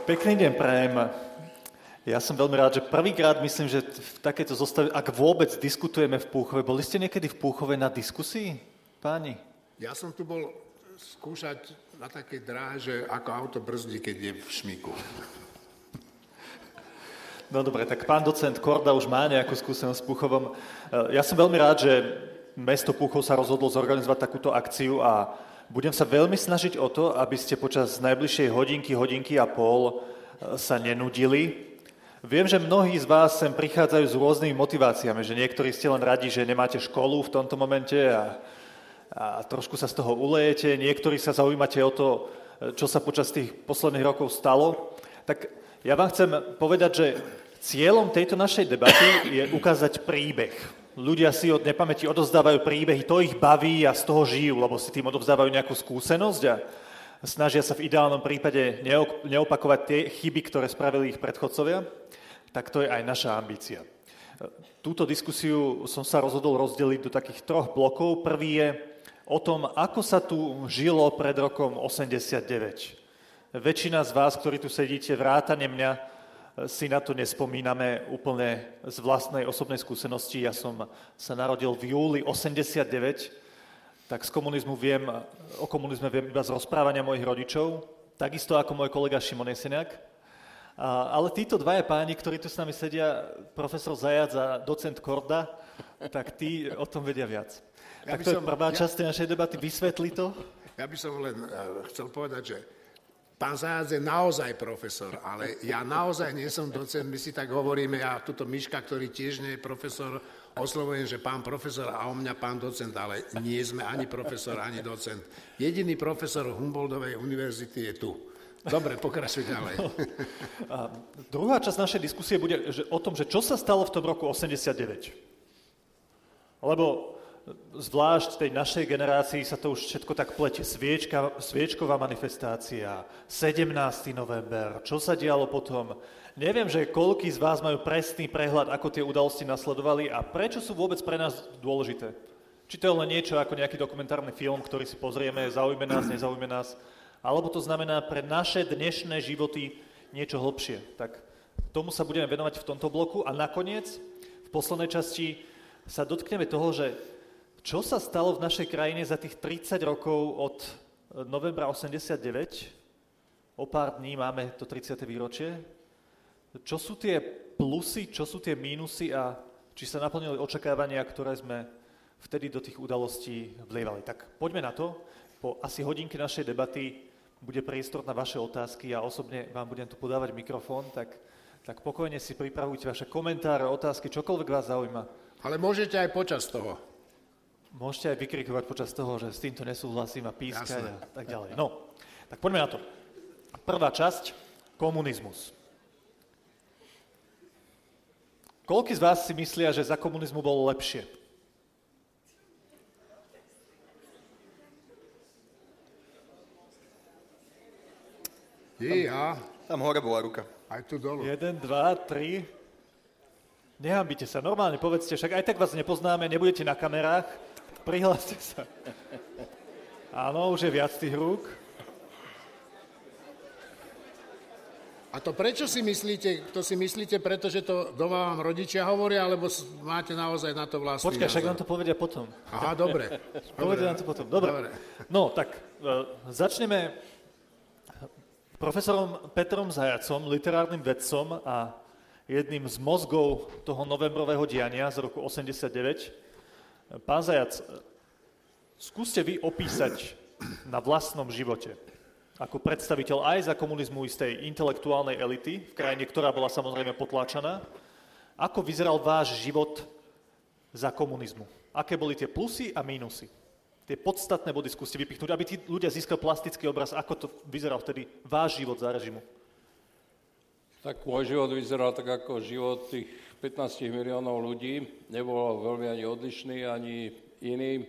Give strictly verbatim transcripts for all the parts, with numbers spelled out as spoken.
Pekný deň prajem. Ja som veľmi rád, že prvýkrát myslím, že v takéto zostave, ak vôbec diskutujeme v Púchove. Boli ste niekedy v Púchove na diskusii, páni? Ja som tu bol skúšať na také dráhe, že ako auto brzdí, keď je v šmiku. No dobre, tak pán docent Korda už má nejakú skúsenosť s Púchovom. Ja som veľmi rád, že mesto Púchov sa rozhodlo zorganizovať takúto akciu a budem sa veľmi snažiť o to, aby ste počas najbližšej hodinky, hodinky a pol sa nenudili. Viem, že mnohí z vás sem prichádzajú s rôznymi motiváciami, že niektorí ste len radi, že nemáte školu v tomto momente a, a trošku sa z toho ulejete, niektorí sa zaujímate o to, čo sa počas tých posledných rokov stalo. Tak ja vám chcem povedať, že cieľom tejto našej debaty je ukázať príbeh. Ľudia si od nepamäti odovzdávajú príbehy, to ich baví a z toho žijú, lebo si tým odovzdávajú nejakú skúsenosť a snažia sa v ideálnom prípade neopakovať tie chyby, ktoré spravili ich predchodcovia. Tak to je aj naša ambícia. Túto diskusiu som sa rozhodol rozdeliť do takých troch blokov. Prvý je o tom, ako sa tu žilo pred rokom osemdesiatdeväť. Väčšina z vás, ktorí tu sedíte, vrátane mňa, si na to nespomíname úplne z vlastnej osobnej skúsenosti. Ja som sa narodil v júli osemdesiatdeväť, tak z komunizmu viem, o komunizme viem iba z rozprávania mojich rodičov, takisto ako môj kolega Šimon Jeseniak. A, ale títo dvaja páni, ktorí tu s nami sedia, profesor Zajac a docent Korda, tak tí o tom vedia viac. Ja tak to som, je prvá ja, časť našej debaty, vysvetli to. Ja by som len uh, chcel povedať, že pán Zajac je naozaj profesor, ale ja naozaj nie som docent, my si tak hovoríme, ja tuto Miška, ktorý tiež nie je profesor, oslovujem, že pán profesor a o mňa pán docent, ale nie sme ani profesor, ani docent. Jediný profesor Humboldtovej univerzity je tu. Dobre, pokračuj ďalej. A druhá časť našej diskusie bude že, o tom, že čo sa stalo v tom roku osemdesiatdeväť. Lebo zvlášť tej našej generácii sa to už všetko tak plete. Sviečka, sviečková manifestácia, sedemnásteho november, čo sa dialo potom. Neviem, že koľký z vás majú presný prehľad, ako tie udalosti nasledovali a prečo sú vôbec pre nás dôležité. Či to je len niečo ako nejaký dokumentárny film, ktorý si pozrieme, zaujme nás, nezaujme nás, alebo to znamená pre naše dnešné životy niečo hlbšie. Tak tomu sa budeme venovať v tomto bloku a nakoniec, v poslednej časti, sa dotkneme toho, že čo sa stalo v našej krajine za tých tridsať rokov od novembra osemdesiatdeväť? O pár dní máme to tridsiate výročie. Čo sú tie plusy, čo sú tie mínusy a či sa naplnili očakávania, ktoré sme vtedy do tých udalostí vlievali. Tak poďme na to. Po asi hodinke našej debaty bude priestor na vaše otázky a osobne vám budem tu podávať mikrofón, tak, tak pokojne si pripravujte vaše komentáre, otázky, čokoľvek vás zaujíma. Ale môžete aj počas toho. Môžete aj vykrikovať počas toho, že s týmto nesúhlasím a pískať a tak ďalej. No, tak poďme na to. Prvá časť, komunizmus. Koľký z vás si myslia, že za komunizmu bolo lepšie? Ja. Tam hore bola ruka. Aj tu dolu. Jeden, dva, tri. Nehambite sa, normálne povedzte, však aj tak vás nepoznáme, nebudete na kamerách. Prihláste sa. Áno, už je viac tých rúk. A to prečo si myslíte, to si myslíte, pretože to doma vám rodičia hovoria, alebo máte naozaj na to vlastný Počkaj, však názor? nám to povedia potom. Aha, dobre. Povedia nám to potom. Dobre. dobre. No, tak uh, začneme profesorom Petrom Zajacom, literárnym vedcom a jedným z mozgov toho novembrového diania z roku osemdesiatdeväť. Pán Zajac, skúste vy opísať na vlastnom živote, ako predstaviteľ aj za komunizmu istej intelektuálnej elity, v krajine, ktorá bola samozrejme potláčaná, ako vyzeral váš život za komunizmu? Aké boli tie plusy a mínusy? Tie podstatné body skúste vypichnúť, aby tí ľudia získali plastický obraz, ako to vyzeral vtedy váš život za režimu. Tak môj život vyzeral tak ako život tých pätnásť miliónov ľudí. Nebol veľmi ani odlišný, ani iný.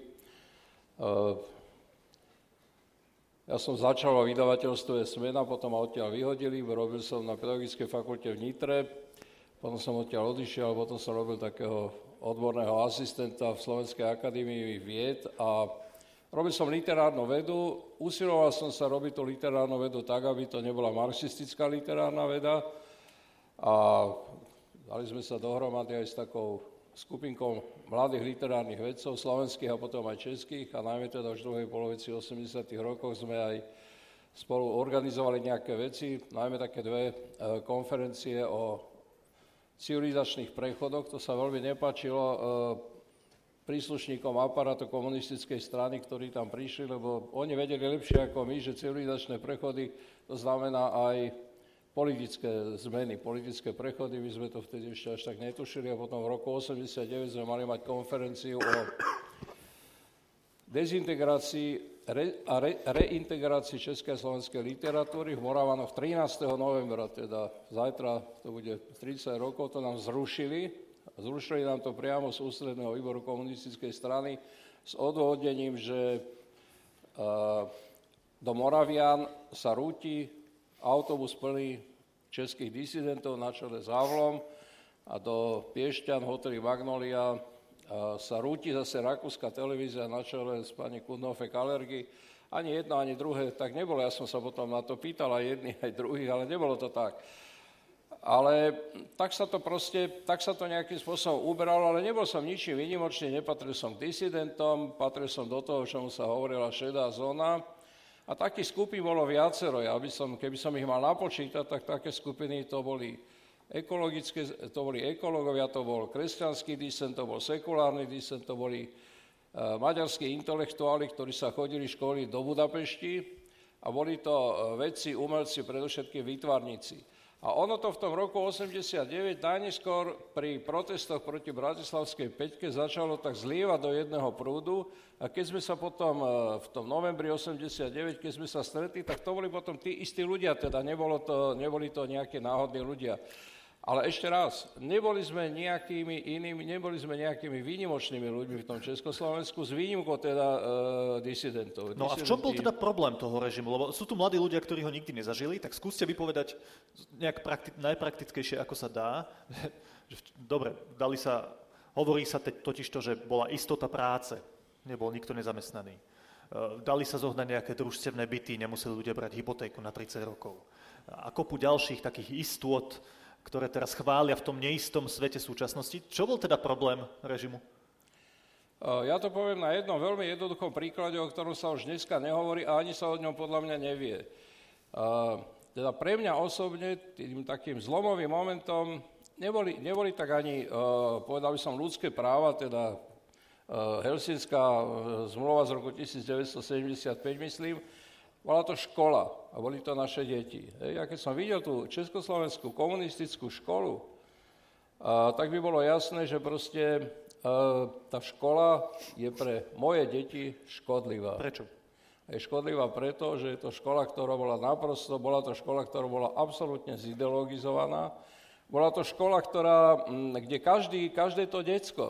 Ja som začal vo vydavateľstve Smena, potom ma odtiaľ vyhodili, robil som na pedagogickej fakulte v Nitre, potom som odtiaľ odišiel, potom som robil takého odborného asistenta v Slovenskej akadémii vied a robil som literárnu vedu, usiloval som sa robiť tú literárnu vedu tak, aby to nebola marxistická literárna veda a dali sme sa dohromady aj s takou skupinkou mladých literárnych vedcov, slovenských a potom aj českých a najmä teda už v druhej polovici osemdesiatych rokov sme aj spolu organizovali nejaké veci, najmä také dve e, konferencie o civilizačných prechodoch. To sa veľmi nepáčilo e, príslušníkom aparátu komunistickej strany, ktorí tam prišli, lebo oni vedeli lepšie ako my, že civilizačné prechody to znamená aj politické zmeny, politické prechody. My sme to vtedy ešte až tak netušili a potom v roku osemdesiatdeväť sme mali mať konferenciu o dezintegrácii Re, a re, reintegrácii českej a slovenskej literatúry v Moravanoch trinásteho novembra, teda zajtra to bude tridsať rokov, to nám zrušili. Zrušili nám to priamo z ústredného výboru komunistickej strany s odôvodnením, že uh, do Moravian sa rúti autobus plný českých disidentov na čele s Havlom a do Piešťan, hotely Magnolia sa rúti zase rakúska televízia na čele s pani Kudnofek-Alergy. Ani jedno, ani druhé tak nebolo. Ja som sa potom na to pýtal aj jedných, aj druhých, ale nebolo to tak. Ale tak sa to proste, tak sa to nejakým spôsobom uberalo, ale nebol som ničím výnimočný, nepatril som k disidentom, patril som do toho, čomu sa hovorila šedá zóna. A takých skupín bolo viacero. Ja by som, keby som ich mal napočítať, tak také skupiny to boli ekologické, to boli ekológovia, to bol kresťanský disent, to bol sekulárny disent, to boli uh, maďarskí intelektuáli, ktorí sa chodili školiť do Budapešti a boli to uh, vedci, umelci, predovšetkým výtvarníci. A ono to v tom roku osemdesiatdeväť najneskôr pri protestoch proti Bratislavskej päťke začalo tak zlievať do jedného prúdu a keď sme sa potom uh, v tom novembri osemdesiatdeväť, keď sme sa stretli, tak to boli potom tí istí ľudia, teda nebolo to, neboli to nejaké náhodní ľudia. Ale ešte raz, neboli sme nejakými inými, neboli sme nejakými výnimočnými ľuďmi v tom Československu, s výnimkou teda e, disidentov. No a v čom bol teda problém toho režimu? Lebo sú tu mladí ľudia, ktorí ho nikdy nezažili, tak skúste vypovedať nejak prakti- najpraktickejšie, ako sa dá. Dobre, dali sa, hovorí sa totiž to, že bola istota práce, nebol nikto nezamestnaný. E, dali sa zohnať nejaké družstevné byty, nemuseli ľudia brať hypotéku na tridsať rokov. A kopu ďalších takých istôt, ktoré teraz chvália v tom neistom svete súčasnosti. Čo bol teda problém režimu? Ja to poviem na jednom veľmi jednoduchom príklade, o ktorom sa už dneska nehovorí a ani sa o ňom podľa mňa nevie. Teda pre mňa osobne tým takým zlomovým momentom neboli, neboli tak ani, povedal by som, ľudské práva, teda Helsinská zmluva z roku devätnásťsedemdesiatpäť, myslím. Bola to škola a boli to naše deti. Ja keď som videl tú československú komunistickú školu, a, tak by bolo jasné, že proste a, tá škola je pre moje deti škodlivá. Prečo? Je škodlivá preto, že je to škola, ktorá bola naprosto, bola to škola, ktorá bola absolútne zideologizovaná. Bola to škola, ktorá, kde každý, každé to decko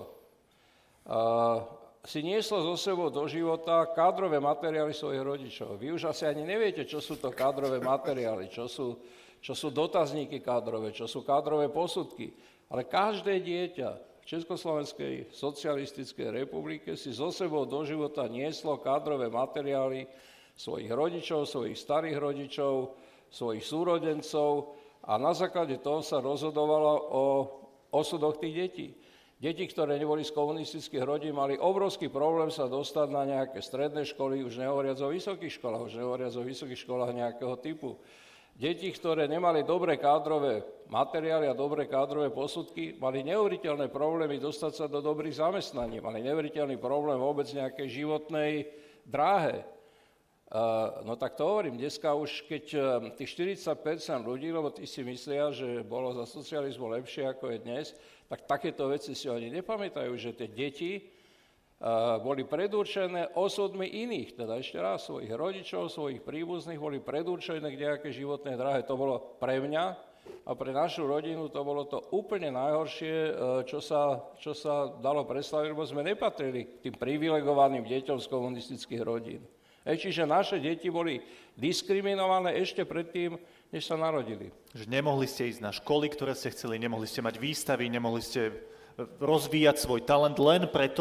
a, si nieslo zo sebou do života kádrové materiály svojich rodičov. Vy už asi ani neviete, čo sú to kádrové materiály, čo sú, čo sú dotazníky kádrové, čo sú kádrové posudky. Ale každé dieťa v Československej socialistickej republike si zo sebou do života nieslo kádrové materiály svojich rodičov, svojich starých rodičov, svojich súrodencov a na základe toho sa rozhodovalo o osudoch tých detí. Deti, ktoré neboli z komunistických rodín, mali obrovský problém sa dostať na nejaké stredné školy, už nehovoriac o vysokých školách, už nehovoriac o vysokých školách nejakého typu. Deti, ktoré nemali dobré kádrové materiály a dobré kádrové posudky, mali neuveriteľné problémy dostať sa do dobrých zamestnaní, mali neuveriteľný problém vôbec nejakej životnej dráhe. Uh, no tak to hovorím, dneska už keď uh, tých štyridsať percent ľudí, lebo tí si myslia, že bolo za socializmu lepšie ako je dnes, tak takéto veci si oni nepamätajú, že tie deti uh, boli predurčené osudmi iných, teda ešte raz svojich rodičov, svojich príbuzných, boli predurčené k nejakej životnej dráhe. To bolo pre mňa a pre našu rodinu to bolo to úplne najhoršie, uh, čo sa, čo sa dalo predstaviť, lebo sme nepatrili k tým privilegovaným deťom z komunistických rodín. Čiže naše deti boli diskriminované ešte predtým, než sa narodili. Že nemohli ste ísť na školy, ktoré ste chceli, nemohli ste mať výstavy, nemohli ste rozvíjať svoj talent len preto,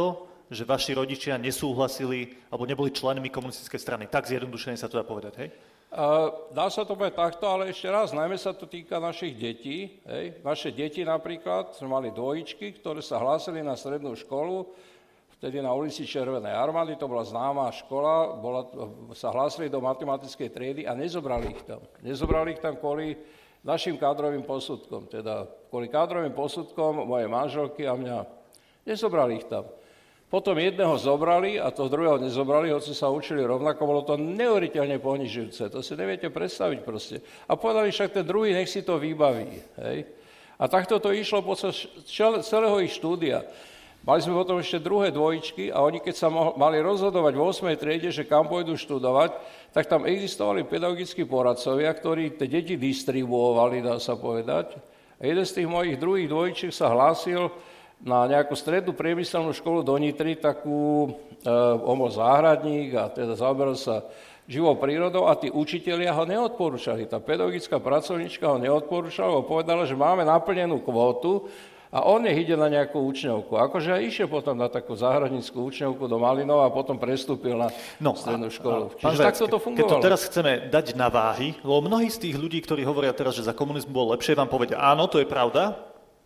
že vaši rodičia nesúhlasili alebo neboli členmi komunistickej strany. Tak zjednodušene sa to dá povedať, hej? Uh, dá sa to povedať takto, ale ešte raz, najmä sa to týka našich detí. Hej. Naše deti napríklad, sme mali dvojičky, ktoré sa hlásili na strednú školu, vtedy na ulici Červenej armády, to bola známa škola, bola, sa hlásili do matematickej triedy a nezobrali ich tam. Nezobrali ich tam kvôli našim kádrovým posudkom, teda kvôli kádrovým posudkom mojej manželky a mňa. Nezobrali ich tam. Potom jedného zobrali a toho druhého nezobrali, hoci sa učili rovnako, bolo to neuveriteľne ponižujúce. To si neviete predstaviť proste. A povedali však ten druhý, nech si to vybaví. Hej. A takto to išlo počas celého ich štúdia. Mali sme potom ešte druhé dvojičky a oni, keď sa mali rozhodovať v ôsmej triede, že kam pôjdu študovať, tak tam existovali pedagogickí poradcovia, ktorí tie deti distribuovali, dá sa povedať. A jeden z tých mojich druhých dvojičiek sa hlásil na nejakú strednú priemyselnú školu do Nitry, takú, e, on bol záhradník a teda zaoberal sa živou prírodou a tí učitelia ho neodporúčali. Tá pedagogická pracovníčka ho neodporúčala, ho povedala, že máme naplnenú kvótu a on nech ide na nejakú učňovku. Akože aj išiel potom na takú záhradníckú učňovku do Malinova a potom prestúpil na no, strednú školu. A, a, Čiže takto to fungovalo. Keď to teraz chceme dať na váhy, lebo mnohí z tých ľudí, ktorí hovoria teraz, že za komunizmu bolo lepšie, vám povedia, áno, to je pravda.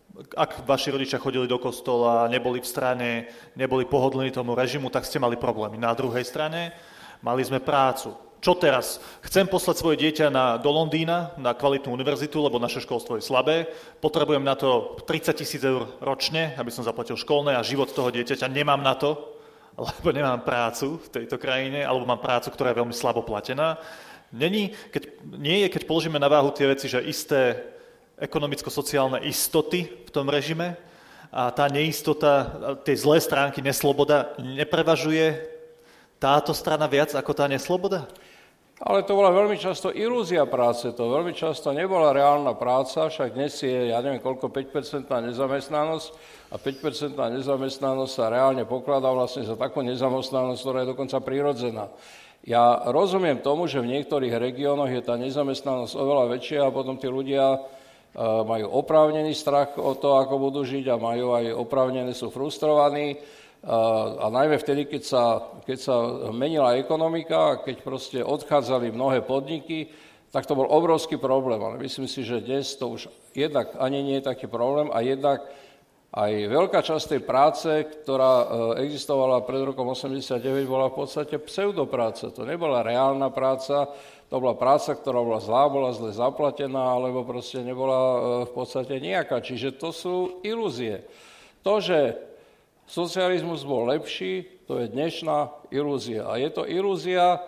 Ak vaši rodičia chodili do kostola, neboli v strane, neboli pohodlní tomu režimu, tak ste mali problémy. Na druhej strane mali sme prácu. Čo teraz? Chcem poslať svoje dieťa na, do Londýna na kvalitnú univerzitu, lebo naše školstvo je slabé. Potrebujem na to tridsať tisíc eur ročne, aby som zaplatil školné a život toho dieťaťa nemám na to, lebo nemám prácu v tejto krajine, alebo mám prácu, ktorá je veľmi slabo platená. Není, keď, nie je, keď položíme na váhu tie veci, že isté ekonomicko-sociálne istoty v tom režime a tá neistota, tie zlé stránky, nesloboda, neprevažuje táto strana viac ako tá nesloboda? Ale to bola veľmi často ilúzia práce, to veľmi často nebola reálna práca, však dnes je, ja neviem koľko, päť percent nezamestnanosť a päť percent nezamestnanosť sa reálne pokladá vlastne za takú nezamestnanosť, ktorá je dokonca prirodzená. Ja rozumiem tomu, že v niektorých regiónoch je tá nezamestnanosť oveľa väčšia a potom tí ľudia majú oprávnený strach o to, ako budú žiť a majú aj oprávnené, sú frustrovaní. A, a najmä vtedy, keď sa, keď sa menila ekonomika a keď proste odchádzali mnohé podniky, tak to bol obrovský problém. Ale myslím si, že dnes to už jednak ani nie je taký problém a jednak aj veľká časť tej práce, ktorá existovala pred rokom osemdesiatdeväť, bola v podstate pseudopráca. To nebola reálna práca, to bola práca, ktorá bola zlá, bola zle zaplatená, alebo proste nebola v podstate nejaká. Čiže to sú ilúzie. To, že socializmus bol lepší, to je dnešná ilúzia. A je to ilúzia,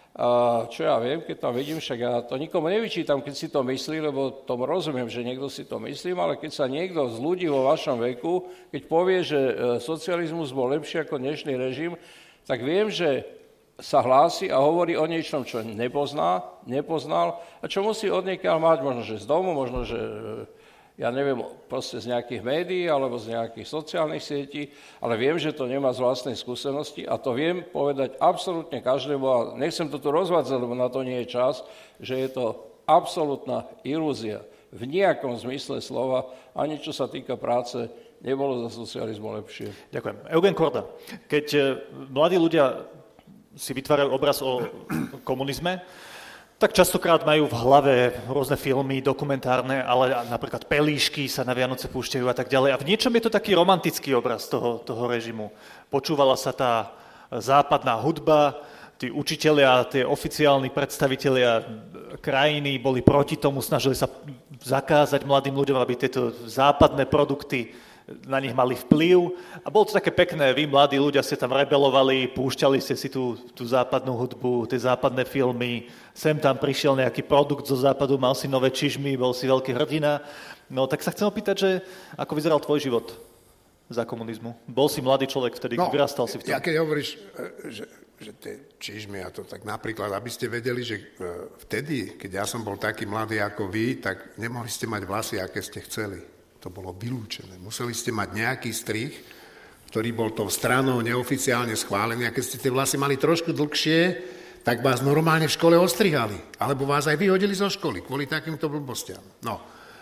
čo ja viem, keď tam vidím, však ja to nikomu nevyčítam, keď si to myslí, lebo tomu rozumiem, že niekto si to myslí, ale keď sa niekto z ľudí vo vašom veku, keď povie, že socializmus bol lepší ako dnešný režim, tak viem, že sa hlási a hovorí o niečom, čo nepozná, nepoznal a čo musí odniekiaľ mať, možno, že z domu, možno, že ja neviem, proste z nejakých médií alebo z nejakých sociálnych sietí, ale viem, že to nemá z vlastnej skúsenosti a to viem povedať absolútne každému a nechcem to tu rozvádzať, lebo na to nie je čas, že je to absolútna ilúzia. V nejakom zmysle slova, ani čo sa týka práce, nebolo za socializmu lepšie. Ďakujem. Eugen Korda, keď mladí ľudia si vytvárajú obraz o komunizme, tak častokrát majú v hlave rôzne filmy, dokumentárne, ale napríklad Pelíšky sa na Vianoce púšťajú a tak ďalej. A v niečom je to taký romantický obraz toho, toho režimu. Počúvala sa tá západná hudba, tí učitelia, tie oficiálni predstavitelia krajiny boli proti tomu, snažili sa zakázať mladým ľuďom, aby tieto západné produkty na nich mali vplyv. A bolo to také pekné, vy mladí ľudia ste tam rebelovali, púšťali ste si tú, tú západnú hudbu, tie západné filmy, sem tam prišiel nejaký produkt zo západu, mal si nové čižmy, bol si veľký hrdina. No tak sa chcem opýtať, že ako vyzeral tvoj život za komunizmu? Bol si mladý človek vtedy, no, vyrastal si v tom? Ja keď hovoríš, že, že tie čižmy a to, tak napríklad, aby ste vedeli, že vtedy, keď ja som bol taký mladý ako vy, tak nemohli ste mať vlasy, aké ste chceli. To bolo vylúčené. Museli ste mať nejaký strih, ktorý bol tou stranou neoficiálne schválený a keď ste tie vlasy mali trošku dlhšie, tak vás normálne v škole ostrihali. Alebo vás aj vyhodili zo školy kvôli takýmto blbostiam. No.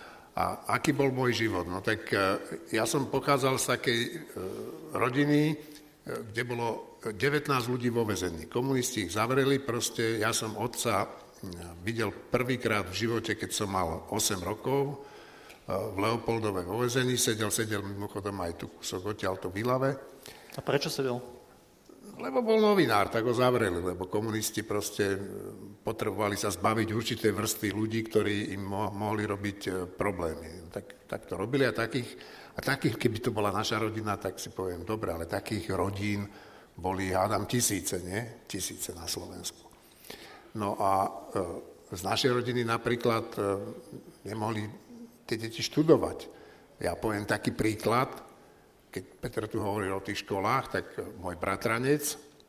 A aký bol môj život? No tak ja som pochádzal z takej rodiny, kde bolo devätnásť ľudí vo väzení. Komunisti ich zavreli, proste ja som otca videl prvýkrát v živote, keď som mal osem rokov, v Leopoldove vo väzení, sedel, sedel mimochodom aj tu kúsok odtiaľto v Ilave. A prečo sedel? Lebo bol novinár, tak ho zavreli, lebo komunisti proste potrebovali sa zbaviť určitej vrstvy ľudí, ktorí im mo- mohli robiť problémy. Tak, tak to robili a takých, a takých, keby to bola naša rodina, tak si poviem, dobre, ale takých rodín boli, hádam, tisíce, nie? Tisíce na Slovensku. No a e, z našej rodiny napríklad e, nemohli tie deti študovať. Ja poviem taký príklad, keď Peter tu hovoril o tých školách, tak môj bratranec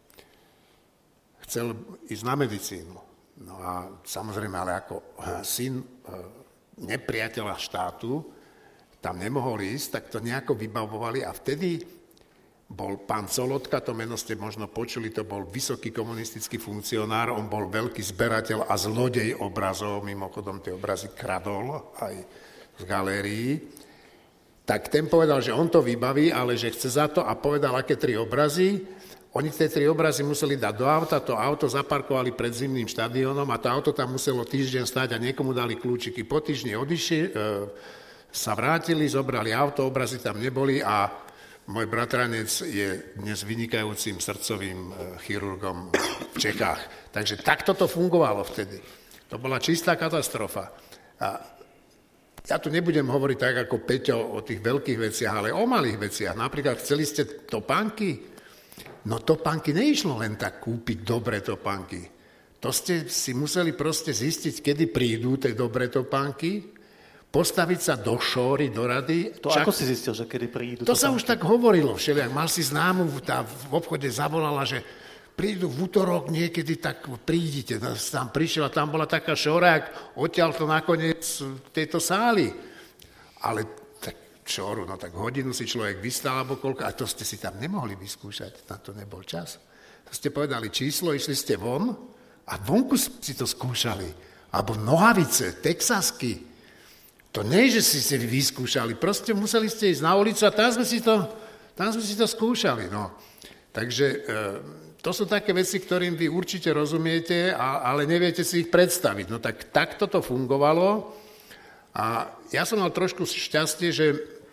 chcel ísť na medicínu. No a samozrejme, ale ako syn nepriateľa štátu tam nemohol ísť, tak to nejako vybavovali a vtedy bol pán Colotka, to meno ste možno počuli, to bol vysoký komunistický funkcionár, on bol veľký zberateľ a zlodej obrazov, mimochodom tie obrazy kradol aj z galérií, tak ten povedal, že on to vybaví, ale že chce za to a povedal, aké tri obrazy. Oni tie tri obrazy museli dať do auta, to auto zaparkovali pred zimným štadiónom a to auto tam muselo týždeň stáť a niekomu dali kľúčiky. Po týždni odišli, e, sa vrátili, zobrali auto, obrazy tam neboli a môj bratranec je dnes vynikajúcim srdcovým chirurgom v Čechách. Takže takto to fungovalo vtedy. To bola čistá katastrofa. A ja tu nebudem hovoriť tak ako Peťo o tých veľkých veciach, ale o malých veciach. Napríklad chceli ste topánky? No topánky neišlo len tak kúpiť dobré topánky. To ste si museli proste zistiť, kedy prídu tie dobré topánky, postaviť sa do šóry, do rady. To čak... ako si zistil, že kedy prídu To topánky? Sa už tak hovorilo všelijak. Mal si známu, tá v obchode zavolala, že prídu v útorok niekedy, tak prídite. Tam prišiel a tam bola taká šora, jak odtiaľ to nakoniec tejto sály. Ale tak šoru, no tak hodinu si človek vystal, alebo koľko, a to ste si tam nemohli vyskúšať, na to nebol čas. To ste povedali číslo, išli ste von a vonku si to skúšali. Alebo nohavice, texasky. To nie, že si si vyskúšali, proste museli ste ísť na ulicu a tam sme si to, tam sme si to skúšali. No. Takže e, to sú také veci, ktorým vy určite rozumiete, ale neviete si ich predstaviť. No tak takto to fungovalo a ja som mal trošku šťastie, že,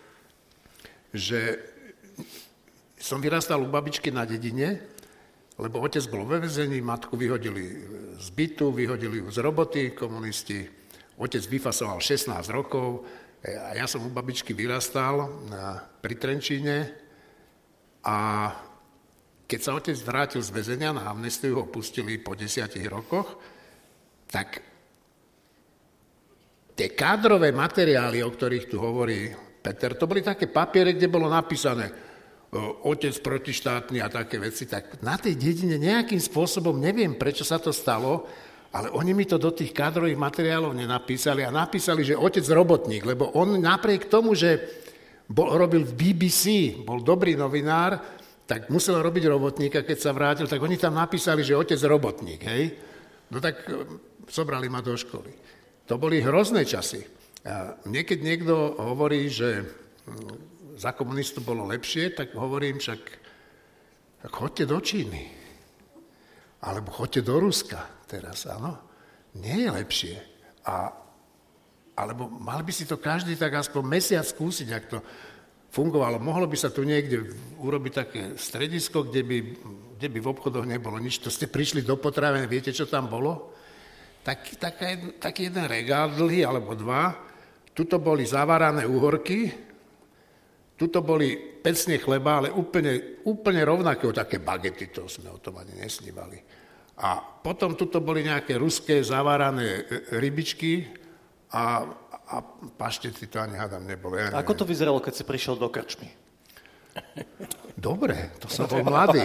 že som vyrastal u babičky na dedine, lebo otec bol ve väzení, matku vyhodili z bytu, vyhodili ju z roboty, komunisti. Otec vyfasoval šestnásť rokov a ja som u babičky vyrastal na, pri Trenčíne a keď sa otec vrátil z väzenia, na amnestiu ho pustili po desiatich rokoch, tak tie kádrové materiály, o ktorých tu hovorí Peter, to boli také papiere, kde bolo napísané otec protištátny a také veci, tak na tej dedine nejakým spôsobom, neviem, prečo sa to stalo, ale oni mi to do tých kádrových materiálov nenapísali a napísali, že otec robotník, lebo on napriek tomu, že bol, robil v bé bé cé, bol dobrý novinár, tak musel robiť robotníka, keď sa vrátil, tak oni tam napísali, že otec robotník, hej? No tak zobrali ma do školy. To boli hrozné časy. A niekedy niekto hovorí, že za komunistu bolo lepšie, tak hovorím však, tak choďte do Číny. Alebo choďte do Ruska teraz, áno. Nie je lepšie. A, alebo mal by si to každý tak aspoň mesiac skúsiť, ak to fungovalo. Mohlo by sa tu niekde urobiť také stredisko, kde by, kde by v obchodoch nebolo nič. To ste prišli do potravín, viete, čo tam bolo? Tak, taká, taký jeden regál dlhý, alebo dva. Tuto boli zavarané uhorky, tuto boli pecne chleba, ale úplne, úplne rovnaké, také bagety, to sme o tom ani nesnívali. A potom tuto boli nejaké ruské zavarané rybičky a A paštety to ani hádam nebolo. Ja Ako to vyzeralo, keď si prišiel do krčmy? Dobre, to som bol mladý.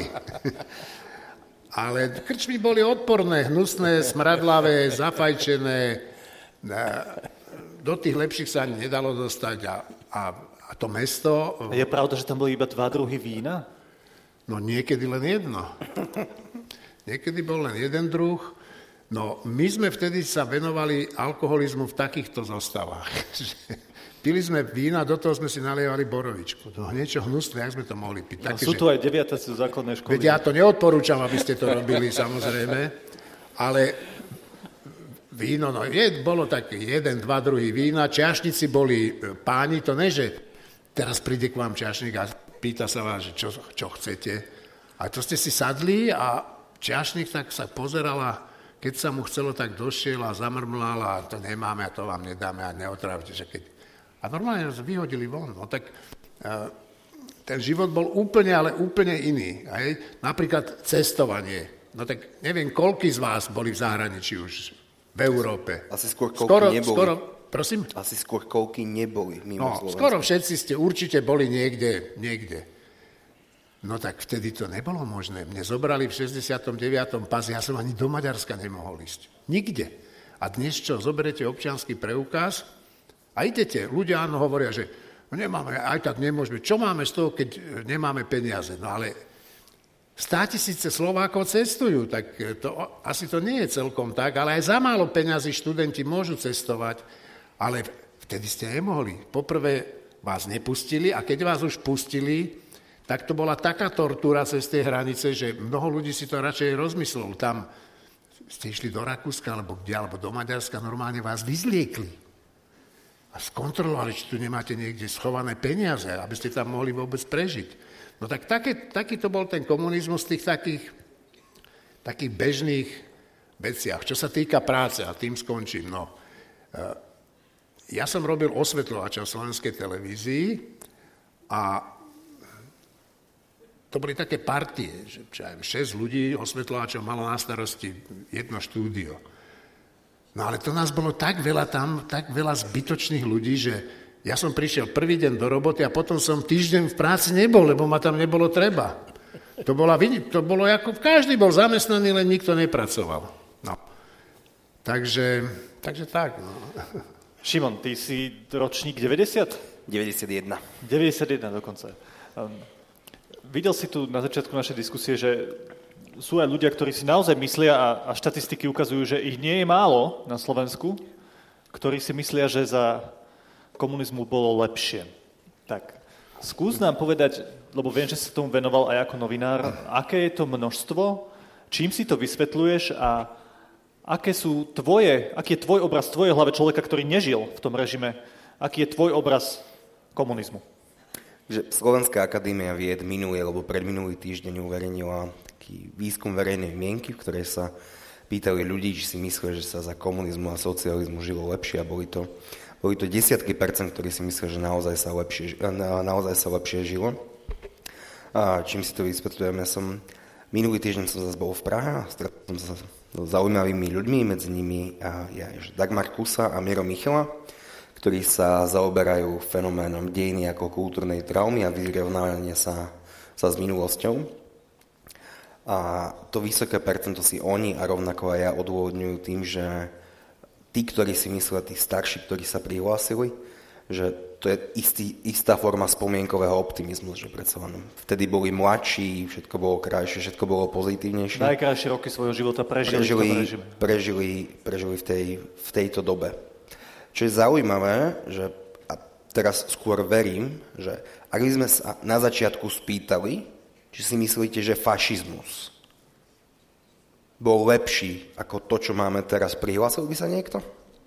Ale krčmy boli odporné, hnusné, smradlavé, zafajčené. Do tých lepších sa ani nedalo dostať. A, a, a to mesto... Je pravda, že tam boli iba dva druhy vína? No niekedy len jedno. Niekedy bol len jeden druh. No, my sme vtedy sa venovali alkoholizmu v takýchto zostavách. Pili sme vína, do toho sme si nalievali borovičku. No, niečo hnusné, jak sme to mohli piť. No, také, sú že... tu aj deviatáci z základnej školy. Veď ja to neodporúčam, aby ste to robili, samozrejme, ale víno, no, je, bolo tak jeden, dva druhy vína, čašníci boli páni, to ne, že teraz príde k vám čašník a pýta sa vás, že čo, čo chcete. A to ste si sadli a čašník tak sa pozeral a keď sa mu chcelo, tak došiel a zamrmlal a to nemáme a to vám nedáme a neotrávte. Že keď... A normálne nás vyhodili von. No tak uh, ten život bol úplne, ale úplne iný. Hej? Napríklad cestovanie. No tak neviem, koľký z vás boli v zahraničí už v Európe. Asi skôr koľky skoro, neboli. Skoro, prosím? Asi skôr koľky neboli mimo No, Slovenska. skoro všetci ste určite boli niekde, niekde. No tak vtedy to nebolo možné. Mne zobrali v šesťdesiatom deviatom pas, ja som ani do Maďarska nemohol ísť. Nikde. A dnes čo, zoberete občiansky preukaz a idete. Ľudia áno hovoria, že no nemáme, aj tak nemôžeme. Čo máme z toho, keď nemáme peniaze? No ale státisíce Slovákov cestujú, tak to, asi to nie je celkom tak, ale aj za málo peňazí študenti môžu cestovať, ale vtedy ste nemohli. Poprvé vás nepustili a keď vás už pustili, tak to bola taká tortúra cez tie hranice, že mnoho ľudí si to radšej rozmyslel. Tam ste išli do Rakúska, alebo kde, alebo do Maďarska, normálne vás vyzliekli. A skontrolovali, či tu nemáte niekde schované peniaze, aby ste tam mohli vôbec prežiť. No tak také, taký to bol ten komunizmus v tých takých, takých bežných veciach. Čo sa týka práce, a tým skončím. No, ja som robil osvetľovača v slovenskej televízii a to boli také partie, že šesť ľudí osvetľovačov malo na starosti jedno štúdio. No ale to nás bolo tak veľa tam, tak veľa zbytočných ľudí, že ja som prišiel prvý deň do roboty a potom som týždeň v práci nebol, lebo ma tam nebolo treba. To, bola, to bolo ako, každý bol zamestnaný, len nikto nepracoval. No. Takže, takže tak. No. Šimon, ty si ročník deväťdesiat? deväťdesiatjeden. deväťdesiatjeden dokonca. Um, videl si tu na začiatku našej diskusie, že sú aj ľudia, ktorí si naozaj myslia a, a štatistiky ukazujú, že ich nie je málo na Slovensku, ktorí si myslia, že za komunizmu bolo lepšie. Tak, skús nám povedať, lebo viem, že si tomu venoval aj ako novinár, aké je to množstvo, čím si to vysvetľuješ a aké sú tvoje, aký je tvoj obraz v tvojej hlave človeka, ktorý nežil v tom režime, aký je tvoj obraz komunizmu? Že Slovenská akadémia vied minulý alebo predminulý týždeň uverejnila taký výskum verejnej mienky, v ktorej sa pýtali ľudí, či si myslia, že sa za komunizmu a socializmu žilo lepšie a boli to, boli to desiatky percent, ktorí si myslia, že naozaj sa lepšie, naozaj sa lepšie žilo. A čím si to vysvetľujem, ja som minulý týždeň som zase bol v Prahe a stretol som sa s zaujímavými ľuďmi, medzi nimi je Dagmar Kusa a Miro Michela, ktorí sa zaoberajú fenoménom dejiny ako kultúrnej traumy a vyrovnávania sa, sa s minulosťou. A to vysoké percento si oni a rovnako aj ja odôvodňujú tým, že tí, ktorí si myslia, tí starší, ktorí sa prihlásili, že to je istý, istá forma spomienkového optimizmu, že predsa len vtedy boli mladší, všetko bolo krajšie, všetko bolo pozitívnejšie. Najkrajšie roky svojho života prežili, prežili, v tom prežili, prežili v, tej, v tejto dobe. Čo je zaujímavé, že a teraz skôr verím, že ak by sme sa na začiatku spýtali, či si myslíte, že fašizmus bol lepší ako to, čo máme teraz, prihlásil by sa niekto?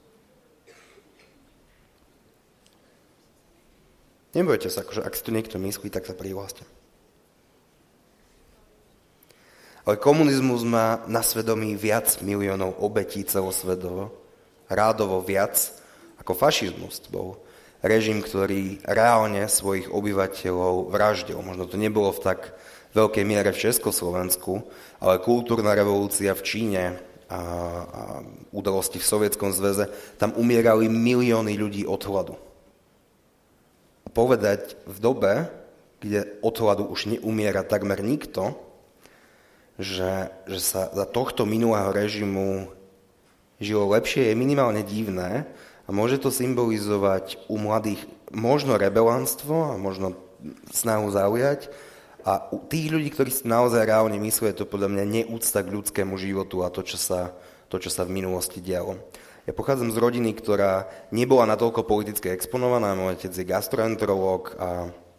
Nebojte sa, akože ak si to niekto myslí, tak sa prihláste. Ale komunizmus má na svedomí viac miliónov obetí celosvetovo, rádovo viac ako fašizmus. Bol režim, ktorý reálne svojich obyvateľov vraždil. Možno to nebolo v tak veľkej miere v Československu, ale kultúrna revolúcia v Číne a, a udalosti v Sovietskom zväze, tam umierali milióny ľudí od hladu. A povedať v dobe, kde od hladu už neumiera takmer nikto, že, že sa za tohto minulého režimu žilo lepšie, je minimálne divné. A môže to symbolizovať u mladých možno rebelánstvo a možno snahu zaujať. A u tých ľudí, ktorí si naozaj reálne myslia, je to podľa mňa neúcta k ľudskému životu a to, čo sa to, čo sa v minulosti dialo. Ja pochádzam z rodiny, ktorá nebola natoľko politicky exponovaná. Môj otec je gastroenterológ a,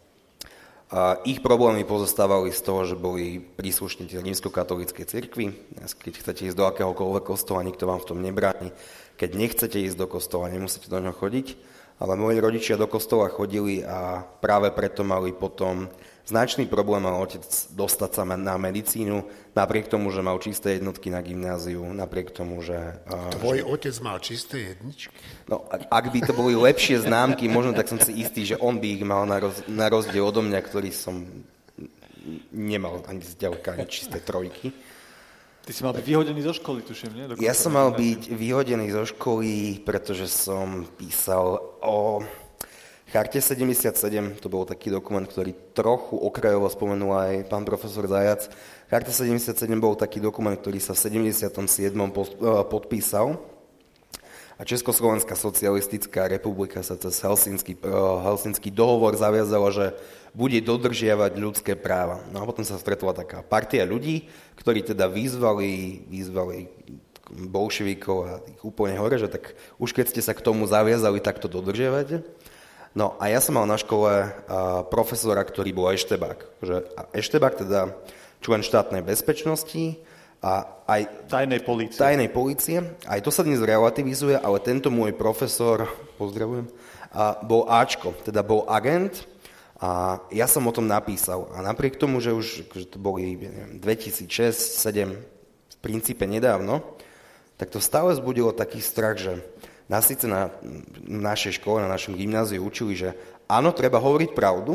a ich problémy pozostávali z toho, že boli príslušníci rímskokatolíckej cirkvi. Keď chcete ísť do akéhokoľvek kostola, nikto vám v tom nebráni. Keď nechcete ísť do kostola, nemusíte do ňoho chodiť. Ale moji rodičia do kostola chodili a práve preto mali potom značný problém mal otec dostať sa na medicínu, napriek tomu, že mal čisté jednotky na gymnáziu, napriek tomu, že... Tvoj že... otec mal čisté jedničky? No, ak by to boli lepšie známky, možno tak som si istý, že on by ich mal na, roz, na rozdiel odo mňa, ktorý som nemal ani zďaleka ani čisté trojky. Ty si mal byť vyhodený zo školy, tuším, nie? Ja som mal byť vyhodený zo školy, pretože som písal o... Charte sedemdesiatsedem, to bol taký dokument, ktorý trochu okrajovo spomenul aj pán profesor Zajac. Charta sedemdesiatsedem bol taký dokument, ktorý sa v sedemdesiatom siedmom podpísal a Československá socialistická republika sa cez Helsinský, Helsinský dohovor zaviazala, že bude dodržiavať ľudské práva. No a potom sa stretla taká partia ľudí, ktorí teda vyzvali, vyzvali bolševikov a ich úplne hore, že tak už keď ste sa k tomu zaviazali, tak to dodržiavate. No a ja som mal na škole uh, profesora, ktorý bol eštebák. Že eštebák, teda člen štátnej bezpečnosti a aj tajnej polície. tajnej polície. Aj to sa dnes relativizuje, ale tento môj profesor, pozdravujem, uh, bol Ačko, teda bol agent a ja som o tom napísal. A napriek tomu, že už že to boli neviem, dvetisícšesť sedem v princípe nedávno, tak to stále vzbudilo taký strach, že nás síce na našej škole, na našom gymnáziu učili, že áno, treba hovoriť pravdu,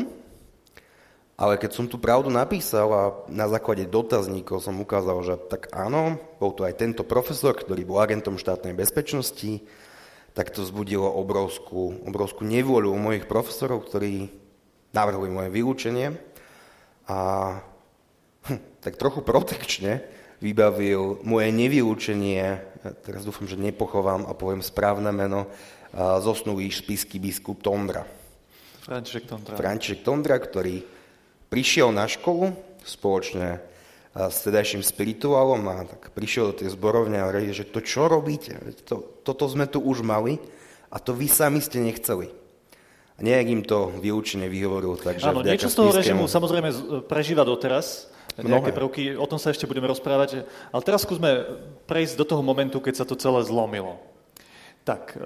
ale keď som tú pravdu napísal a na základe dotazníkov som ukázal, že tak áno, bol to aj tento profesor, ktorý bol agentom štátnej bezpečnosti, tak to vzbudilo obrovskú, obrovskú nevôľu u mojich profesorov, ktorí navrhli moje vylúčenie a hm, tak trochu protekčne vybavil moje nevylúčenie, teraz dúfam, že nepochovám a poviem správne meno, zosnulý spišský biskup Tondra. František Tondra. František Tondra, ktorý prišiel na školu spoločne s tedajším spirituálom a tak prišiel do tej zborovne a hovorí, že to čo robíte? To, toto sme tu už mali a to vy sami ste nechceli. A nejak im to vylúčenie vyhovoril. Takže áno, niečo z toho režimu samozrejme prežíva doteraz, nejaké prvky, o tom sa ešte budeme rozprávať, ale teraz skúsme prejsť do toho momentu, keď sa to celé zlomilo. Tak,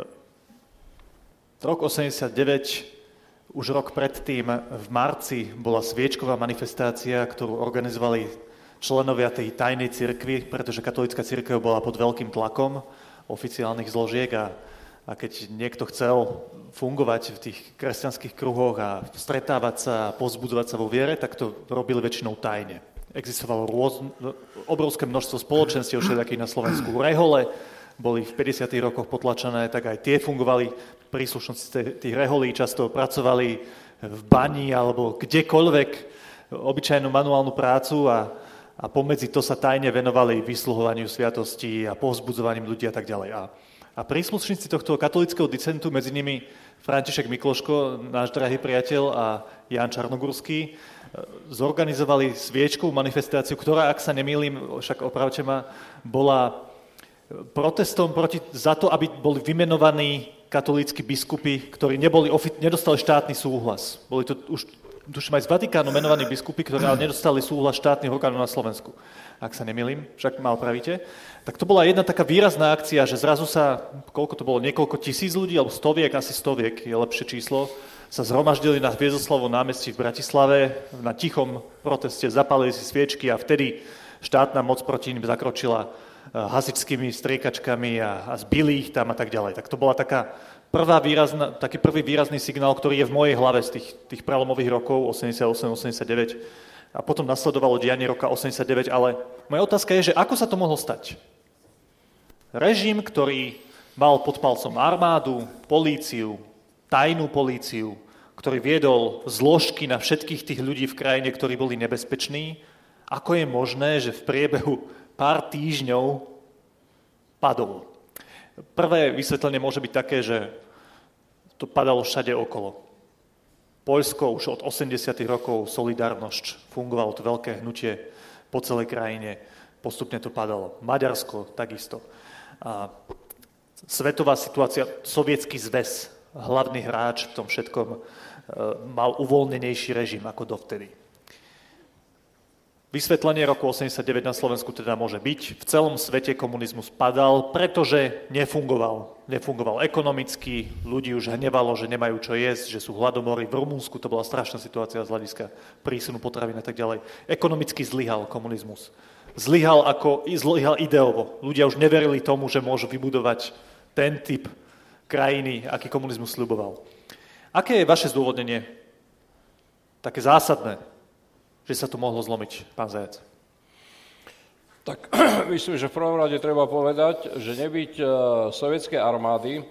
rok osemdesiatdeväť, už rok predtým v marci bola sviečková manifestácia, ktorú organizovali členovia tej tajnej cirkvi, pretože katolícka cirkev bola pod veľkým tlakom oficiálnych zložiek a, a keď niekto chcel fungovať v tých kresťanských kruhoch a stretávať sa a povzbudzovať sa vo viere, tak to robili väčšinou tajne. Existovalo rôzne, obrovské množstvo spoločenstiev všelijakých na Slovensku. Rehole boli v päťdesiatych rokoch potlačené, tak aj tie fungovali. Príslušníci tých reholí často pracovali v bani alebo kdekoľvek obyčajnú manuálnu prácu a, a pomedzi to sa tajne venovali vysluhovaniu sviatostí a povzbudzovaním ľudí a tak ďalej. A, a príslušníci tohto katolického disentu, medzi nimi František Mikloško, náš drahý priateľ, a Ján Čarnogurský, zorganizovali sviečkovú manifestáciu, ktorá, ak sa nemýlim, však opravte ma, bola protestom proti, za to, aby boli vymenovaní katolícki biskupy, ktorí neboli, nedostali štátny súhlas. Boli to už, už aj z Vatikánu menovaní biskupy, ktorí ale nedostali súhlas štátnych orgánov na Slovensku. Ak sa nemýlim, však ma opravíte. Tak to bola jedna taká výrazná akcia, že zrazu sa, koľko to bolo, niekoľko tisíc ľudí, alebo stoviek, asi stoviek je lepšie číslo, sa zhromaždili na Hviezdoslavovom námestí v Bratislave, na tichom proteste zapálili si sviečky a vtedy štátna moc proti nim zakročila hasičskými striekačkami a, a zbili ich tam a tak ďalej. Tak to bola taká prvá výrazná, taký prvý výrazný signál, ktorý je v mojej hlave z tých, tých prelomových rokov osemdesiatosem osemdesiatdeväť a potom nasledovalo dianie roka osemdesiatdeväť, ale moja otázka je, že ako sa to mohlo stať? Režim, ktorý mal pod palcom armádu, políciu, tajnú políciu, ktorý viedol zložky na všetkých tých ľudí v krajine, ktorí boli nebezpeční, ako je možné, že v priebehu pár týždňov padol? Prvé vysvetlenie môže byť také, že to padalo všade okolo. Poľsko už od osemdesiatych rokov, Solidarnosť, fungovalo to veľké hnutie po celej krajine, postupne to padalo. Maďarsko takisto. A svetová situácia, Sovietsky zväz, hlavný hráč v tom všetkom, mal uvoľnenejší režim ako dovtedy. Vysvetlenie roku osemdesiatdeväť na Slovensku teda môže byť. V celom svete komunizmus padal, pretože nefungoval. Nefungoval ekonomicky, ľudí už hnevalo, že nemajú čo jesť, že sú hladomory. V Rumunsku to bola strašná situácia z hľadiska prísunu potravín a tak ďalej. Ekonomicky zlyhal komunizmus. Zlyhal ako zlyhal ideovo. Ľudia už neverili tomu, že môžu vybudovať ten typ krajiny, aký komunizmus sľuboval. Aké je vaše zdôvodnenie? Také zásadné, že sa to mohlo zlomiť, pán Zajac? Tak myslím, že v prvom rade treba povedať, že nebyť uh, sovietskej armády,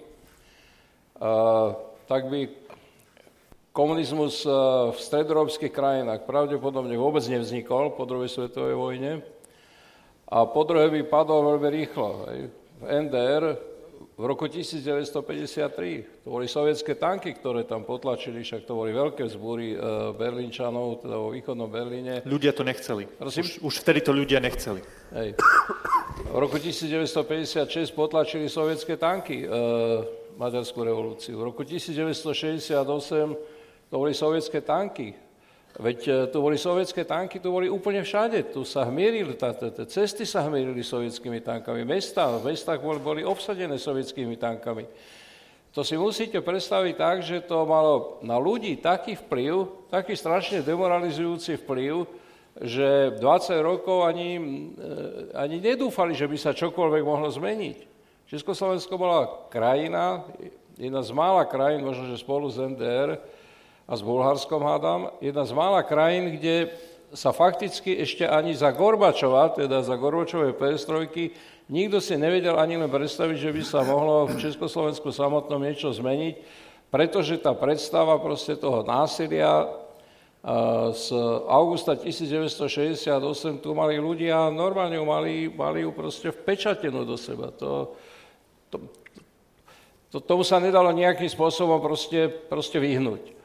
uh, tak by komunizmus uh, v stredoeurópskych krajinách pravdepodobne vôbec nevznikol po druhej svetovej vojne a po druhé by padol veľmi rýchlo. Hej. V en dé er v roku devätnásťstopäťdesiattri to boli sovietské tanky, ktoré tam potlačili, však to boli veľké vzbúry e, Berlínčanov, teda vo východnom Berlíne. Ľudia to nechceli. Už, už vtedy to ľudia nechceli. Hej. V roku devätnásťstopäťdesiatšesť potlačili sovietské tanky e, Maďarskú revolúciu. V roku devätnásťstošesťdesiatosem to boli sovietské tanky. Veď tu boli sovietské tanky, tu boli úplne všade. Tu sa hmierili, tá, tá, tá, cesty sa hmierili sovietskými tankami. Mestá, v mestách boli, boli obsadené sovietskými tankami. To si musíte predstaviť tak, že to malo na ľudí taký vplyv, taký strašne demoralizujúci vplyv, že dvadsať rokov ani, ani nedúfali, že by sa čokoľvek mohlo zmeniť. Československo bola krajina, jedna z mála krajín, možno že spolu s en dé er, a s Bulharskom hádam, jedna z mála krajín, kde sa fakticky ešte ani za Gorbačova, teda za Gorbačovej perestrojky, nikto si nevedel ani len predstaviť, že by sa mohlo v Československu samotnom niečo zmeniť, pretože tá predstava proste toho násilia z augusta devätnásťstošesťdesiatosem tu mali ľudia, normálne ju mali, mali ju proste vpečatenú do seba. To, to, to, tomu sa nedalo nejakým spôsobom proste, proste vyhnúť.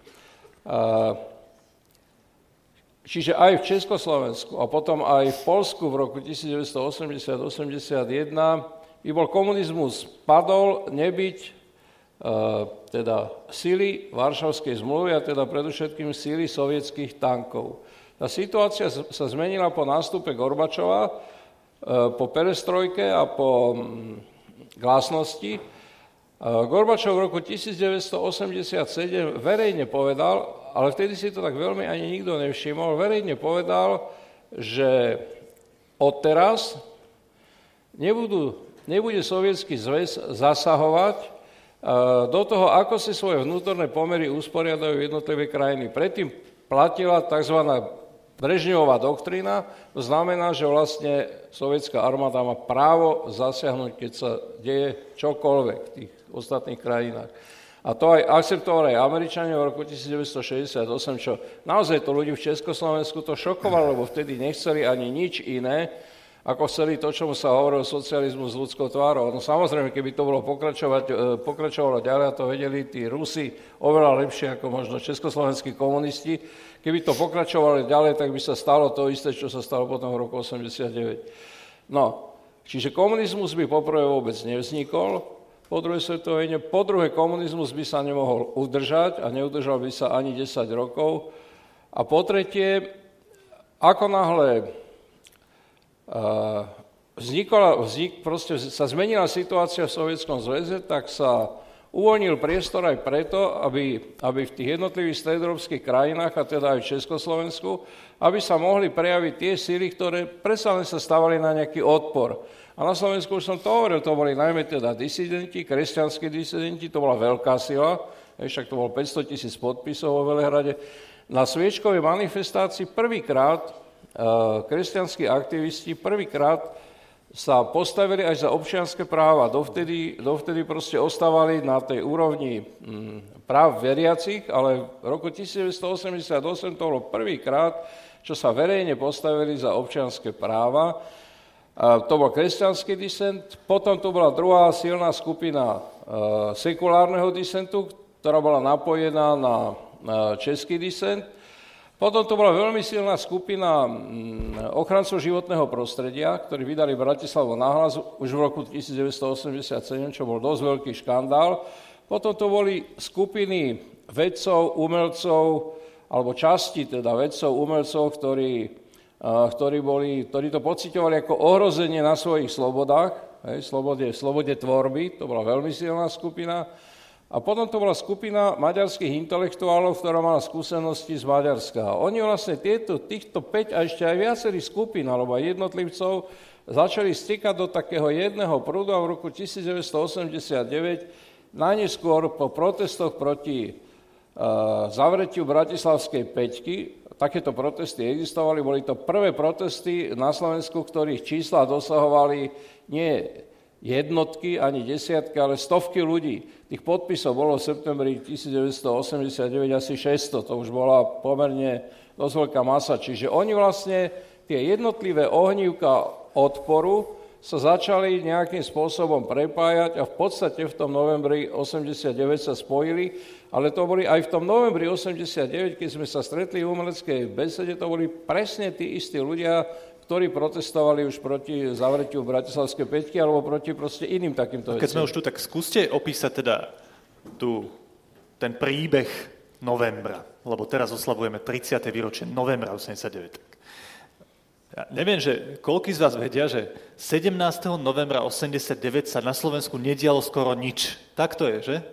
Čiže aj v Československu a potom aj v Poľsku v roku devätnásťstoosemdesiat osemdesiatjeden by bol komunizmus padol nebyť teda síly Varšavskej zmluvy a teda predovšetkým síly sovietských tankov. Tá situácia sa zmenila po nástupe Gorbačova, po perestrojke a po glásnosti. Gorbačov v roku devätnásťstoosemdesiatsedem verejne povedal, ale vtedy si to tak veľmi ani nikto nevšimol, verejne povedal, že odteraz nebudú, nebude Sovietsky zväz zasahovať do toho, ako si svoje vnútorné pomery usporiadajú jednotlivé krajiny. Predtým platila tzv. Brežňová doktrína, to znamená, že vlastne sovietská armáda má právo zasiahnuť, keď sa deje čokoľvek v tých ostatných krajinách. A to aj akceptovali aj Američania v roku devätnásťstošesťdesiatosem, čo naozaj to ľudí v Československu to šokovalo, lebo vtedy nechceli ani nič iné, ako chceli to, čomu sa hovorilo socializmus s ľudskou tvárou. No samozrejme, keby to bolo pokračovať, pokračovalo ďalej, a to vedeli tí Rusi oveľa lepšie ako možno československí komunisti. Keby to pokračovalo ďalej, tak by sa stalo to isté, čo sa stalo potom v roku osemdesiatdeväť. No, čiže komunizmus by poprvé vôbec nevznikol, po druhej svetovej vojne, po druhé komunizmus by sa nemohol udržať a neudržal by sa ani desať rokov. A po tretie, ako náhle vznikla, vznik, proste sa zmenila situácia v Sovietskom zväze, tak sa uvoľnil priestor aj preto, aby, aby v tých jednotlivých stredoeurópskych krajinách, a teda aj v Československu, aby sa mohli prejaviť tie síly, ktoré predsa len sa stávali na nejaký odpor. A na Slovensku už som to hovoril, to boli najmä teda disidenti, kresťanskí disidenti, to bola veľká sila, však to bolo päťsto tisíc podpisov vo Velehrade. Na sviečkovej manifestácii prvýkrát kresťanskí aktivisti prvýkrát sa postavili aj za občianske práva. Dovtedy, dovtedy proste ostávali na tej úrovni práv veriacich, ale v roku devätnásťstoosemdesiatosem to bolo prvýkrát, čo sa verejne postavili za občianske práva. A to bol kresťanský disent, potom tu bola druhá silná skupina sekulárneho disentu, ktorá bola napojená na český disent. Potom to bola veľmi silná skupina ochrancov životného prostredia, ktorí vydali Bratislavu nahlas už v roku devätnásťstoosemdesiatsedem, čo bol dosť veľký škandál. Potom to boli skupiny vedcov, umelcov, alebo časti teda vedcov, umelcov, ktorí, ktorí, boli, ktorí to pociťovali ako ohrozenie na svojich slobodách, hej, slobode, slobode tvorby, to bola veľmi silná skupina. A potom to bola skupina maďarských intelektuálov, ktorá mala skúsenosti z Maďarska. A oni vlastne tieto, týchto päť a ešte aj viacerých skupín alebo aj jednotlivcov začali stikať do takého jedného prúdu a v roku devätnásťstoosemdesiatdeväť najneskôr po protestoch proti uh, zavretiu Bratislavskej päťky, takéto protesty existovali, boli to prvé protesty na Slovensku, ktorých čísla dosahovali nie jednotky, ani desiatky, ale stovky ľudí. Tých podpisov bolo v septembri devätnásťstoosemdesiatdeväť asi šesťsto, to už bola pomerne dosť veľká masa. Čiže oni vlastne, tie jednotlivé ohnívka odporu sa začali nejakým spôsobom prepájať a v podstate v tom novembri osemdesiatdeväť sa spojili, ale to boli aj v tom novembri osemdesiatdeväť, keď sme sa stretli v umeleckej besede, to boli presne tí istí ľudia, ktorí protestovali už proti zavretiu Bratislavskej päťky alebo proti proste iným takýmto veciam. Keď sme už tu, tak skúste opísať teda tu, ten príbeh novembra, lebo teraz oslavujeme tridsiate výročie novembra osemdesiatdeväť. Ja neviem, že koľký z vás vedia, že sedemnásteho novembra osemdesiatdeväť sa na Slovensku nedialo skoro nič. Tak to je, že?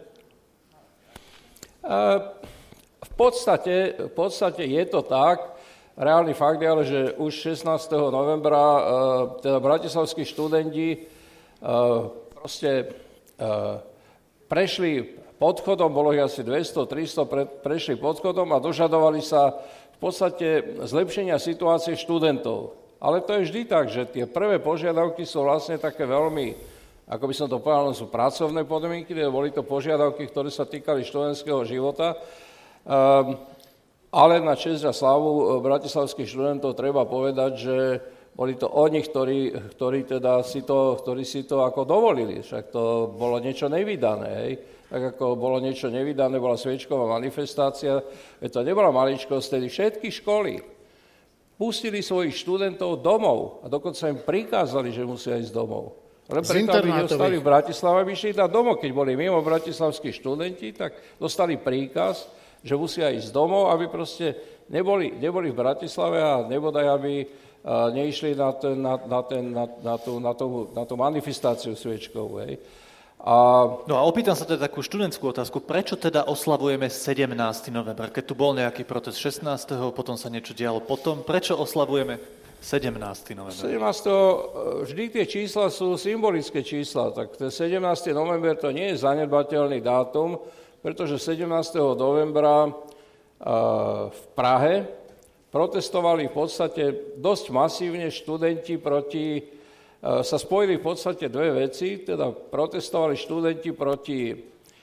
V podstate, v podstate je to tak. Reálny fakt je ale, že už šestnásteho novembra uh, teda bratislavskí študenti uh, proste uh, prešli podchodom, bolo ich asi dvesto tristo, pre, prešli podchodom a dožadovali sa v podstate zlepšenia situácie študentov. Ale to je vždy tak, že tie prvé požiadavky sú vlastne také veľmi, ako by som to povedal, sú pracovné podmienky, boli to požiadavky, ktoré sa týkali študentského života. Um, Ale na česť a slávu bratislavských študentov treba povedať, že boli to oni, ktorí, ktorí, teda si to, ktorí si to ako dovolili. Však to bolo niečo nevydané. Hej. Tak ako bolo niečo nevydané, bola sviečková manifestácia. To nebola maličkosť, tedy všetky školy pustili svojich študentov domov a dokonca im prikázali, že musia ísť domov. Len preto, aby ostali v Bratislave, by išli domov. Keď boli mimo bratislavskí študenti, tak dostali príkaz, že musia ísť domov, aby proste neboli, neboli v Bratislave a nebodaj, aby uh, neišli na, ten, na, na, ten, na, na, tú, na, tú, na tú manifestáciu sviečkovú. Hej. A... No a opýtam sa teda takú študentskú otázku. Prečo teda oslavujeme sedemnásteho novembra? Keď tu bol nejaký protest šestnásteho potom sa niečo dialo potom. Prečo oslavujeme sedemnásteho novembra? sedemnásteho Vždy tie čísla sú symbolické čísla. Tak ten sedemnásteho november to nie je zanedbateľný dátum, pretože sedemnásteho novembra v Prahe protestovali v podstate dosť masívne študenti proti, sa spojili v podstate dve veci, teda protestovali študenti proti,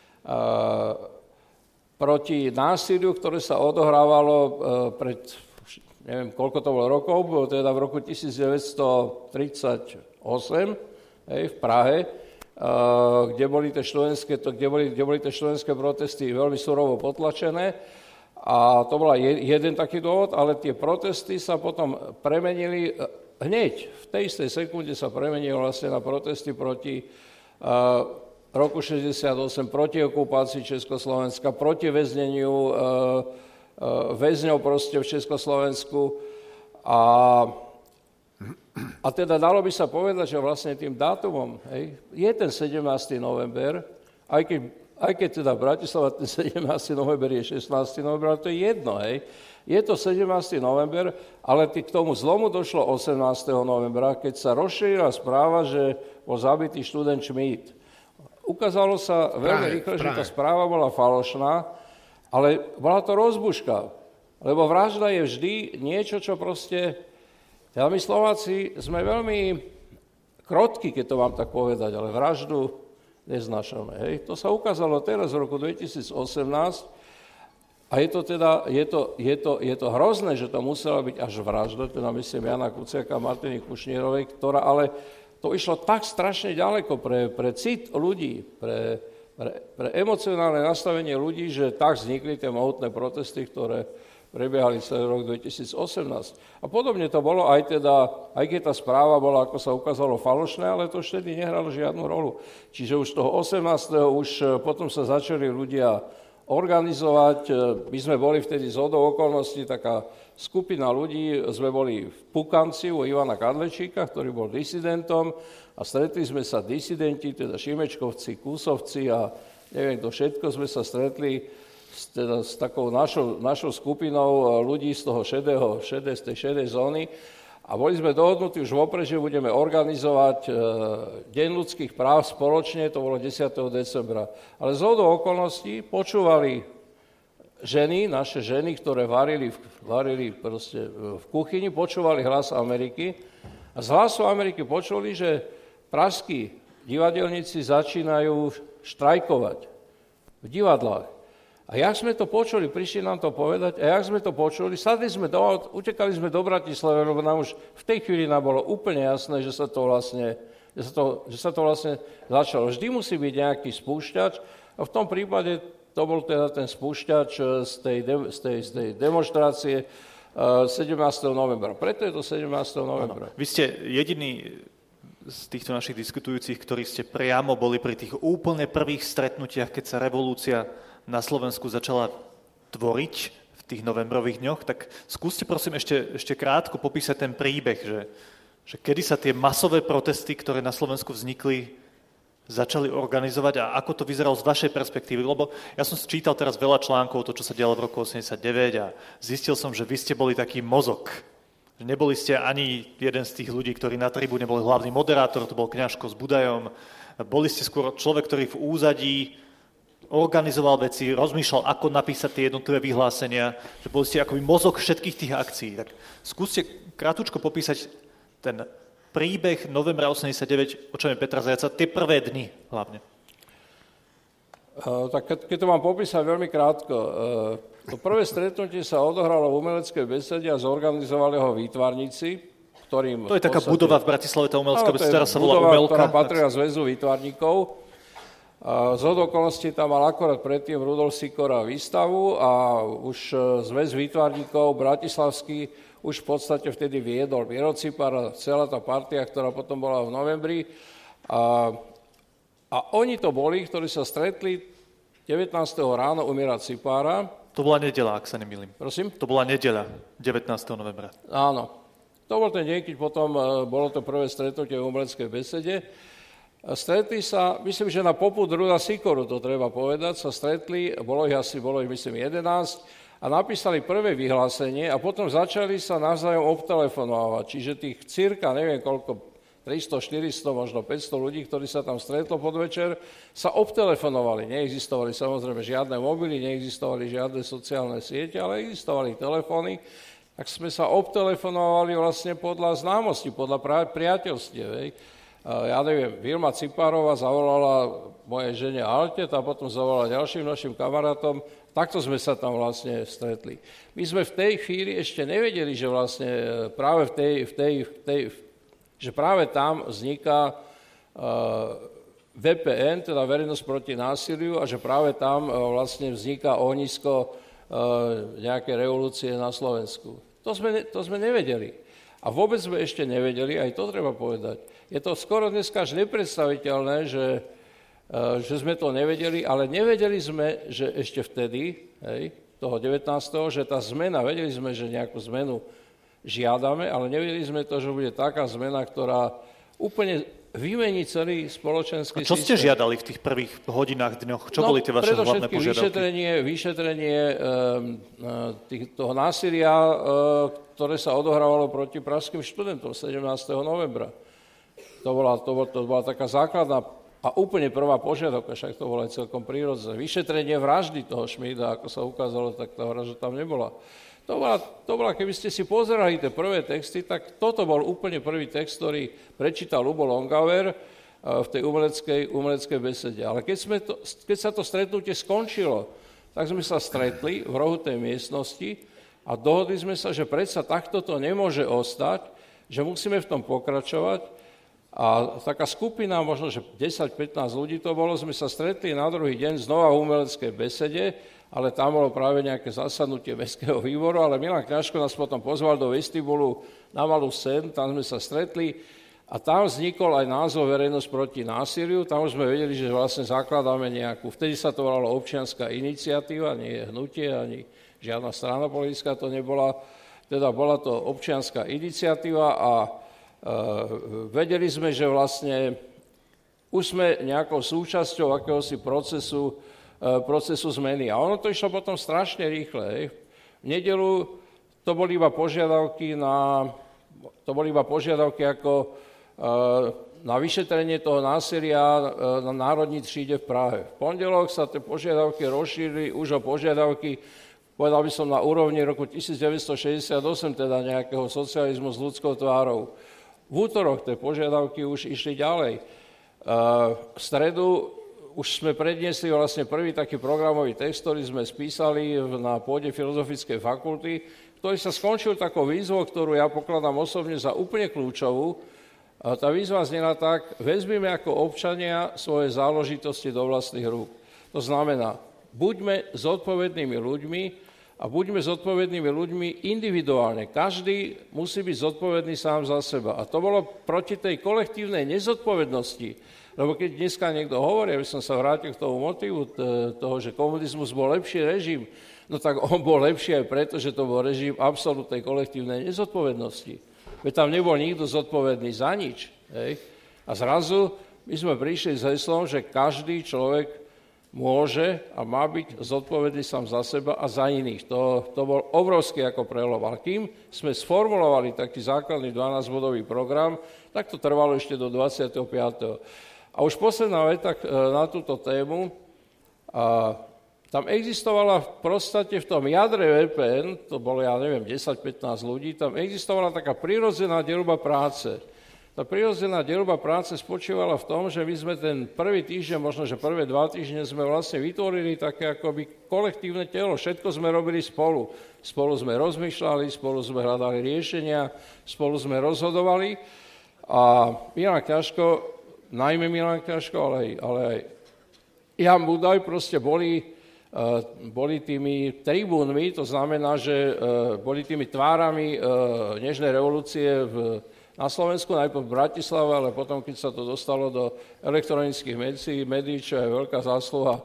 proti násiliu, ktoré sa odohrávalo pred, neviem, koľko to bolo rokov, bolo teda v roku devätnásťstotridsaťosem hej, v Prahe, Uh, kde boli tie študentské, to, kde boli, kde boli tie študentské protesty veľmi surovo potlačené. A to bol je, jeden taký dôvod, ale tie protesty sa potom premenili hneď, v tej istej sekunde sa premenili vlastne na protesty proti uh, roku šesťdesiatosem, proti okupácii Československa, proti väzneniu uh, uh, väzňov proste v Československu. A A teda dalo by sa povedať, že vlastne tým dátumom hej, je ten sedemnásteho november, aj keď, aj keď teda Bratislava ten sedemnásteho november je šestnásteho november, ale to je jedno. Hej. Je to sedemnásteho november, ale k tomu zlomu došlo osemnásteho novembra, keď sa rozšírila správa, že bol zabitý študent Schmidt. Ukázalo sa veľmi rýchle, že tá správa bola falošná, ale bola to rozbuška, lebo vražda je vždy niečo, čo proste... Teda my Slováci sme veľmi krotky, keď to mám tak povedať, ale vraždu neznášame. Hej. To sa ukázalo teraz v roku dvetisícosemnásť a je to teda, je to, je to, je to hrozné, že to musela byť až vražda, teda myslím Jana Kuciaka a Martiny Kušnírovej, ktorá ale to išlo tak strašne ďaleko pre, pre cit ľudí, pre, pre, pre emocionálne nastavenie ľudí, že tak vznikli tie mohutné protesty, ktoré prebiehali celý rok dvetisícosemnásť. A podobne to bolo, aj teda, aj keď tá správa bola, ako sa ukázalo, falošné, ale to už vtedy nehralo žiadnu rolu. Čiže už toho osemnásteho už potom sa začali ľudia organizovať. My sme boli vtedy z hodou okolností, taká skupina ľudí, sme boli v Pukanci u Ivana Kadlečíka, ktorý bol disidentom a stretli sme sa disidenti, teda Šimečkovci, Kúsovci a neviem to všetko, sme sa stretli s, teda, s takou našou, našou skupinou ľudí z toho šedého, šedé, z tej šedej zóny a boli sme dohodnutí už vopred, že budeme organizovať e, Deň ľudských práv spoločne, to bolo desiateho decembra. Ale z hodou okolností počúvali ženy, naše ženy, ktoré varili, varili proste v kuchyni, počúvali Hlas Ameriky a z Hlasu Ameriky počuli, že pražskí divadelníci začínajú štrajkovať v divadlách. A jak sme to počuli, prišli nám to povedať, a jak sme to počuli, sadli sme do aut, utekali sme do Bratislavy, lebo nám už v tej chvíli nám bolo úplne jasné, že sa to vlastne, že sa to, že sa to vlastne začalo. Vždy musí byť nejaký spúšťač a v tom prípade to bol teda ten spúšťač z tej, de, z tej, z tej demonštrácie uh, sedemnásteho novembra. Preto je to sedemnásteho novembra. Ano. Vy ste jediný z týchto našich diskutujúcich, ktorí ste priamo boli pri tých úplne prvých stretnutiach, keď sa revolúcia na Slovensku začala tvoriť v tých novembrových dňoch, tak skúste prosím ešte, ešte krátko popísať ten príbeh, že, že kedy sa tie masové protesty, ktoré na Slovensku vznikli, začali organizovať a ako to vyzeralo z vašej perspektívy, lebo ja som čítal teraz veľa článkov, to, čo sa dialo v roku osemdesiatdeväť a zistil som, že vy ste boli taký mozog. Že neboli ste ani jeden z tých ľudí, ktorí na tribúne boli hlavný moderátor, to bol Kňažko s Budajom. Boli ste skôr človek, ktorý v úzadí organizoval veci, rozmýšľal, ako napísať tie jednotlivé vyhlásenia, že boli ste akoby mozog všetkých tých akcií. Tak skúste krátko popísať ten príbeh novembra osemdesiatdeväť, o čom je Petra Zajaca, tie prvé dni hlavne. Uh, tak keď, keď to mám popísať veľmi krátko, uh, to prvé stretnutie sa odohralo v umeleckej besede a zorganizovali ho výtvarníci, ktorým... To je taká podstate, budova v Bratislave, tá umelecká beseda, sa volá budova, Umelka. Ktorá patrila zväzu výtvarníkov. Z hodou okolností tam mal akorát predtým Rudolf Sikora výstavu a už zväz výtvarníkov bratislavský už v podstate vtedy viedol Miro Cipar a celá tá partia, ktorá potom bola v novembri. A, a oni to boli, ktorí sa stretli devätnásteho ráno u Mira Cipara. To bola nedeľa, ak sa nemýlim. Prosím? To bola nedeľa, devätnásteho novembra. Áno. To bol ten deň, keď potom bolo to prvé stretnutie v umeleckej besede. Stretli sa, myslím, že na popud Ruda Sikoru, to treba povedať, sa stretli, bolo ich asi, bolo ich myslím jedenásť, a napísali prvé vyhlásenie a potom začali sa navzájom obtelefonovať. Čiže tých cirka, neviem koľko, tristo, štyristo, možno päťsto ľudí, ktorí sa tam stretlo podvečer, sa obtelefonovali. Neexistovali samozrejme žiadne mobily, neexistovali žiadne sociálne siete, ale existovali telefóny. Tak sme sa obtelefonovali vlastne podľa známosti, podľa priateľstiev. Hej. Ja neviem, Vilma Cipárová zavolala mojej žene Alte, tá potom zavolala ďalším našim kamarátom, takto sme sa tam vlastne stretli. My sme v tej chvíli ešte nevedeli, že vlastne práve v tej, v tej, v tej že práve tam vzniká uh, vé pé en, teda Verejnosť proti násiliu, a že práve tam uh, vlastne vzniká ohnisko uh, nejaké revolúcie na Slovensku. To sme, to sme nevedeli. A vôbec sme ešte nevedeli, aj to treba povedať. Je to skoro dneska až nepredstaviteľné, že, že sme to nevedeli, ale nevedeli sme, že ešte vtedy, hej, toho devätnásteho že tá zmena, vedeli sme, že nejakú zmenu žiadame, ale nevedeli sme to, že bude taká zmena, ktorá úplne vymení celý spoločenský systém. A čo ste žiadali v tých prvých hodinách, dňoch? Čo no, boli tie vaše hlavné požiadavky? Vyšetrenie, vyšetrenie e, tých, toho násilia, e, ktoré sa odohrávalo proti pražským študentom sedemnásteho novembra. To bola, to, bola, to bola taká základná a úplne prvá požiadavka, však to bolo aj celkom prírodzené. Vyšetrenie vraždy toho Šmída, ako sa ukázalo, tak tá vražda tam nebola. To bola, to bola, keby ste si pozerali tie prvé texty, tak toto bol úplne prvý text, ktorý prečítal Ľubo Longauer v tej umeleckej, umeleckej besede. Ale keď, sme to, keď sa to stretnutie skončilo, tak sme sa stretli v rohu tej miestnosti a dohodli sme sa, že predsa takto to nemôže ostať, že musíme v tom pokračovať. A taká skupina, možno že desať pätnásť ľudí to bolo, sme sa stretli na druhý deň znova v umeleckej besede, ale tam bolo práve nejaké zasadnutie mestského výboru, ale Milan Kňažko nás potom pozval do vestibulu na malú scénu, tam sme sa stretli a tam vznikol aj názov Verejnosť proti násiliu, tam už sme vedeli, že vlastne zakladáme nejakú, vtedy sa to volalo občianska iniciatíva, nie je hnutie, ani žiadna strana politická to nebola, teda bola to občianska iniciatíva a Uh, vedeli sme, že vlastne už sme nejakou súčasťou akéhosi procesu, uh, procesu zmeny. A ono to išlo potom strašne rýchle. Hej. V nedeľu to boli iba požiadavky na, to boli iba požiadavky ako uh, na vyšetrenie toho násilia uh, na Národní tříde v Prahe. V pondelok sa tie požiadavky rozšírili už o požiadavky, povedal by som, na úrovni roku devätnásťstošesťdesiatosem, teda nejakého socializmu s ľudskou tvárou. V útorok tie požiadavky už išli ďalej. V stredu už sme predniesli vlastne prvý taký programový text, ktorý sme spísali na pôde Filozofickej fakulty, ktorý sa skončil takou výzvou, ktorú ja pokladám osobne za úplne kľúčovú. A tá výzva znela tak, vezmime ako občania svoje záležitosti do vlastných rúk. To znamená, buďme zodpovednými ľuďmi, a buďme zodpovednými ľuďmi individuálne. Každý musí byť zodpovedný sám za seba. A to bolo proti tej kolektívnej nezodpovednosti. Lebo keď dneska niekto hovorí, aby som sa vrátil k tomu motivu toho, že komunizmus bol lepší režim, no tak on bol lepší aj preto, že to bol režim absolútnej kolektívnej nezodpovednosti. Veď tam nebol nikto zodpovedný za nič. Hej? A zrazu my sme prišli s heslom, že každý človek môže a má byť zodpovedný sám za seba a za iných. To, to bol obrovský ako prelom. Ale kým sme sformulovali taký základný dvanásťbodový program, tak to trvalo ešte do dvadsiateho piateho A už posledná veta na túto tému. A tam existovala v podstate v tom jadre vé pé en, to bolo, ja neviem, desať pätnásť ľudí, tam existovala taká prirodzená deľba práce. Tá prirodzená deľba práce spočívala v tom, že my sme ten prvý týždeň, možno že prvé dva týždne sme vlastne vytvorili také akoby kolektívne telo. Všetko sme robili spolu. Spolu sme rozmýšľali, spolu sme hľadali riešenia, spolu sme rozhodovali. A Milan Kňažko, najmä Milan Kňažko, ale aj, ale aj Jan Budaj proste boli, uh, boli tými tribúnmi, to znamená, že uh, boli tými tvárami uh, nežnej revolúcie v na Slovensku, najprv v Bratislave, ale potom, keď sa to dostalo do elektronických médií, médií, čo je veľká zásluha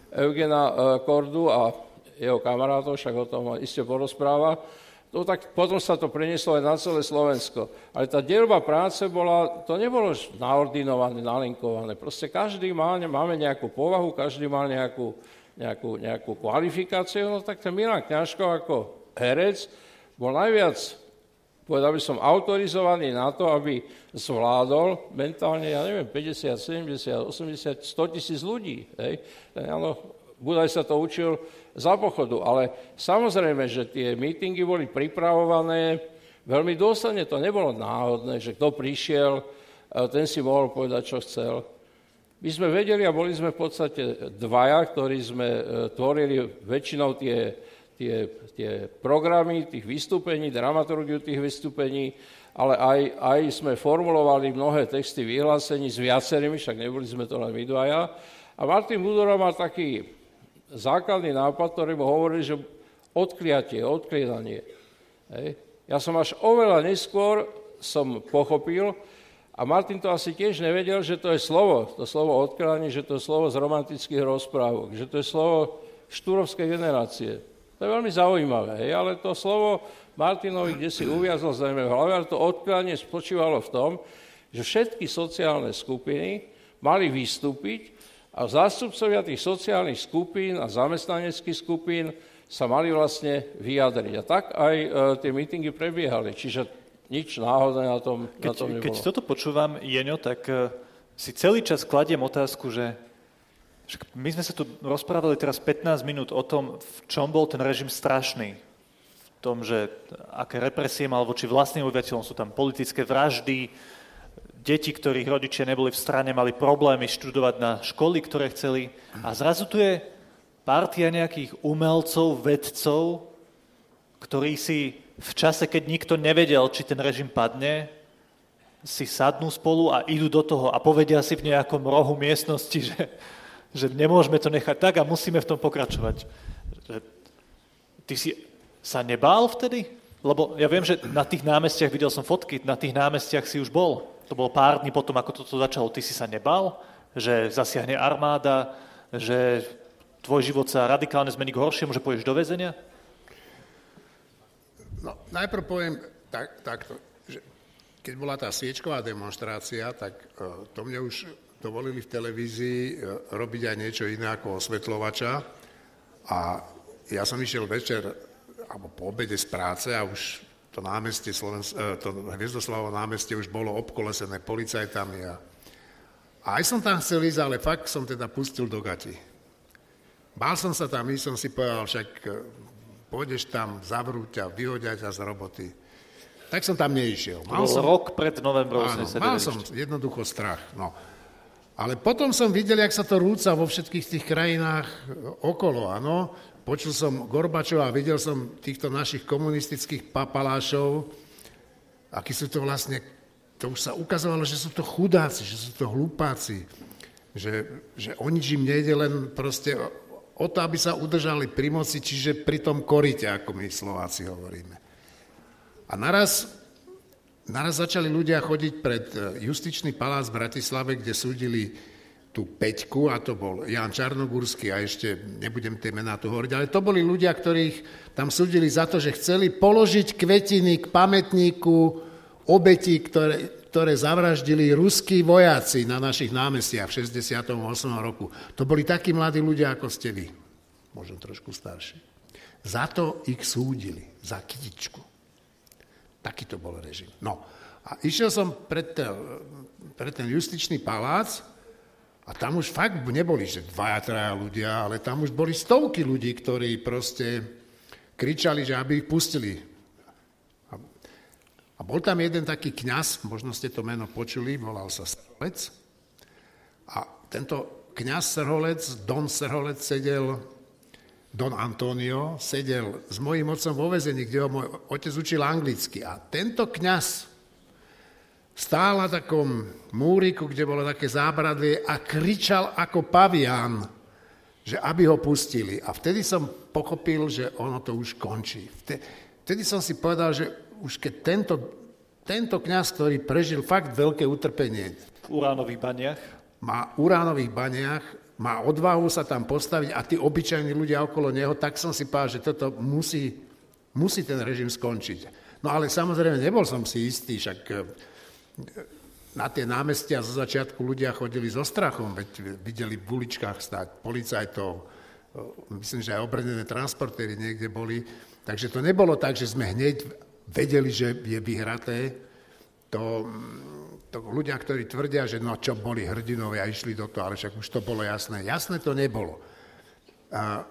Eugena Kordu a jeho kamarátov, však o tom iste porozpráva, to tak potom sa to prenieslo aj na celé Slovensko. Ale tá deľba práce bola, to nebolo naordinované, nalinkované. Proste každý má, máme nejakú povahu, každý má nejakú, nejakú, nejakú kvalifikáciu, no tak ten Milan Kňažko ako herec bol najviac, povedal by som, autorizovaný na to, aby zvládol mentálne, ja neviem, päťdesiat, sedemdesiat, osemdesiat, sto tisíc ľudí. Hej. Áno, Budaj sa to učil za pochodu, ale samozrejme, že tie mítingy boli pripravované veľmi dôsledne, to nebolo náhodné, že kto prišiel, ten si mohol povedať, čo chcel. My sme vedeli a boli sme v podstate dvaja, ktorí sme tvorili väčšinou tie Tie, tie programy tých vystúpení, dramaturgiu tých vystúpení, ale aj, aj sme formulovali mnohé texty vyhlásení s viacerými, však neboli sme to len my dvaja. A Martin Budora mal taký základný nápad, ktorý mu hovorili, že odkliatie, odkliedanie. Hej. Ja som až oveľa neskôr som pochopil, a Martin to asi tiež nevedel, že to je slovo, to slovo odkliadanie, že to je slovo z romantických rozprávok, že to je slovo štúrovskej generácie. To je veľmi zaujímavé, hej? Ale to slovo Martinovi, kde si uviazol zrejme v hlave, ale to odkladanie spočívalo v tom, že všetky sociálne skupiny mali vystúpiť a zástupcovia tých sociálnych skupín a zamestnaneckých skupín sa mali vlastne vyjadriť. A tak aj e, tie mítingy prebiehali, čiže nič náhodné na tom, keď, na tom nebolo. Keď toto počúvam, Jeňo, tak e, si celý čas kladiem otázku, že my sme sa tu rozprávali teraz pätnásť minút o tom, v čom bol ten režim strašný. V tom, že aké represie mal voči vlastným obyvateľom, sú tam politické vraždy, deti, ktorých rodičia neboli v strane, mali problémy študovať na školy, ktoré chceli. A zrazu tu je partia nejakých umelcov, vedcov, ktorí si v čase, keď nikto nevedel, či ten režim padne, si sadnú spolu a idú do toho a povedia si v nejakom rohu miestnosti, že, že nemôžeme to nechať tak a musíme v tom pokračovať. Že ty si sa nebál vtedy? Lebo ja viem, že na tých námestiach, videl som fotky, na tých námestiach si už bol. To bolo pár dní potom, ako toto začalo. Ty si sa nebál? Že zasiahne armáda, že tvoj život sa radikálne zmení k horšiemu, že pôjdeš do väzenia? No, najprv poviem tak, takto. Keď bola tá sviečková demonštrácia, tak uh, to mne už dovolili v televízii uh, robiť aj niečo iné ako osvetľovača. A ja som išiel večer, alebo po obede z práce a už to námestie, Slovens- uh, to Hviezdoslavovo námestie už bolo obkolesené policajtami. A, a aj som tam chcel ísť, ale fakt som teda pustil do gati. Bál som sa tam, som si povedal, však uh, pôjdeš tam, zavrú ťa, vyhodia ťa z roboty. Tak som tam neišiel. Mal to bol som, rok pred novembrom. Áno, mal som jednoducho strach. No. Ale potom som videl, jak sa to rúca vo všetkých tých krajinách okolo. Áno. Počul som Gorbačova a videl som týchto našich komunistických papalášov, akí sú to vlastne, to už sa ukazovalo, že sú to chudáci, že sú to hlupáci, že, že o nič im nejde len proste o to, aby sa udržali pri moci, čiže pri tom korite, ako my Slováci hovoríme. A naraz, naraz začali ľudia chodiť pred Justičný palác v Bratislave, kde súdili tú Peťku, a to bol Ján Čarnogórsky, a ešte nebudem tie mená tu hovoriť, ale to boli ľudia, ktorých tam súdili za to, že chceli položiť kvetiny k pamätníku obetí, ktoré, ktoré zavraždili ruskí vojaci na našich námestiach v šesťdesiatom ôsmom roku. To boli takí mladí ľudia, ako ste vy, možno trošku starší. Za to ich súdili, za kytičku. Taký to bol režim. No a išiel som pred ten, pred ten Justičný palác a tam už fakt neboli, že dvaja, traja ľudia, ale tam už boli stovky ľudí, ktorí proste kričali, že aby ich pustili. A, a bol tam jeden taký kňaz, možno ste to meno počuli, volal sa Srholec. A tento kňaz Srholec, Don Srholec sedel... Don Antonio sedel s mojím otcom vo väzení, kde ho môj otec učil anglicky. A tento kňaz stál na takom múriku, kde bolo také zábradlie a kričal ako pavián, že aby ho pustili. A vtedy som pochopil, že ono to už končí. Vtedy som si povedal, že už keď tento, tento kňaz, ktorý prežil fakt veľké utrpenie. V uránových baniach? Má v uránových baniach, má odvahu sa tam postaviť a tí obyčajní ľudia okolo neho, tak som si povedal, že toto musí, musí ten režim skončiť. No ale samozrejme, nebol som si istý, však na tie námestia zo začiatku ľudia chodili so strachom, veď videli v uličkách stáť policajtov, myslím, že aj obrnené transportéry niekde boli, takže to nebolo tak, že sme hneď vedeli, že je vyhraté. To... To ľudia, ktorí tvrdia, že no čo boli hrdinovia a išli do toho, ale však už to bolo jasné. Jasné to nebolo. A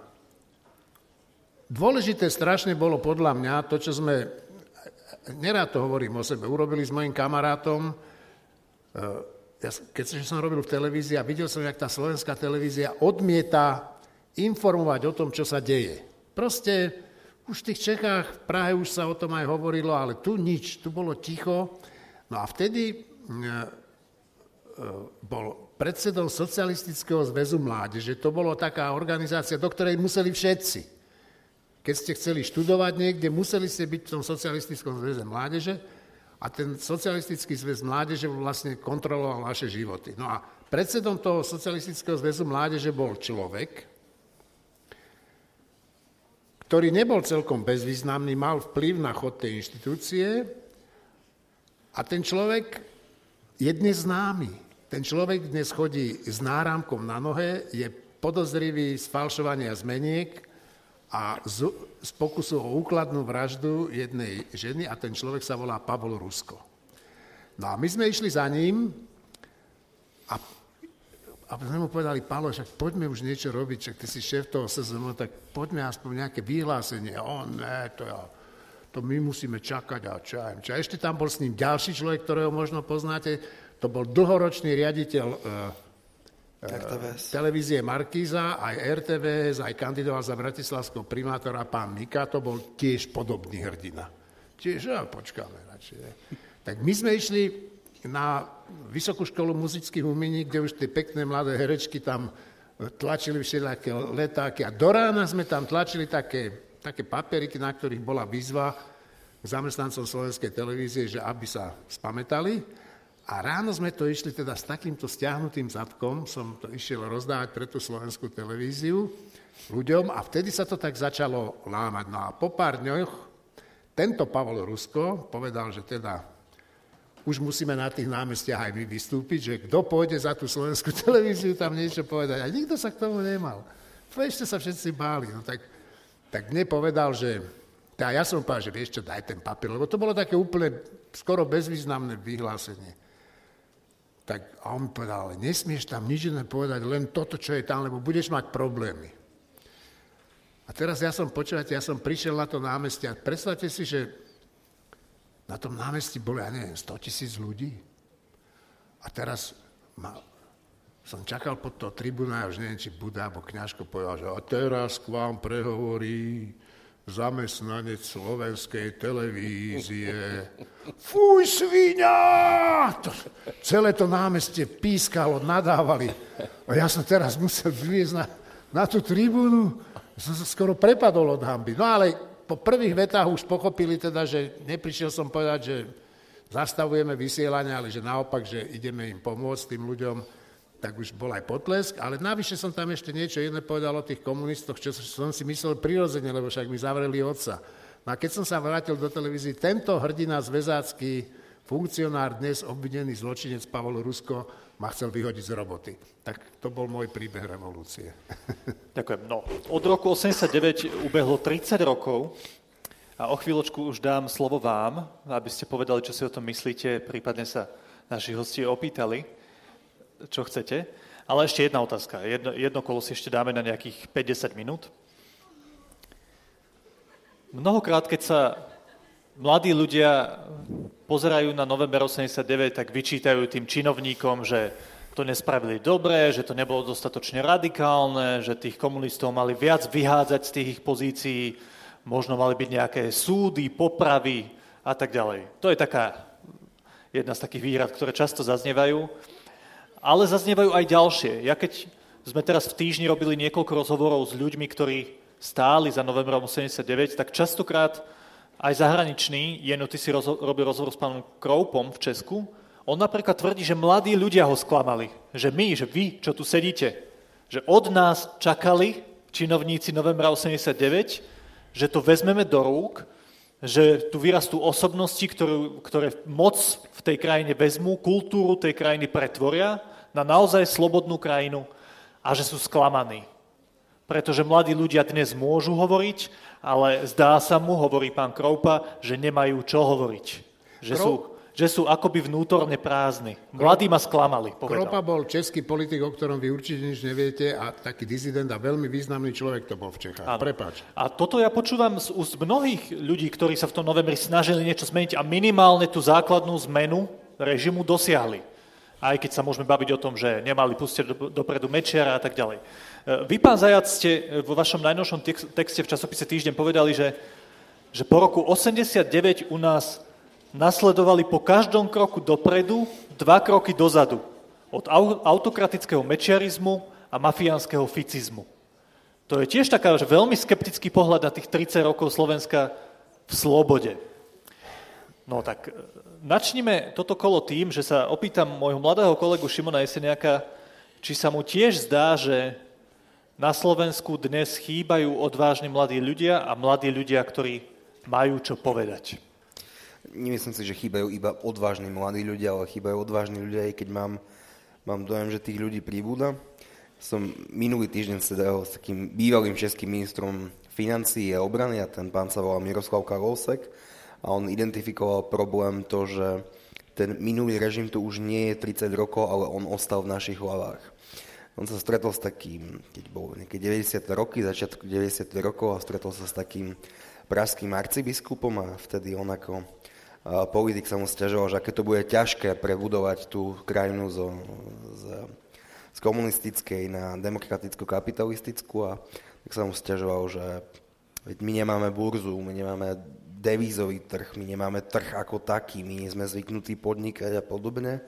dôležité strašne bolo podľa mňa to, čo sme, nerád to hovorím o sebe, urobili s mojim kamarátom, ja, keď som robil v televízii a videl som, jak tá slovenská televízia odmieta informovať o tom, čo sa deje. Proste už v tých Čechách, v Prahe už sa o tom aj hovorilo, ale tu nič, tu bolo ticho. No a vtedy bol predsedom Socialistického zväzu mládeže. To bolo taká organizácia, do ktorej museli všetci. Keď ste chceli študovať niekde, museli ste byť v tom Socialistickom zväze mládeže a ten Socialistický zväz mládeže vlastne kontroloval naše životy. No a predsedom toho Socialistického zväzu mládeže bol človek, ktorý nebol celkom bezvýznamný, mal vplyv na chod tej inštitúcie a ten človek je dnes známy. Ten človek dnes chodí s náramkom na nohe, je podozrivý z falšovania zmeniek a z, z pokusu o úkladnú vraždu jednej ženy a ten človek sa volá Pavol Rusko. No a my sme išli za ním a, a sme mu povedali, Pálo, však poďme už niečo robiť, však ty si šéf toho es zet em, tak poďme aspoň nejaké vyhlásenie. O ne, to ja... to my musíme čakať a čo aj. Čo. A ešte tam bol s ním ďalší človek, ktorého možno poznáte, to bol dlhoročný riaditeľ e, e, televízie Markíza, aj er té vé es, aj kandidoval za bratislavského primátora pán Mika, to bol tiež podobný hrdina. Tiež, a počkáme radšej. Tak my sme išli na Vysokú školu muzických umení, kde už tie pekné mladé herečky tam tlačili všelijaké letáky a do rána sme tam tlačili také, také papieriky, na ktorých bola výzva k zamestnancom Slovenskej televízie, že aby sa spamätali. A ráno sme to išli teda s takýmto stiahnutým zadkom, som to išiel rozdávať pre tú slovenskú televíziu ľuďom a vtedy sa to tak začalo lámať. No a po pár dňoch tento Pavol Rusko povedal, že teda už musíme na tých námestiach aj my vystúpiť, že kto pôjde za tú slovenskú televíziu tam niečo povedať. A nikto sa k tomu nemal. Ešte sa všetci báli. No tak, tak mne povedal, že tá, ja som povedal, že vieš čo, daj ten papier, lebo to bolo také úplne skoro bezvýznamné vyhlásenie. Tak, a on mi povedal, ale nesmieš tam nič iné povedať, len toto, čo je tam, lebo budeš mať problémy. A teraz ja som, počúvate, ja som prišiel na to námestie a predstavte si, že na tom námestí bolo, ja neviem, sto tisíc ľudí. A teraz ma, som čakal pod to tribúnu, ja už neviem, či Buda alebo Kňažko povedal, že a teraz k vám prehovorí zamestnanec slovenskej televízie. Fuj, sviňa! To, celé to námestie pískalo, nadávali. A ja som teraz musel vyviezť na, na tú tribúnu. Som sa skoro prepadol od hanby. No ale po prvých vetách už pochopili teda, že neprišiel som povedať, že zastavujeme vysielanie, ale že naopak, že ideme im pomôcť tým ľuďom, tak už bol aj potlesk. Ale navyše som tam ešte niečo jedné povedal o tých komunistoch, čo som si myslel prirodzene, lebo však mi zavreli otca. No a keď som sa vrátil do televízie, tento hrdina zväzácky funkcionár, dnes obvinený zločinec Pavol Rusko, ma chcel vyhodiť z roboty. Tak to bol môj príbeh revolúcie. Ďakujem. No, od roku osemdesiatdeväť ubehlo tridsať rokov a o chvíľočku už dám slovo vám, aby ste povedali, čo si o tom myslíte, prípadne sa naši hostia opýtali, čo chcete. Ale ešte jedna otázka. Jedno, jedno kolo si ešte dáme na nejakých päť desať minút. Mnohokrát, keď sa mladí ľudia pozerajú na november osemdesiatdeväť, tak vyčítajú tým činovníkom, že to nespravili dobre, že to nebolo dostatočne radikálne, že tých komunistov mali viac vyhádzať z tých ich pozícií, možno mali byť nejaké súdy, popravy a tak ďalej. To je taká jedna z takých výhrad, ktoré často zaznievajú. Ale zaznievajú aj ďalšie. Ja keď sme teraz v týždni robili niekoľko rozhovorov s ľuďmi, ktorí stáli za novembrom osemdesiatdeväť, tak častokrát aj zahraničný, Jeno, ty si rozho- robil rozhovor s pánom Kroupom v Česku, on napríklad tvrdí, že mladí ľudia ho sklamali. Že my, že vy, čo tu sedíte, že od nás čakali činovníci novembra osemdesiatdeväť, že to vezmeme do rúk, že tu vyrastú osobnosti, ktorú, ktoré moc v tej krajine vezmú, kultúru tej krajiny pretvoria na naozaj slobodnú krajinu a že sú sklamaní. Pretože mladí ľudia dnes môžu hovoriť, ale zdá sa mu, hovorí pán Kroupa, že nemajú čo hovoriť. Že sú, že sú akoby vnútorne prázdni. Mladí ma sklamali, povedal. Kroupa bol český politik, o ktorom vy určite nič neviete a taký dizident a veľmi významný človek to bol v Čechách. Áno. Prepáč. A toto ja počúvam z úst mnohých ľudí, ktorí sa v tom novembri snažili niečo zmeniť a minimálne tú základnú zmenu režimu dosiahli. Aj keď sa môžeme baviť o tom, že nemali pustiť do, dopredu Mečiara a tak ďalej. Vy, pán Zajac, ste vo vašom najnovšom texte v časopise Týždeň povedali, že, že po roku osemdesiatdeväť u nás nasledovali po každom kroku dopredu dva kroky dozadu. Od autokratického mečiarizmu a mafiánskeho ficizmu. To je tiež taká že veľmi skeptický pohľad na tých tridsať rokov Slovenska v slobode. No tak načnime toto kolo tým, že sa opýtam môjho mladého kolegu Šimona Jeseniaka, či sa mu tiež zdá, že na Slovensku dnes chýbajú odvážni mladí ľudia a mladí ľudia, ktorí majú čo povedať. Nemyslím si, že chýbajú iba odvážni mladí ľudia, ale chýbajú odvážni ľudia, aj keď mám, mám dojem, že tých ľudí pribúda. Som minulý týždeň sedel s takým bývalým českým ministrom financií a obrany a ten pán sa volá Miroslav Kalousek a on identifikoval problém to, že ten minulý režim tu už nie je tridsať rokov, ale on ostal v našich hlavách. On sa stretol s takým, keď bol nejaké deväťdesiate roky, začiatku deväťdesiatych rokov a stretol sa s takým pražským arcibiskupom a vtedy on ako politik sa mu sťažoval, že aké to bude ťažké prebudovať tú krajinu zo, z, z komunistickej na demokraticko-kapitalistickú a tak sa mu sťažoval, že my nemáme burzu, my nemáme devízový trh, my nemáme trh ako taký, my nie sme zvyknutí podnikať a podobne.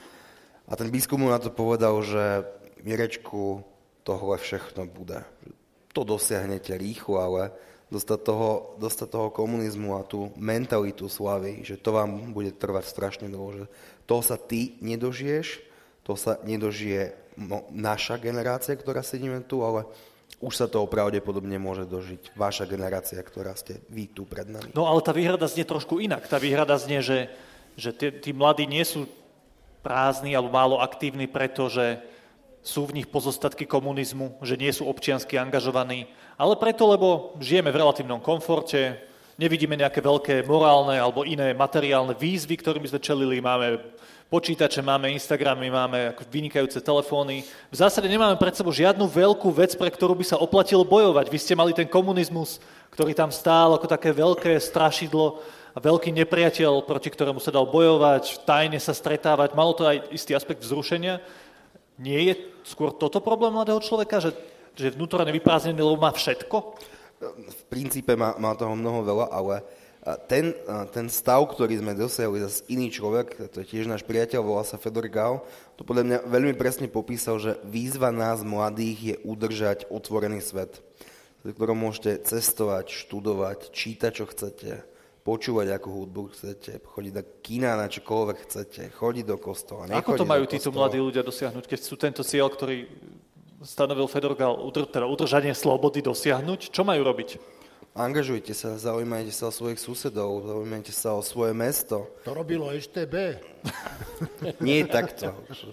A ten biskup mu na to povedal, že Mirečku, tohle všechno bude. To dosiahnete rýchlo, ale dostať toho, dostať toho komunizmu a tú mentalitu slavy, že to vám bude trvať strašne dlho, že toho sa ty nedožiješ, to sa nedožije naša generácia, ktorá sedíme tu, ale už sa toho pravdepodobne môže dožiť vaša generácia, ktorá ste vy tu pred nami. No ale tá výhrada znie trošku inak. Tá výhrada znie, že, že tí, tí mladí nie sú prázdni alebo málo aktívni, pretože sú v nich pozostatky komunizmu, že nie sú občiansky angažovaní, ale preto, lebo žijeme v relatívnom komforte, nevidíme nejaké veľké morálne alebo iné materiálne výzvy, ktorými sme čelili, máme počítače, máme Instagramy, máme vynikajúce telefóny. V zásade nemáme pred sebou žiadnu veľkú vec, pre ktorú by sa oplatilo bojovať. Vy ste mali ten komunizmus, ktorý tam stál ako také veľké strašidlo a veľký nepriateľ, proti ktorému sa dal bojovať, tajne sa stretávať. Malo to aj istý aspekt vzrušenia. Nie je skôr toto problém mladého človeka, že, že je vnútorne vyprázdnený, lebo má všetko? V princípe má, má toho mnoho veľa, ale ten, ten stav, ktorý sme dosiahli, zase iný človek, to je tiež náš priateľ, volá sa Fedor Gál, to podľa mňa veľmi presne popísal, že výzva nás mladých je udržať otvorený svet, v ktorom môžete cestovať, študovať, čítať, čo chcete, počúvať, akú hudbu chcete, chodiť do kina, na čokoľvek chcete, chodiť do kostola. Ako to majú títo mladí ľudia dosiahnuť, keď sú tento cieľ, ktorý stanovil Fedor Gál, teda udržanie slobody dosiahnuť? Čo majú robiť? Angažujte sa, zaujímajte sa o svojich susedov, zaujímajte sa o svoje mesto. To robilo es té bé. Nie takto.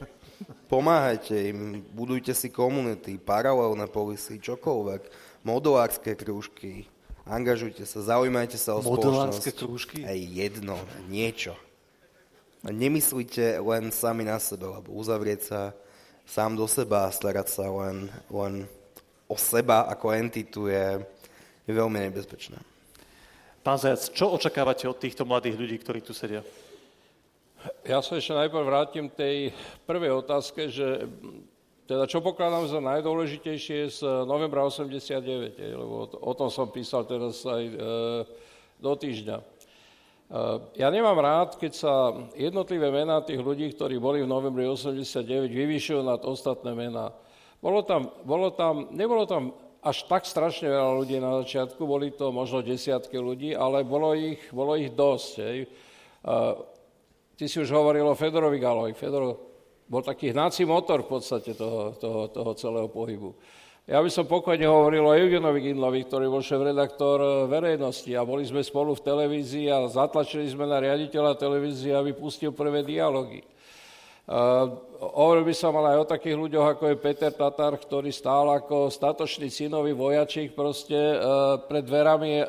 Pomáhajte im, budujte si komunity, paralelné polisy, čokoľvek, modelárske krúžky. Angažujte sa, zaujímajte sa o spoločnosť. Modelárske krúžky? Aj jedno, niečo. A nemyslíte len sami na sebe, lebo uzavrieť sa sám do seba a starať sa len, len o seba ako entitu je, je veľmi nebezpečné. Pán Zajac, čo očakávate od týchto mladých ľudí, ktorí tu sedia? Ja sa ešte najprv vrátim k tej prvej otázke, že teda čo pokladám za najdôležitejšie z novembra osemdesiatdeväť, lebo o tom som písal teraz aj e, do týždňa. E, ja nemám rád, keď sa jednotlivé mená tých ľudí, ktorí boli v novembri osemdesiatdeväť, vyvyšujú nad ostatné mená. Bolo tam, bolo tam, nebolo tam až tak strašne veľa ľudí na začiatku, boli to možno desiatky ľudí, ale bolo ich, bolo ich dosť. Hej. Uh, ty si už hovoril o Fedorovi Gálovi. Fedor bol taký hnací motor v podstate toho, toho, toho celého pohybu. Ja by som pokojne hovoril o Eugenovi Gindlovi, ktorý bol šéfredaktor Verejnosti a boli sme spolu v televízii a zatlačili sme na riaditeľa televízie, aby pustil prvé dialógy. Uh, hovoril by som ale aj o takých ľuďoch, ako je Peter Tatar, ktorý stál ako statočný synový vojačík proste uh, pred dverami uh,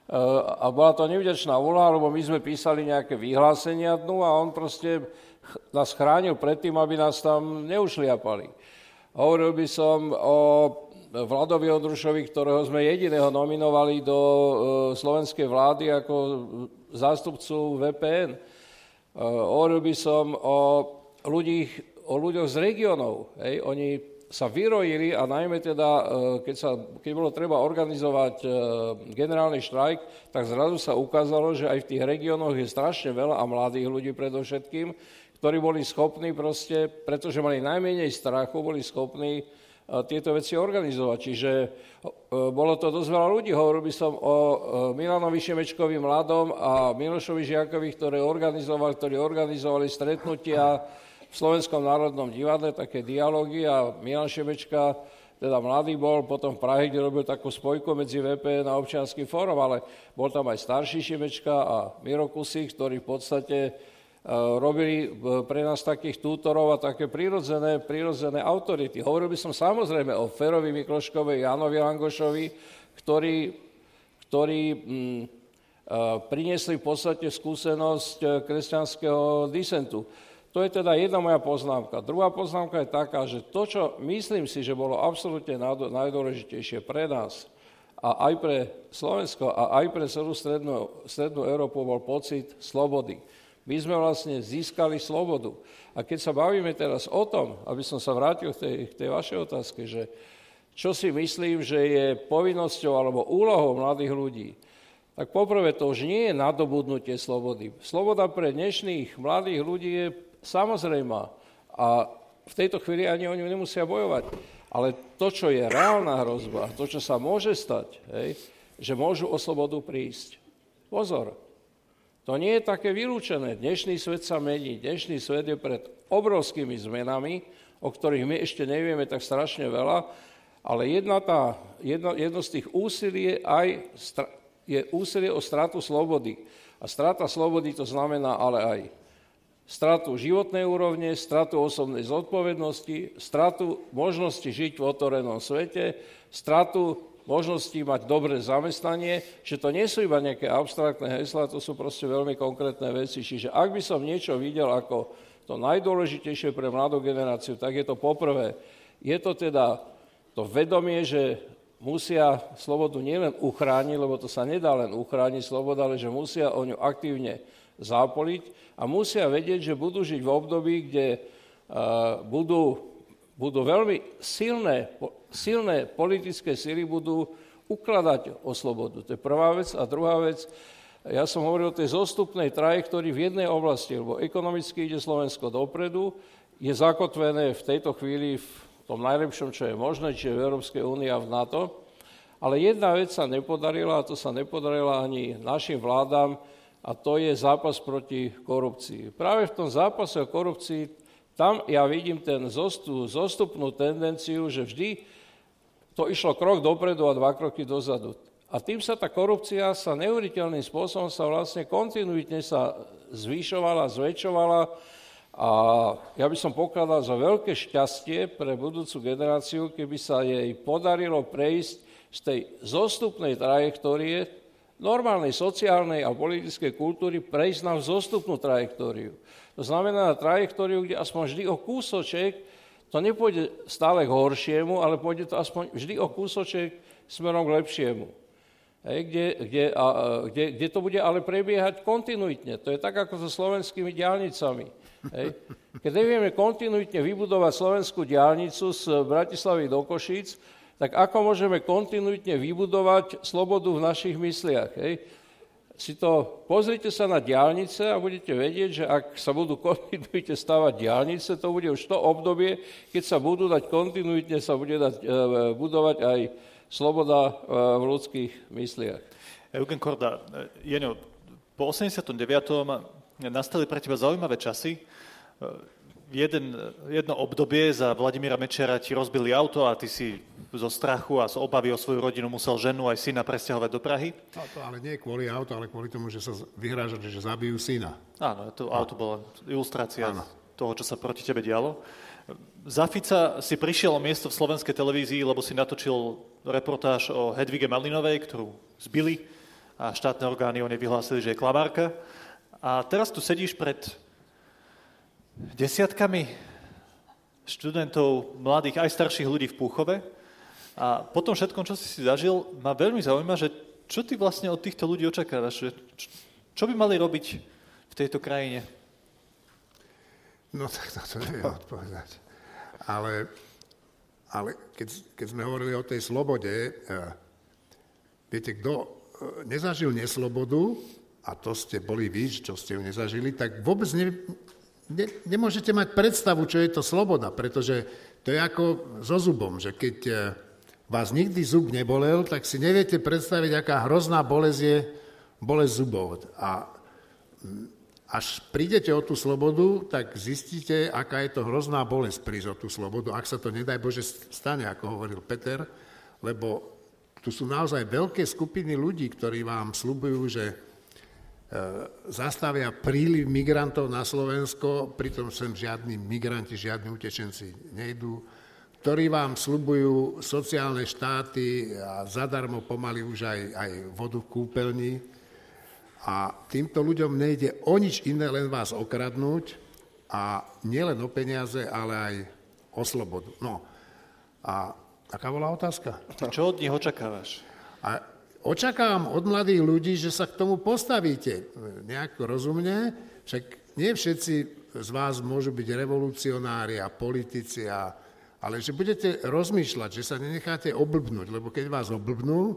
a bola to nevďačná úloha, lebo my sme písali nejaké vyhlásenia dnu a on proste nás chránil pred tým, aby nás tam neušliapali. Hovoril by som o Vladovi Ondrušovi, ktorého sme jediného nominovali do uh, slovenskej vlády ako zástupcu vé pé en. Uh, hovoril by som o ľudí, o ľuďoch z regiónov. Hej. Oni sa vyrojili a najmä teda, keď, sa, keď bolo treba organizovať generálny štrajk, tak zrazu sa ukázalo, že aj v tých regiónoch je strašne veľa a mladých ľudí predovšetkým, ktorí boli schopní proste, pretože mali najmenej strachu, boli schopní tieto veci organizovať. Čiže bolo to dosť veľa ľudí. Hovoril by som o Milanovi Šimečkovi mladom a Milošovi Žiakovi, ktorí organizovali, ktorí organizovali stretnutia v Slovenskom národnom divadle, také dialógy a Milan Šimečka, teda mladý bol, potom v Prahe, kde robil takú spojku medzi vé pé en a Občiansky fórum, ale bol tam aj starší Šimečka a Miro Kusík, ktorí v podstate uh, robili pre nás takých tútorov a také prírodzené, prírodzené autority. Hovoril by som samozrejme o Ferovi Mikloškovi, Jánovi Langošovi, ktorí, ktorí mm, uh, priniesli v podstate skúsenosť kresťanského disentu. To je teda jedna moja poznámka. Druhá poznámka je taká, že to, čo myslím si, že bolo absolútne najdôležitejšie pre nás a aj pre Slovensko a aj pre celú strednú, strednú Európu bol pocit slobody. My sme vlastne získali slobodu. A keď sa bavíme teraz o tom, aby som sa vrátil k tej, k tej vašej otázke, že čo si myslím, že je povinnosťou alebo úlohou mladých ľudí, tak poprvé to už nie je nadobudnutie slobody. Sloboda pre dnešných mladých ľudí je samozrejmá a v tejto chvíli ani oni nemusia bojovať. Ale to, čo je reálna hrozba, to, čo sa môže stať, hej, že môžu o slobodu prísť. Pozor, to nie je také vylúčené. Dnešný svet sa mení, dnešný svet je pred obrovskými zmenami, o ktorých my ešte nevieme tak strašne veľa, ale jedna tá, jedno, jedno z tých úsilí je aj je úsilie o stratu slobody. A strata slobody to znamená ale aj stratu životnej úrovne, stratu osobnej zodpovednosti, stratu možnosti žiť v otvorenom svete, stratu možnosti mať dobré zamestnanie, že to nie sú iba nejaké abstraktné heslá, to sú proste veľmi konkrétne veci. Čiže ak by som niečo videl ako to najdôležitejšie pre mladú generáciu, tak je to poprvé. Je to teda to vedomie, že musia slobodu nielen uchrániť, lebo to sa nedá len uchrániť sloboda, ale že musia o ňu aktívne zápoliť a musia vedieť, že budú žiť v období, kde uh, budú, budú veľmi silné, silné politické síly budú ukladať o slobodu. To je prvá vec. A druhá vec, ja som hovoril o tej zostupnej trajektórii v jednej oblasti, lebo ekonomicky ide Slovensko dopredu, je zakotvené v tejto chvíli v tom najlepšom, čo je možné, čiže v Európskej únii a v NATO. Ale jedna vec sa nepodarila, a to sa nepodarila ani našim vládam, a to je zápas proti korupcii. Práve v tom zápase o korupcii, tam ja vidím ten zostup, zostupnú tendenciu, že vždy to išlo krok dopredu a dva kroky dozadu. A tým sa tá korupcia sa neuveriteľným spôsobom sa vlastne kontinuitne sa zvyšovala, zväčšovala a ja by som pokladal za veľké šťastie pre budúcu generáciu, keby sa jej podarilo prejsť z tej zostupnej trajektórie normálnej sociálnej a politickej kultúry prejsť na vzostupnú trajektóriu. To znamená na trajektóriu, kde aspoň vždy o kúsoček, to nepôjde stále k horšiemu, ale pôjde to aspoň vždy o kúsoček smerom k lepšiemu. Hej, kde, kde, a, kde, kde to bude ale prebiehať kontinuitne. To je tak, ako so slovenskými diaľnicami. Hej. Keď nevieme kontinuitne vybudovať slovenskú diaľnicu z Bratislavy do Košíc, tak ako môžeme kontinuitne vybudovať slobodu v našich mysliach? Hej? Si to, pozrite sa na diaľnice a budete vedieť, že ak sa budú kontinuitne stavať diaľnice, to bude už to obdobie, keď sa budú dať kontinuitne, sa bude dať, e, budovať aj sloboda e, v ľudských mysliach. Eugen Korda, Jeňo, po osemdesiatom deviatom nastali pre teba zaujímavé časy. Jeden, jedno obdobie za Vladimíra Mečiara ti rozbili auto a ty si zo strachu a z obavy o svoju rodinu musel ženu aj syna presťahovať do Prahy. No to ale nie kvôli auto, ale kvôli tomu, že sa vyhrážali, že zabijú syna. Áno, to auto bola ilustrácia Áno. toho, čo sa proti tebe dialo. Za Fica si prišiel o miesto v slovenskej televízii, lebo si natočil reportáž o Hedvige Malinovej, ktorú zbili a štátne orgány o nej vyhlásili, že je klamárka. A teraz tu sedíš pred desiatkami študentov, mladých, aj starších ľudí v Púchove. A po tom všetkom, čo si si zažil, ma veľmi zaujíma, že čo ty vlastne od týchto ľudí očakávaš? Čo by mali robiť v tejto krajine? No tak na to neviem odpovedať. Ale, ale keď, keď sme hovorili o tej slobode, viete, kto nezažil neslobodu, a to ste boli vy, čo ste ju nezažili, tak vôbec ne, ne, nemôžete mať predstavu, čo je to sloboda, pretože to je ako so zubom, že keď vás nikdy zub nebolel, tak si neviete predstaviť, aká hrozná bolesť je bolesť zubov. A až prídete o tú slobodu, tak zistíte, aká je to hrozná bolesť prísť o tú slobodu, ak sa to, nedaj Bože, stane, ako hovoril Peter, lebo tu sú naozaj veľké skupiny ľudí, ktorí vám sľubujú, že zastavia príliv migrantov na Slovensko, pritom sem žiadni migranti, žiadni utečenci nejdú, ktorí vám sľubujú sociálne štáty a zadarmo pomaly už aj, aj vodu v kúpeľni. A týmto ľuďom nejde o nič iné, len vás okradnúť a nielen o peniaze, ale aj o slobodu. No a aká bola otázka? Čo od nich očakávaš? A očakávam od mladých ľudí, že sa k tomu postavíte nejako rozumne, však nie všetci z vás môžu byť revolucionári a politici, a, ale že budete rozmýšľať, že sa nenecháte oblbnúť, lebo keď vás oblbnú,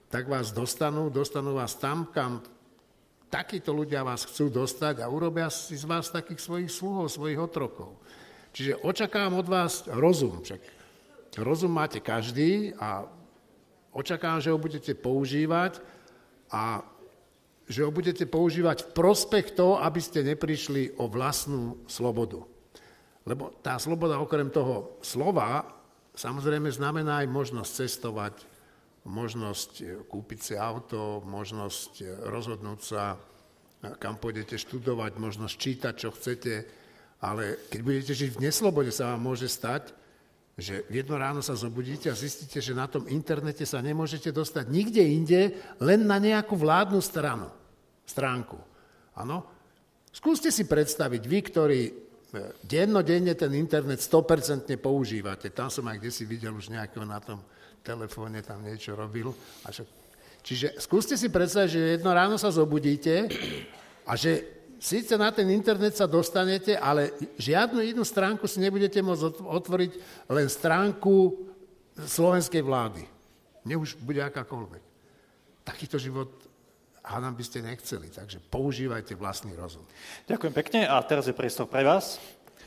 tak vás dostanú, dostanú vás tam, kam takíto ľudia vás chcú dostať a urobia si z vás takých svojich sluhov, svojich otrokov. Čiže očakávam od vás rozum. Však rozum máte každý a očakávam, že ho budete používať a že ho budete používať v prospech toho, aby ste neprišli o vlastnú slobodu. Lebo tá sloboda okrem toho slova samozrejme znamená aj možnosť cestovať, možnosť kúpiť si auto, možnosť rozhodnúť sa, kam pôjdete študovať, možnosť čítať, čo chcete, ale keď budete žiť v neslobode, sa vám môže stať, že jedno ráno sa zobudíte a zistíte, že na tom internete sa nemôžete dostať nikde inde, len na nejakú vládnu stranu, stránku. Áno? Skúste si predstaviť, vy, ktorí dennodenne ten internet sto percent používate, tam som aj kdesi videl už nejakého na tom telefóne, tam niečo robil. Čiže skúste si predstaviť, že jedno ráno sa zobudíte a že síce na ten internet sa dostanete, ale žiadnu inú stránku si nebudete môcť otvoriť, len stránku slovenskej vlády. Nech už bude akákoľvek. Takýto život hádam by ste nechceli, takže používajte vlastný rozum. Ďakujem pekne a teraz je priestor pre vás.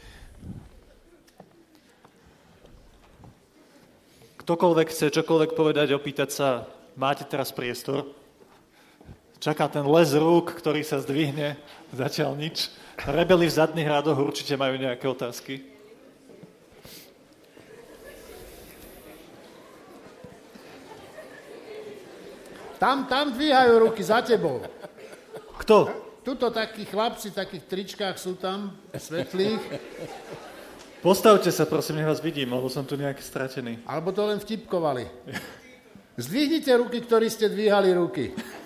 Ktokoľvek chce čokoľvek povedať, opýtať sa, máte teraz priestor. Čaká ten les rúk, ktorý sa zdvihne, zatiaľ nič. Rebeli v zadných rádoch určite majú nejaké otázky. Tam, tam dvíhajú ruky za tebou. Kto? Tuto takí chlapci v takých tričkách sú tam, svetlých. Postavte sa, prosím, nech vás vidím, lebo som tu nejaký stratený. Alebo to len vtipkovali. Zdvihnite ruky, ktorí ste dvíhali ruky.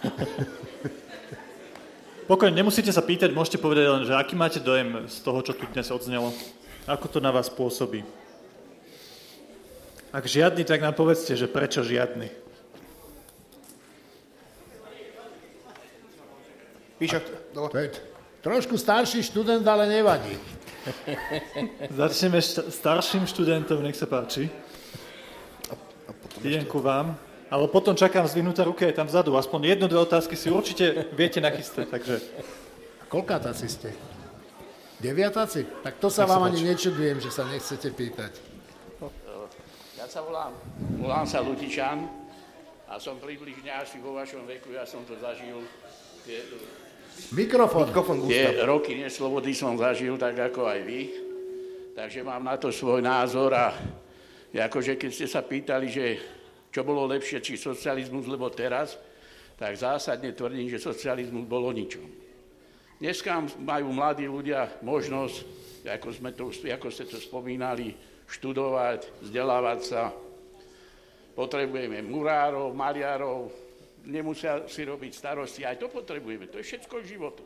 Pokojne, nemusíte sa pýtať, môžete povedať len, že aký máte dojem z toho, čo tu dnes odznelo. Ako to na vás pôsobí. Ak žiadny, tak nám povedzte, že prečo žiadny. Píšak, no. Trošku starší študent, ale nevadí. Začneme št- starším študentom, nech sa páči. Idem ku vám. Ale potom čakám zdvihnuté ruky aj tam vzadu. Aspoň jednu, dve otázky si určite viete nachystať. Takže... Koľkátáci ste? Deviatáci? Tak to sa nech vám sa ani nečudujem, že sa nechcete pýtať. Ja sa volám, volám sa Lutičan a som približne asi vo vašom veku, ja som to zažil. Tie, Mikrofón. Mikrofón tie roky neslobody som zažil, tak ako aj vy. Takže mám na to svoj názor a akože keď ste sa pýtali, že čo bolo lepšie, či socializmus, lebo teraz, tak zásadne tvrdím, že socializmus bolo ničom. Dneska majú mladí ľudia možnosť, ako, sme to, ako ste to spomínali, študovať, vzdelávať sa. Potrebujeme murárov, maliarov, nemusia si robiť starosti, aj to potrebujeme, to je všetko k životu.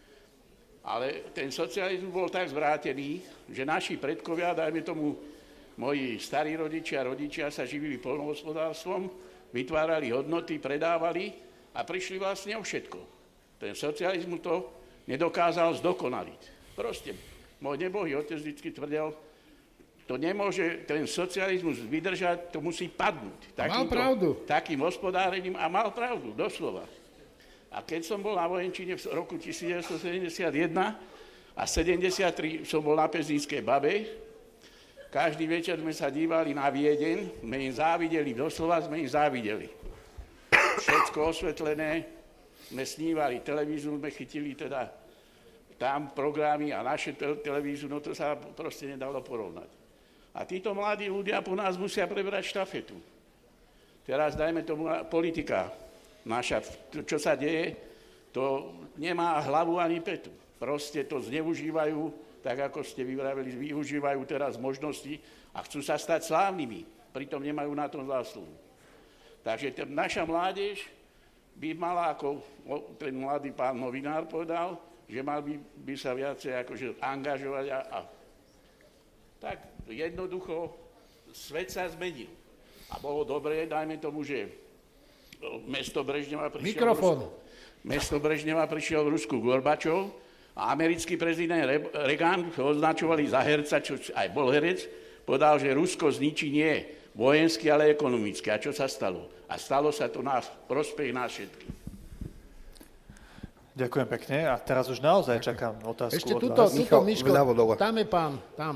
Ale ten socializmus bol tak zvrátený, že naši predkovia, dajme tomu, moji starí rodičia, rodičia sa živili poľnohospodárstvom, vytvárali hodnoty, predávali a prišli vlastne o všetko. Ten socializmus to nedokázal zdokonaliť. Proste, môj nebohý otec vždy tvrdil, to nemôže ten socializmus vydržať, to musí padnúť. Takýmto, mal pravdu. Takým hospodárením a mal pravdu, doslova. A keď som bol na vojenčine v roku devätnásťsedemdesiatjeden a sedemdesiattri som bol na Pezínskej Babe, každý večer sme sa dívali na Viedeň, sme im závideli, doslova sme im závideli. Všetko osvetlené, sme snívali televíziu, sme chytili teda tam programy a naše televíziu, no to sa proste nedalo porovnať. A títo mladí ľudia po nás musia prebrať štafetu. Teraz dajme tomu politika naša, čo sa deje, to nemá hlavu ani petu. Proste to zneužívajú, tak ako ste vyvravili, využívajú teraz možnosti a chcú sa stať slávnymi, pritom nemajú na tom zásluhu. Takže naša mládež by mala, ako ten mladý pán novinár povedal, že mal by, by sa viacej akože angažovať a, a tak jednoducho svet sa zmenil. A bolo dobré, dajme tomu, že mesto Brežneva prišiel... Mikrofón. Mesto Brežneva prišiel v Rusku Gorbačov a americký prezident Reagan ho označovali za herca, čo aj bol herec, Povedal, že Rusko zničí nie vojensky, ale ekonomicky. A čo sa stalo? A stalo sa to na prospech nás všetkých. Ďakujem pekne. A teraz už naozaj čakám otázku Ešte od tuto, vás. tuto, Miško, tam je pán, tam.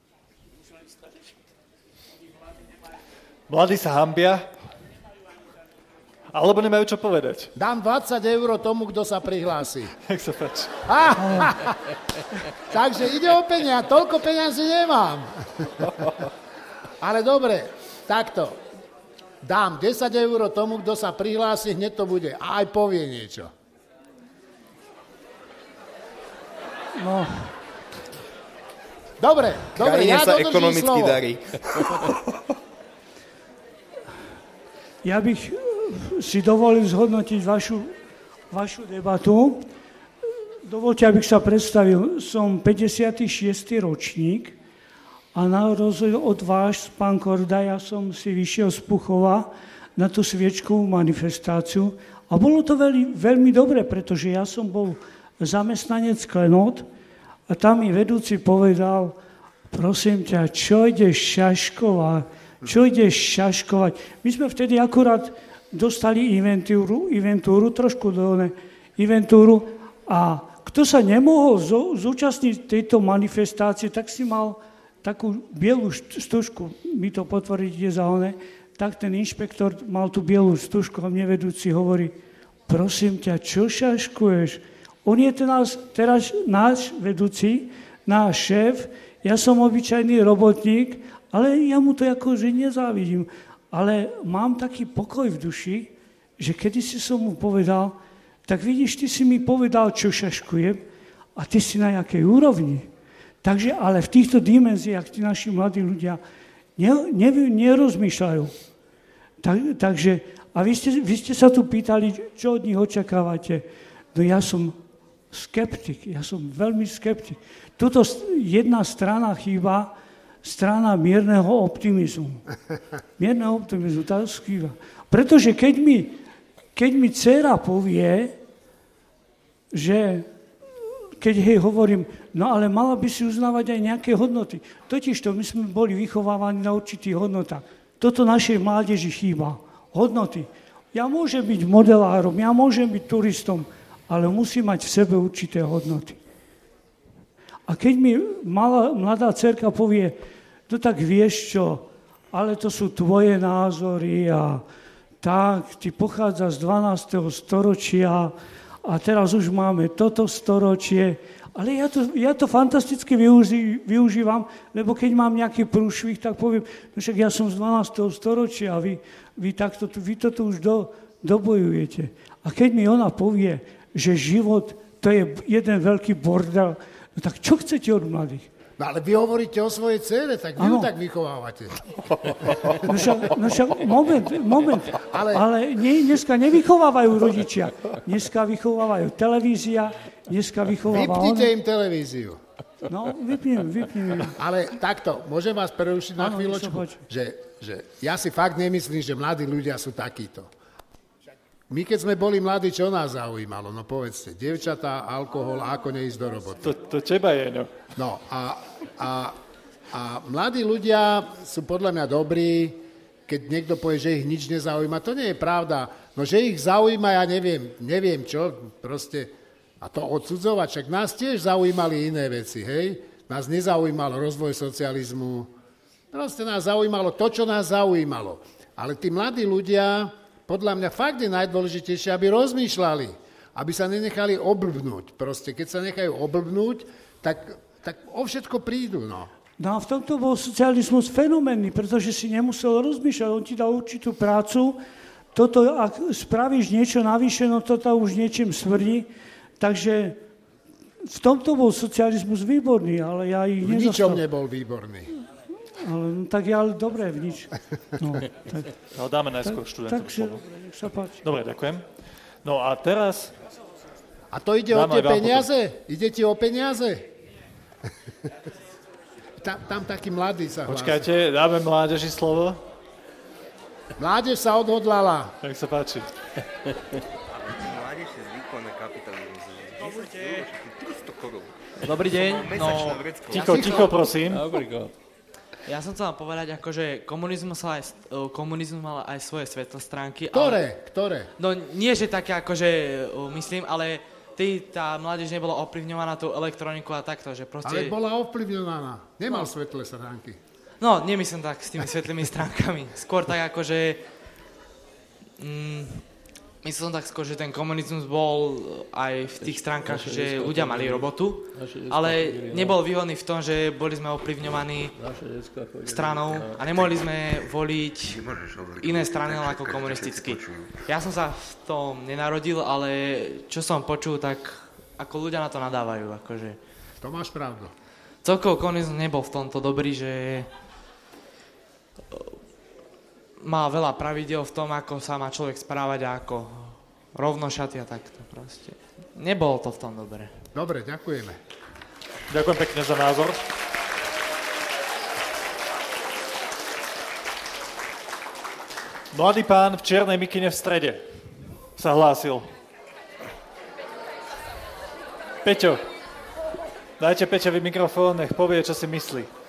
Mladí sa hanbia, alebo nemajú čo povedať. Dám dvadsať eur tomu, kto sa prihlási. Nech sa páči. Takže ide o peniaze, toľko peniazy nemám. Ale dobre, takto. Dám desať eur tomu, kto sa prihlási, hneď to bude. A aj povie niečo. No. Dobre, dobre, Krajine ja sa dodržím ekonomicky slovo. darí. Ja bych si dovolil zhodnotiť vašu, vašu debatu. Dovolte, abych sa predstavil. Som päťdesiaty šiesty ročník a na rozdiel od vás, pán Korda, ja som si vyšiel z Puchova na tú sviečkovú manifestáciu a bolo to veľmi, veľmi dobre, pretože ja som bol zamestnanec Klenot a tam mi vedúci povedal, prosím ťa, čo ideš šaškovať? Čo ideš šaškovať? My sme vtedy akurát dostali inventúru, inventúru trošku do ne, inventúru a kto sa nemohol zúčastniť tejto manifestácie, tak si mal takú bielú stužku, mi to potvrdiť je za one, tak ten inšpektor mal tú bielú stužku a mne vedúci hovorí, prosím ťa, čo šaškuješ? On je teraz, teraz náš vedúci, náš šéf, ja som obyčajný robotník, ale ja mu to akože nezávidím. Ale mám taký pokoj v duši, že kedysi som mu povedal, tak vidíš, ty si mi povedal, čo šaškujem a ty si na jakej úrovni. Takže, ale v týchto dimenziách tí naši mladí ľudia ne, ne, nerozmýšľajú. Tak, takže, a vy ste, vy ste sa tu pýtali, čo od nich očakávate. No ja som skeptik, ja som veľmi skeptik. Tuto jedna strana chýba, strana mierneho optimizmu. Mierneho optimizmu, tá skýva. Pretože keď mi, keď mi dcera povie, že keď jej hovorím, no ale mala by si uznávať aj nejaké hodnoty. Totižto my sme boli vychovávaní na určitých hodnotách. Toto našej mládeži chýba. Hodnoty. Ja môžem byť modelárom, ja môžem byť turistom, ale musí mať v sebe určité hodnoty. A keď mi malá, mladá dcerka povie, no tak vieš čo, ale to sú tvoje názory a tak, ty pochádza z dvanásteho storočia a teraz už máme toto storočie, ale ja to, ja to fantasticky využi, využívam, lebo keď mám nejaký prúšvih, tak poviem, no však ja som z dvanásteho storočia a vy, vy, takto, vy toto už do, dobojujete. A keď mi ona povie, že život to je jeden veľký bordel, no tak čo chcete od mladých? No ale vy hovoríte o svojej dcére, tak vy ju tak vychovávate. No však, no však moment, moment. Ale, ale nie, dneska nevychovávajú rodičia. Dneska vychovávajú televízia, dneska vychovávajú... Vypnite im televíziu. No, vypnem, vypnem. Ale takto, môžem vás prerušiť na Áno, chvíľočku? Že, že ja si fakt nemyslím, že mladí ľudia sú takíto. My, keď sme boli mladí, čo nás zaujímalo? No povedzte, dievčatá, alkohol, ako neísť do roboty. To, to teba je, no. No a, a, a mladí ľudia sú podľa mňa dobrí, keď niekto povie, že ich nič nezaujíma. To nie je pravda. No, že ich zaujíma, ja neviem, neviem čo, proste, a to odsudzovať, však nás tiež zaujímali iné veci, hej? Nás nezaujímalo rozvoj socializmu, proste nás zaujímalo to, čo nás zaujímalo. Ale tí mladí ľudia... Podľa mňa fakt je najdôležitejšie, aby rozmýšľali, aby sa nenechali oblbnúť. Proste, keď sa nechajú oblbnúť, tak, tak o všetko prídu, no. No a v tomto bol socializmus fenoménny, pretože si nemusel rozmýšľať. On ti dal určitú prácu, toto, ak spravíš niečo navyše, no toto už niečím smrdí. Takže v tomto bol socializmus výborný, ale ja ich nezastal. V ničom nebol výborný. Ale, no, tak ja, ale dobre, v nič. No, tak, no dáme najskôr študentom slovo. Nech sa páči. Dobre, ďakujem. No a teraz... A to ide o tie peniaze? Potom. Ide ti o peniaze? tam, tam taký mladý sa hlási. Počkajte, dáme mládeži slovo. Mládež sa odhodlala. Tak sa páči. Mládež je zvykla na kapitalizmus. Dobrý deň. No, ticho, ticho, prosím. Dobrý god. Ja som chcel povedať, akože komunizmus mal aj, komunizmus mal aj svoje svetlstránky. Ktoré? Ale, Ktoré? No nie, že také akože myslím, ale ty, tá mládež nebola ovplyvňovaná tú elektroniku a takto, že proste... Ale bola ovplyvňovaná. Nemal no. svetlé stránky. No, nemyslím tak s tými svetlými stránkami. Skôr tak akože... Mm, myslím tak skôr, že ten komunizmus bol aj v tých stránkach, že ľudia mali robotu, ale nebol výhodný v tom, že boli sme ovplyvňovaní stranou a nemohli sme voliť iné strany ako komunisticky. Ja som sa v tom nenarodil, ale čo som počul, tak ako ľudia na to nadávajú. Akože. To máš pravdu. Celkovo komunizmus nebol v tomto dobrý, že má veľa pravidel v tom, ako sa má človek správať a ako rovnošaty a takto proste. Nebolo to v tom dobre. Dobre, ďakujeme. Ďakujem pekne za názor. Mladý pán v čiernej mikine v strede sa hlásil. Peťo, dajte Peťovi mikrofón, nech povie, čo si myslí.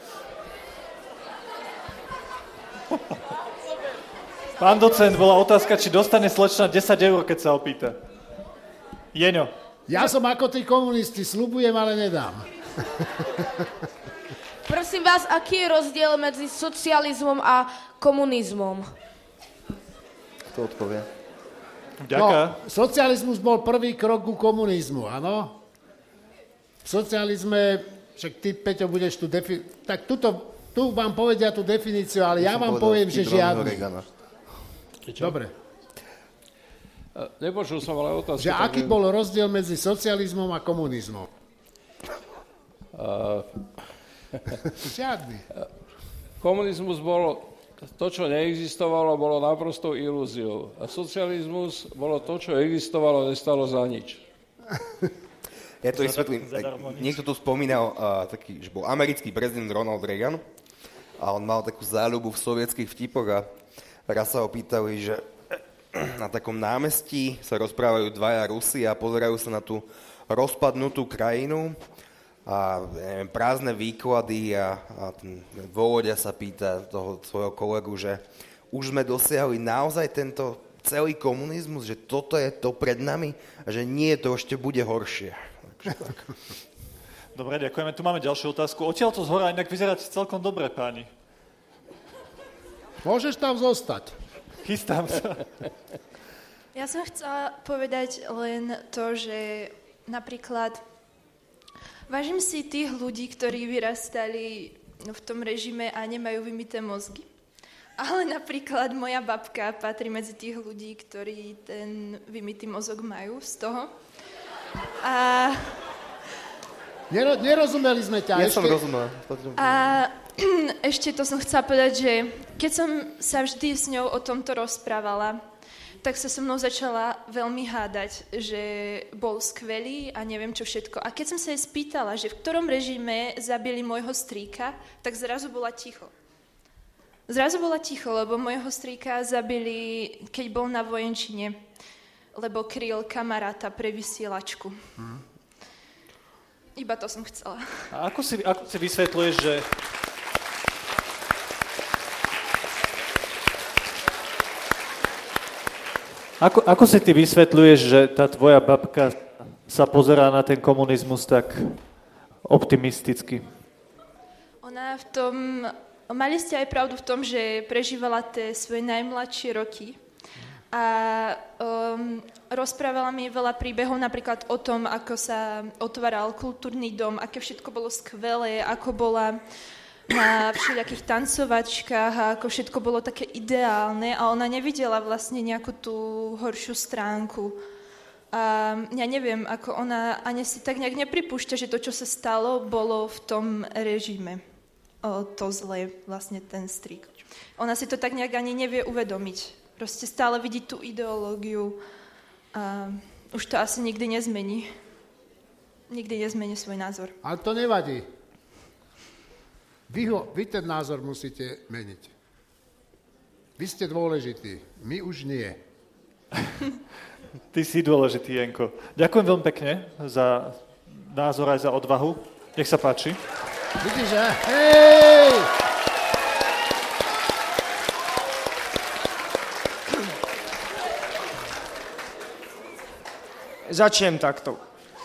Pán docent, bola otázka, či dostane slečna desať eur, keď sa opýta. Jeňo. Ja som ako tí komunisti, sľubujem, ale nedám. Prosím vás, aký je rozdiel medzi socializmom a komunizmom? Kto odpovie? Ďakujem. No, socializmus bol prvý krok ku komunizmu, áno? V socializme, však ty, Peťo, budeš tu defi... Tak tuto, tu vám povedia tú definíciu, ale ja, ja vám poviem, že žiadny. Dobre. Nepočul som ale otázku. Že aký bol rozdiel medzi socializmom a komunizmom? Uh, Žiadny. Komunizmus bol to, čo neexistovalo, bolo naprostou ilúziou. A socializmus bolo to, čo existovalo, nestalo za nič. Ja to vysvetlím. Niekto tu spomínal, uh, taký, že bol americký prezident Ronald Reagan a on mal takú záľubu v sovietských vtipoch a raz sa ho pýtali, že na takom námestí sa rozprávajú dvaja Rusi a pozerajú sa na tú rozpadnutú krajinu a neviem, prázdne výklady a, a ten Voloďa sa pýta toho svojho kolegu, že už sme dosiahli naozaj tento celý komunizmus, že toto je to pred nami a že nie, to ešte bude horšie. Dobre, ďakujeme. Tu máme ďalšiu otázku. Odtiaľ to zhora inak vyzeráte celkom dobre, páni. Môžeš tam zostať. Chystám sa. Ja som chcela povedať len to, že napríklad vážim si tých ľudí, ktorí vyrastali v tom režime a nemajú vymyté mozgy. Ale napríklad moja babka patrí medzi tých ľudí, ktorí ten vymytý mozog majú z toho. A... Nero, nerozumeli sme ťa. Ja ešte... som rozumel. A ešte to som chcela povedať, že keď som sa vždy s ňou o tomto rozprávala, tak sa so mnou začala veľmi hádať, že bol skvelý a neviem čo všetko. A keď som sa jej spýtala, že v ktorom režime zabili môjho strýka, tak zrazu bola ticho. Zrazu bola ticho, lebo môjho strýka zabili, keď bol na vojenčine, lebo kryl kamaráta pre vysielačku. Hmm. Iba to som chcela. A ako si, ako si vysvetľuješ, že... Ako, ako si ty vysvetľuješ, že tá tvoja babka sa pozerá na ten komunizmus tak optimisticky? Ona v tom... Mali ste aj pravdu v tom, že prežívala tie svoje najmladšie roky a um, rozprávala mi veľa príbehov napríklad o tom, ako sa otváral kultúrny dom, aké všetko bolo skvelé, ako bola na všelijakých tancovačkách a ako všetko bolo také ideálne a ona nevidela vlastne nejakú tú horšiu stránku. A ja neviem, ako ona ani si tak nejak nepripúšťa, že to, čo sa stalo, bolo v tom režime. O, to zlé, vlastne ten strik. Ona si to tak nejak ani nevie uvedomiť. Proste stále vidí tú ideológiu a už to asi nikdy nezmení. Nikdy nezmení svoj názor. Ale to nevadí. Vy, ho, vy ten názor musíte meniť. Vy ste dôležití, my už nie. Ty si dôležitý, Jenko. Ďakujem veľmi pekne za názor aj za odvahu. Nech sa páči. Vidíš, že? Hej! začnem takto.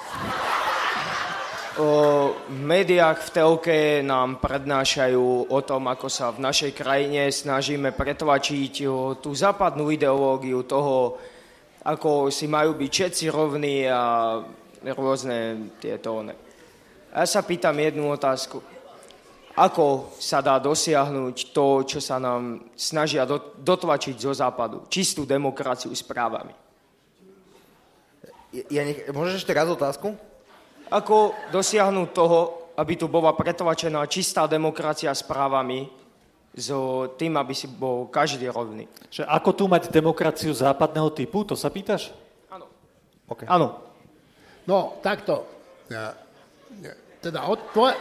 O, v médiách, v telke nám prednášajú o tom, ako sa v našej krajine snažíme pretlačiť o, tú západnú ideológiu toho, ako si majú byť všetci rovní a rôzne tieto one. A ja sa pýtam jednu otázku. Ako sa dá dosiahnuť to, čo sa nám snažia dotlačiť zo západu? Čistú demokraciu s právami. Ja nech... Môžeš ešte raz otázku? Ako dosiahnuť toho, aby tu bola pretlačená čistá demokracia s právami, so tým, aby si bol každý rovný? Že ako tu mať demokraciu západného typu? To sa pýtaš? Áno. Okay. Áno. No, takto. Ja, ja, teda od tvoje...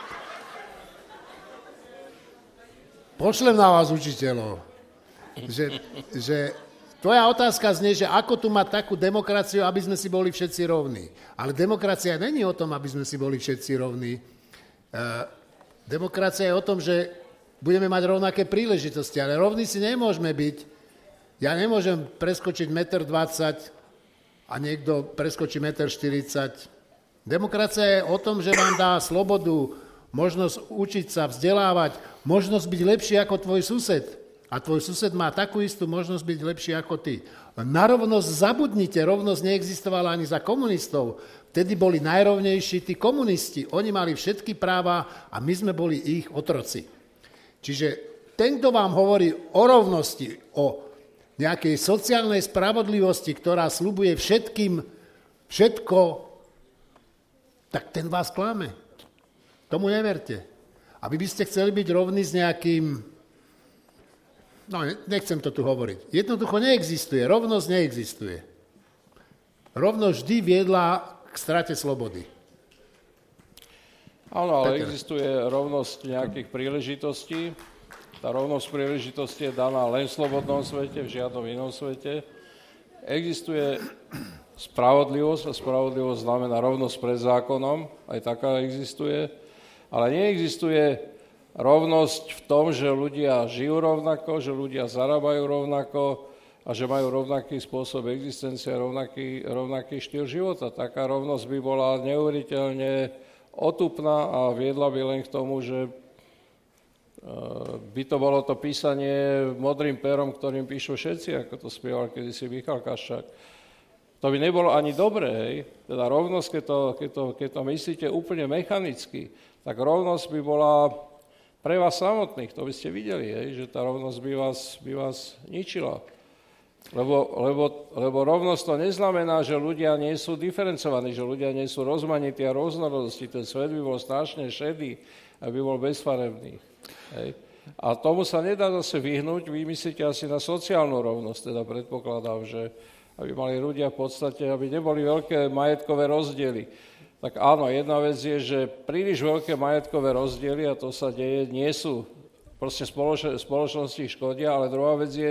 Pošlem na vás učiteľov, že, že tvoja otázka znie, že ako tu mať takú demokraciu, aby sme si boli všetci rovní. Ale demokracia není o tom, aby sme si boli všetci rovní. E, demokracia je o tom, že budeme mať rovnaké príležitosti, ale rovní si nemôžeme byť. Ja nemôžem preskočiť jeden dvadsať metra a niekto preskočí jeden štyridsať metra. Demokracia je o tom, že vám dá slobodu, možnosť učiť sa, vzdelávať, možnosť byť lepší ako tvoj sused. A tvoj sused má takú istú možnosť byť lepší ako ty. Na rovnosť zabudnite, rovnosť neexistovala ani za komunistov. Vtedy boli najrovnejší tí komunisti. Oni mali všetky práva a my sme boli ich otroci. Čiže ten, kto vám hovorí o rovnosti, o nejakej sociálnej spravodlivosti, ktorá sľubuje všetkým všetko, tak ten vás klame. Tomu neverte. A vy by ste chceli byť rovní s nejakým... No, nechcem to tu hovoriť. Jednoducho neexistuje. Rovnosť neexistuje. Rovnosť vždy viedla k strate slobody. Áno, ale Peter. existuje rovnosť nejakých príležitostí. Tá rovnosť príležitosti je daná len v slobodnom svete, v žiadnom inom svete. Existuje spravodlivosť a spravodlivosť znamená rovnosť pred zákonom. Aj taká existuje. Ale neexistuje rovnosť v tom, že ľudia žijú rovnako, že ľudia zarábajú rovnako a že majú rovnaký spôsob existencie, rovnaký, rovnaký štýl života. Taká rovnosť by bola neuveriteľne otupná a viedla by len k tomu, že by to bolo to písanie modrým perom, ktorým píšu všetci, ako to spieval kedysi Michal Kaščák. To by nebolo ani dobré, hej? Teda rovnosť, keď to, keď to, keď to myslíte úplne mechanicky, tak rovnosť by bola pre vás samotných, to by ste videli, hej, že tá rovnosť by vás, by vás ničila. Lebo, lebo, lebo rovnosť to neznamená, že ľudia nie sú diferencovaní, že ľudia nie sú rozmanití a rôznorodosti. Ten svet by bol strašne šedý a by bol bezfarebný. Hej. A tomu sa nedá zase vyhnúť, vy myslíte asi na sociálnu rovnosť, teda predpokladám, že aby mali ľudia v podstate, aby neboli veľké majetkové rozdiely. Tak áno, jedna vec je, že príliš veľké majetkové rozdiely, a to sa deje, nie sú, proste spoloč- spoločnosti škodia, ale druhá vec je,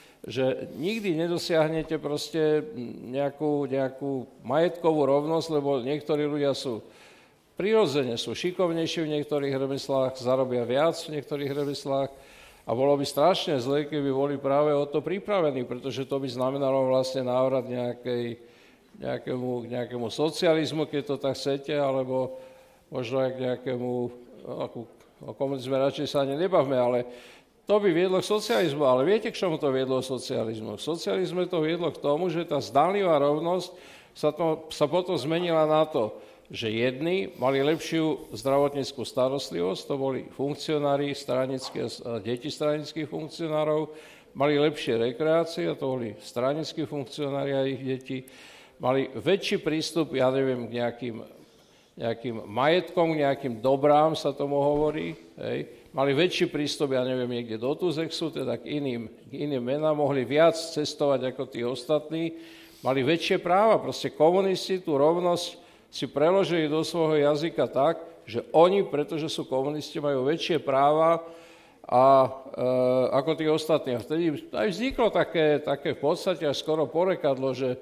že nikdy nedosiahnete proste nejakú, nejakú majetkovú rovnosť, lebo niektorí ľudia sú prirodzene, sú šikovnejší v niektorých remeslách, zarobia viac v niektorých remeslách a bolo by strašne zlé, keby boli práve o to pripravení, pretože to by znamenalo vlastne návrat nejakej Nejakému, nejakému socializmu, keď to tak chcete, alebo možno aj k nejakému, ako, o komunizme radšej sa ani nebavme, ale to by viedlo k socializmu. Ale viete, k čomu to viedlo k socializmu? K socializmu to viedlo k tomu, že tá zdánlivá rovnosť sa, to, sa potom zmenila na to, že jedni mali lepšiu zdravotníckú starostlivosť, to boli funkcionári stranickí a deti stranických funkcionárov, mali lepšie rekreácie, to boli stranickí funkcionári a ich deti, mali väčší prístup, ja neviem, k nejakým, nejakým majetkom, k nejakým dobrám, sa tomu hovorí. Hej. Mali väčší prístup, ja neviem, niekde do Tuzexu, teda k iným, k iným menám, mohli viac cestovať ako tí ostatní. Mali väčšie práva, proste komunisti tú rovnosť si preložili do svojho jazyka tak, že oni, pretože sú komunisti, majú väčšie práva a, e, ako tí ostatní. A vtedy aj vzniklo také, také v podstate až skoro porekadlo, že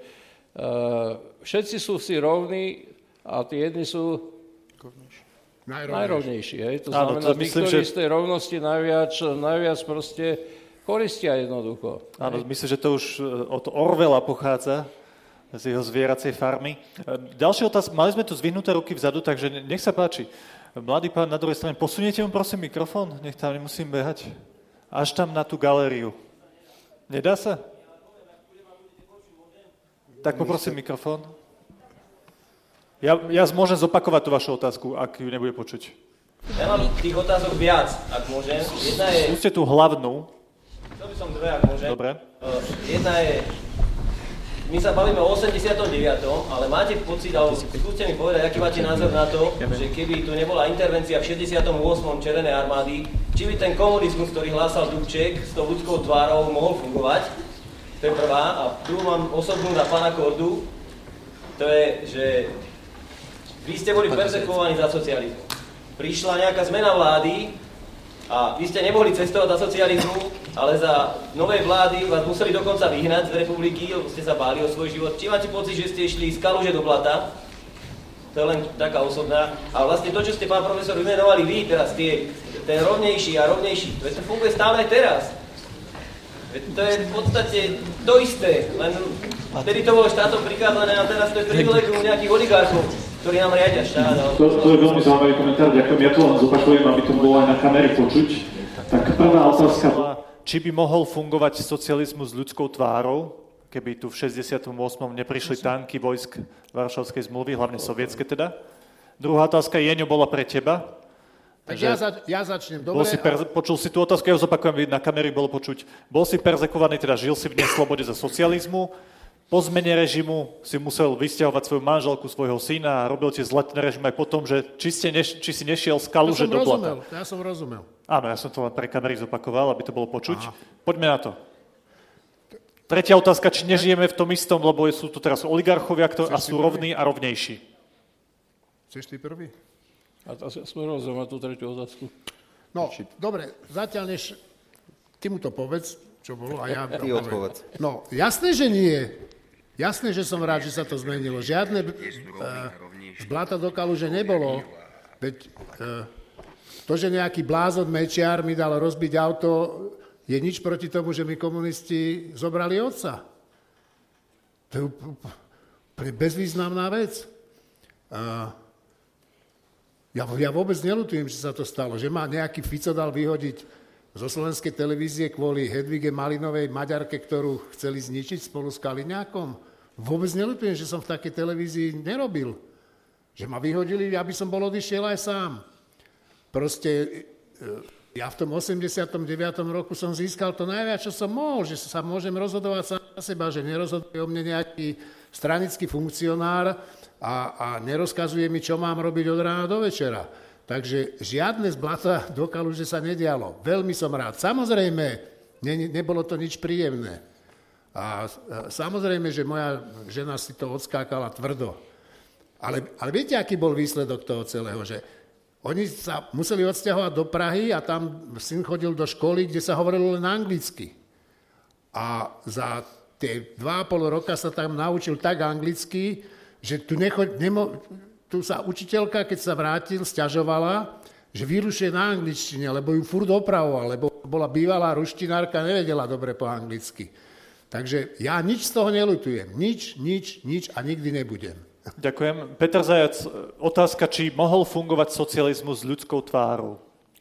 Uh, všetci sú si rovní a tí jedni sú najrovnejší. najrovnejší hej? To Áno, znamená, to tí, myslím, ktorí že... z tej rovnosti najviac, najviac proste koristia jednoducho. Áno, hej? Myslím, že to už od Orwella pochádza, z jeho zvieracej farmy. Ďalšia otázka, mali sme tu zvihnuté ruky vzadu, takže nech sa páči. Mladý pán na druhej strane, posuniete mu prosím mikrofón, nech tam nemusím behať. Až tam na tú galériu. Nedá sa? Tak poprosím mikrofón. Ja, ja môžem zopakovať tú vašu otázku, ak ju nebude počuť. Ja mám tých otázok viac, ak môžem. Jedna je... Skúste tú hlavnú. Chcel by som dve, ak môžem. Dobre. Uh, jedna je... My sa bavíme o osemdesiatom deviatom ale máte pocit, alebo skúste mi povedať, aký máte názor na to, že keby tu nebola intervencia v šesťdesiatom ôsmom Červenej armády, či by ten komunizmus, ktorý hlásal Dubček s tou ľudskou tvárou, mohol fungovať? To je prvá. A druhú mám osobnú na pána Kordu. To je, že vy ste boli perzekvovaní za socializmu. Prišla nejaká zmena vlády a vy ste nemohli cestovať za socializmu, ale za novej vlády vás museli dokonca vyhnať z republiky, lebo ste sa báli o svoj život. Či máte pocit, že ste išli z kaluže do blata? To je len taká osobná. A vlastne to, čo ste, pán profesor, vymenovali vy teraz, tie, ten rovnejší a rovnejší, to, to funguje stále aj teraz. To je v podstate to isté, len vtedy to bolo štátom prikázané a teraz to je privilegium nejakých oligarchov, ktorí nám riadia štát. To, to je veľmi zaujímavý komentár, ďakujem. Ja to len zopakujem, aby to bolo aj na kamere počuť. Tak prvá otázka bola, či by mohol fungovať socializmus s ľudskou tvárou, keby tu v šesťdesiatom ôsmom neprišli tanky vojsk Varšavskej zmluvy, hlavne sovietske teda. Druhá otázka, Jeňo, bola pre teba. Tak ja, za, ja začnem. Dobre, si perze- počul si tú otázku, ja ho zopakujem, na kamery bolo počuť. Bol si perzekovaný, teda žil si v neslobode za socializmu, po zmene režimu si musel vysťahovať svoju manželku, svojho syna a robil ti zletný režim aj potom, že či, ste neš- či si nešiel z kaluže do blata. Ja som rozumel. Áno, ja som to len pre kamery zopakoval, aby to bolo počuť. Aha. Poďme na to. Tretia otázka, či nežijeme v tom istom, lebo sú tu teraz oligarchovia, ktorí a sú rovní a rovnejší. Chceš ty prvý? A to sme rozumeli tú tretiu otázku. No, dobre, zatiaľ než ty mu to povedz, čo bolo, a ja... Ty odpovedz. No, jasné, že nie. Jasné, že som rád, že sa to zmenilo. Žiadne uh, z blata do kaluže nebolo. Veď uh, to, že nejaký blázon Mečiar mi dal rozbiť auto, je nič proti tomu, že mi komunisti zobrali otca. To je úplne bezvýznamná vec. Uh, Ja, ja vôbec neľutujem, že sa to stalo, že ma nejaký Fico dal vyhodiť zo slovenskej televízie kvôli Hedvige Malinovej Maďarke, ktorú chceli zničiť spolu s Kaliňákom. Vôbec neľutujem, že som v takej televízii nerobil. Že ma vyhodili, aby som bol odišiel aj sám. Proste ja v tom osemdesiatom deviatom roku som získal to najviac, čo som mohol, že sa môžem rozhodovať sám za seba, že nerozhoduje o mne nejaký stranický funkcionár, A, a nerozkazuje mi, čo mám robiť od rána do večera. Takže žiadne z blata do kaluže sa nedialo. Veľmi som rád. Samozrejme, ne, nebolo to nič príjemné. A, a samozrejme, že moja žena si to odskákala tvrdo. Ale, ale viete, aký bol výsledok toho celého? Že oni sa museli odsťahovať do Prahy a tam syn chodil do školy, kde sa hovorilo len anglicky. A za tie dva a pol roka sa tam naučil tak anglicky, že tu, necho, nemo, tu sa učiteľka, keď sa vrátil, sťažovala, že vyrušuje na angličtine, lebo ju furt opravoval, lebo bola bývalá ruštinárka, nevedela dobre po anglicky. Takže ja nič z toho neľutujem. Nič, nič, nič a nikdy nebudem. Ďakujem. Peter Zajac, otázka, či mohol fungovať socializmus s ľudskou tvárou?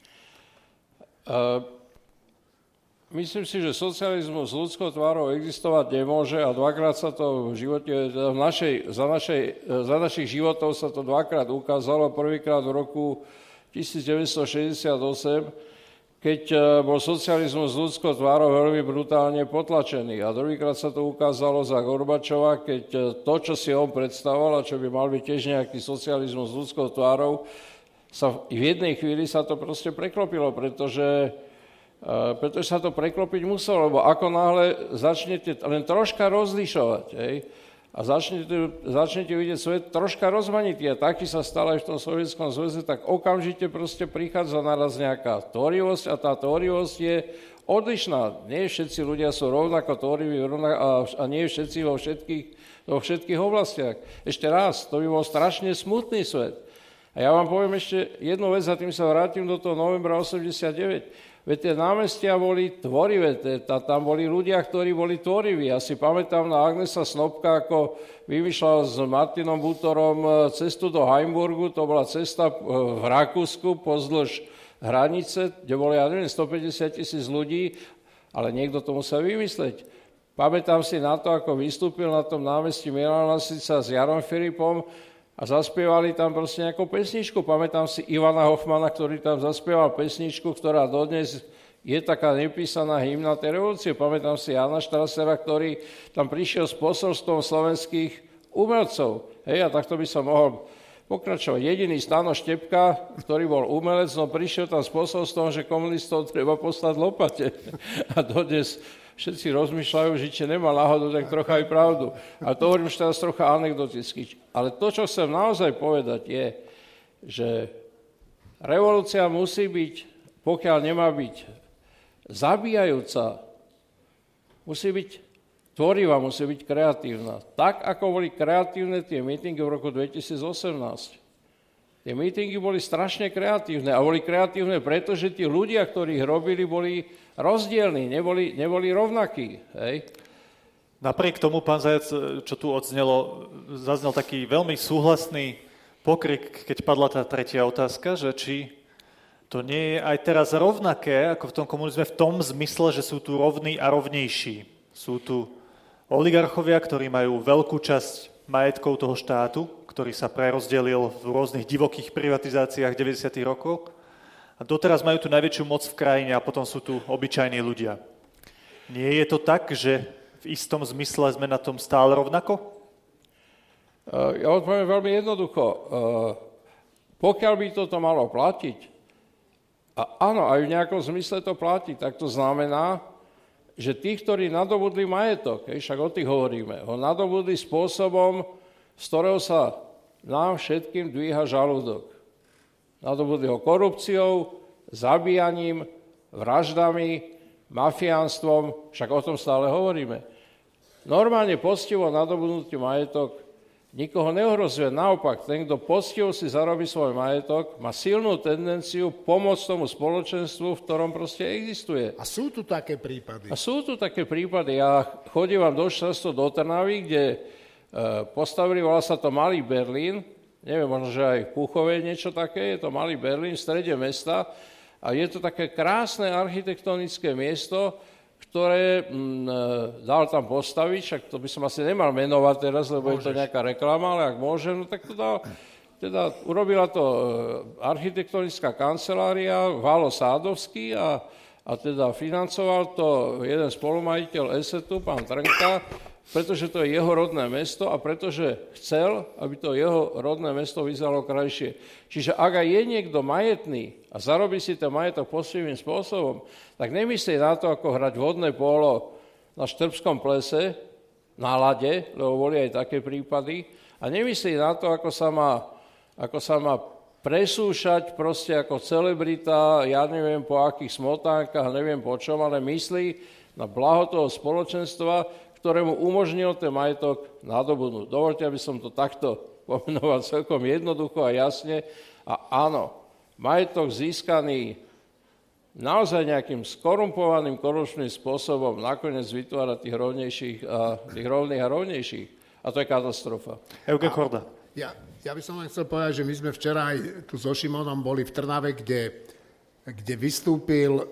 Uh... Myslím si, že socializmus s ľudskou tvárou existovať nemôže a dvakrát sa to v živote, v našej, za, našej, za našich životov sa to dvakrát ukázalo. Prvýkrát v roku devätnásťstošesťdesiatosem, keď bol socializmus s ľudskou tvárou veľmi brutálne potlačený. A druhýkrát sa to ukázalo za Gorbačova, keď to, čo si on predstavoval a čo by mal byť tiež nejaký socializmus s ľudskou tvárou, sa v jednej chvíli sa to proste preklopilo, pretože Uh, pretože sa to preklopiť muselo, lebo ako náhle začnete len troška rozlišovať, hej, a začnete, začnete vidieť svet troška rozmanitý, a taký sa stal aj v tom Sovietskom zväze, tak okamžite proste prichádza naraz nejaká tvorivosť a tá tvorivosť je odlišná. Nie všetci ľudia sú rovnako tvoriví a, a nie všetci vo všetkých, vo všetkých oblastiach. Ešte raz, to by bol strašne smutný svet. A ja vám poviem ešte jednu vec, a tým sa vrátim do toho novembra osemdesiatdeväť. Veď tie námestia boli tvorivé, tam boli ľudia, ktorí boli tvoriví. Ja si pamätám na Agnesa Snopka, ako vymýšľal s Martinom Butorom cestu do Heimburgu, to bola cesta v Rakúsku pozdĺž hranice, kde bolo, ja neviem, stopäťdesiat tisíc ľudí, ale niekto to musel vymysleť. Pamätám si na to, ako vystúpil na tom námestí Milana Lasica s Jarom Filipom a zaspievali tam proste nejakú pesničku. Pamätám si Ivana Hoffmana, ktorý tam zaspieval pesničku, ktorá dodnes je taká nepísaná hymna tej revolúcie. Pamätám si Jana Štrasera, ktorý tam prišiel s posolstvom slovenských umelcov. Hej, a takto by som mohol pokračovať. Jediný Stano Štepka, ktorý bol umelec, no prišiel tam s posolstvom, že komunistov treba poslať lopate. A dodnes všetci rozmýšľajú, že či nemá náhodou, tak trocha aj pravdu. A to hovorím už teraz trocha anekdoticky. Ale to, čo chcem naozaj povedať, je, že revolúcia musí byť, pokiaľ nemá byť zabíjajúca, musí byť tvorivá, musí byť kreatívna. Tak, ako boli kreatívne tie mítingy v roku dvetisícosemnásť. Tie mítingy boli strašne kreatívne a boli kreatívne, pretože tí ľudia, ktorí ich robili, boli rozdielní, neboli, neboli rovnakí. Hej? Napriek tomu, pán Zajac, čo tu odznelo, zaznel taký veľmi súhlasný pokrik, keď padla tá tretia otázka, že či to nie je aj teraz rovnaké, ako v tom komunizme, v tom zmysle, že sú tu rovní a rovnejší. Sú tu oligarchovia, ktorí majú veľkú časť majetkov toho štátu, ktorý sa prerozdelil v rôznych divokých privatizáciách deväťdesiatych rokov. A doteraz majú tu najväčšiu moc v krajine a potom sú tu obyčajní ľudia. Nie je to tak, že v istom zmysle sme na tom stále rovnako? Ja odpoviem veľmi jednoducho. Pokiaľ by toto malo platiť, a áno, aj v nejakom zmysle to platí, tak to znamená, že tí, ktorí nadobudli majetok, však o tých hovoríme, ho nadobudli spôsobom, z ktorého sa nám všetkým dvíha žalúdok. Nadobudli ho korupciou, zabíjaním, vraždami, mafiánstvom, však o tom stále hovoríme. Normálne poctivo nadobudnutý majetok nikoho neohrozuje. Naopak, ten, kto poctivo si zarobí svoj majetok, má silnú tendenciu pomôcť tomu spoločenstvu, v ktorom proste existuje. A sú tu také prípady? A sú tu také prípady. Ja chodím vám dosť často do Trnavy, kde postavili, volá sa to Malý Berlín, neviem, možno, že aj v Púchove je niečo také, je to Malý Berlín v strede mesta a je to také krásne architektonické miesto, ktoré m, dal tam postaviť, však to by som asi nemal menovať teraz, lebo Môžeš. Je to nejaká reklama, ale ak môžem, no tak to dal, teda urobila to architektonická kancelária Válo Sádovský a, a teda financoval to jeden spolumajiteľ Esetu, pán Trnka, pretože to je jeho rodné mesto a pretože chcel, aby to jeho rodné mesto vyzeralo krajšie. Čiže ak aj je niekto majetný a zarobí si ten majetok poctivým spôsobom, tak nemyslí na to, ako hrať vodné pólo na Štrbskom plese, na ľade, lebo boli aj také prípady, a nemyslí na to, ako sa má, ako sa má presúšať proste ako celebrita, ja neviem po akých smotánkach, neviem po čom, ale myslí na blaho toho spoločenstva, ktorému umožnil ten majetok nadobudnúť. Dovoľte, aby som to takto pomenoval celkom jednoducho a jasne. A áno, majetok získaný naozaj nejakým skorumpovaným korupčným spôsobom nakoniec vytvára tých rovnejších a tých rovných a rovnejších. A to je katastrofa. Eugen Korda. Ja, ja by som len chcel povedať, že my sme včera aj tu so Šimonom boli v Trnave, kde, kde vystúpil